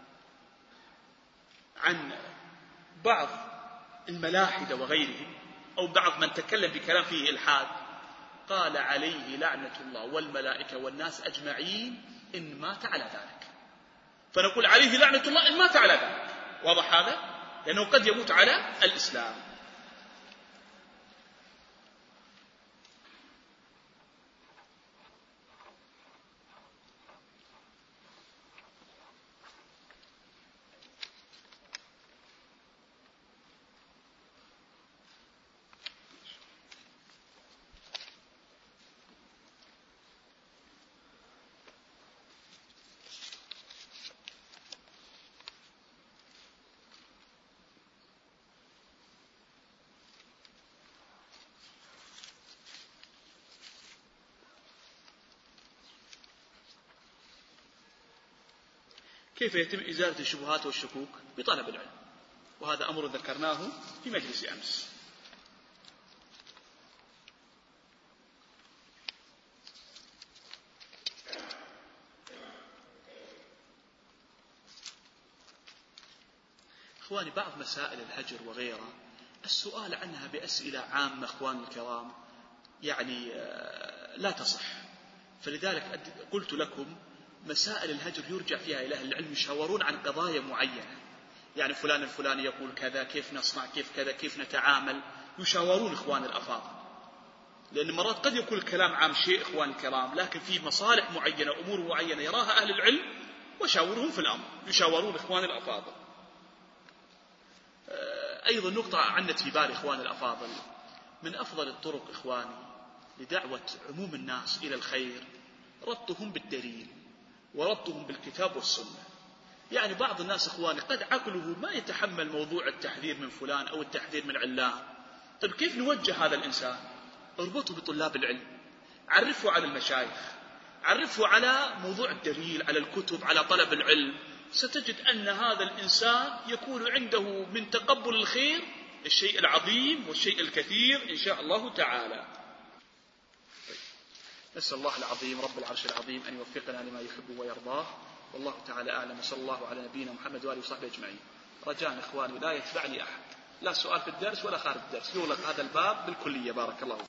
عن بعض الملاحدة وغيرهم، أو بعض من تكلم بكلام فيه إلحاد، قال عليه لعنة الله والملائكة والناس أجمعين إن مات على ذلك. فنقول عليه لعنة الله إن مات على ذلك، واضح هذا؟ لأنه قد يموت على الإسلام. كيف يتم إزالة الشبهات والشكوك؟ بطلب العلم، وهذا أمر ذكرناه في مجلس أمس. إخواني، بعض مسائل الهجر وغيرها السؤال عنها بأسئلة عامة إخواني الكرام يعني لا تصح. فلذلك قلت لكم مسائل الهجر يرجع فيها إلى أهل العلم يشاورون عن قضايا معينة، يعني فلان الفلاني يقول كذا، كيف نصنع، كيف كذا، كيف نتعامل، يشاورون إخوان الأفاضل. لأن مرات قد يكون الكلام عام شيء إخوان الكرام، لكن في مصالح معينة، أمور معينة يراها أهل العلم وشاورهم في الأمر، يشاورون إخوان الأفاضل. أيضا نقطة عنت في بال إخوان الأفاضل، من أفضل الطرق إخواني لدعوة عموم الناس إلى الخير ربطهم بالدليل وربطهم بالكتاب والسنة. يعني بعض الناس إخواني قد عقله ما يتحمل موضوع التحذير من فلان أو التحذير من علان. طيب كيف نوجه هذا الإنسان؟ اربطه بطلاب العلم، عرفه على المشايخ، عرفه على موضوع الدليل، على الكتب، على طلب العلم. ستجد أن هذا الإنسان يكون عنده من تقبل الخير الشيء العظيم والشيء الكثير إن شاء الله تعالى. نسأل الله العظيم رب العرش العظيم أن يوفقنا لما يحب ويرضاه، والله تعالى أعلم. صلى الله على نبينا محمد وآله وصحبه أجمعين. رجاء إخواني لا يتبعني أحد، لا سؤال في الدرس ولا خارج الدرس، يغلق هذا الباب بالكلية. بارك الله.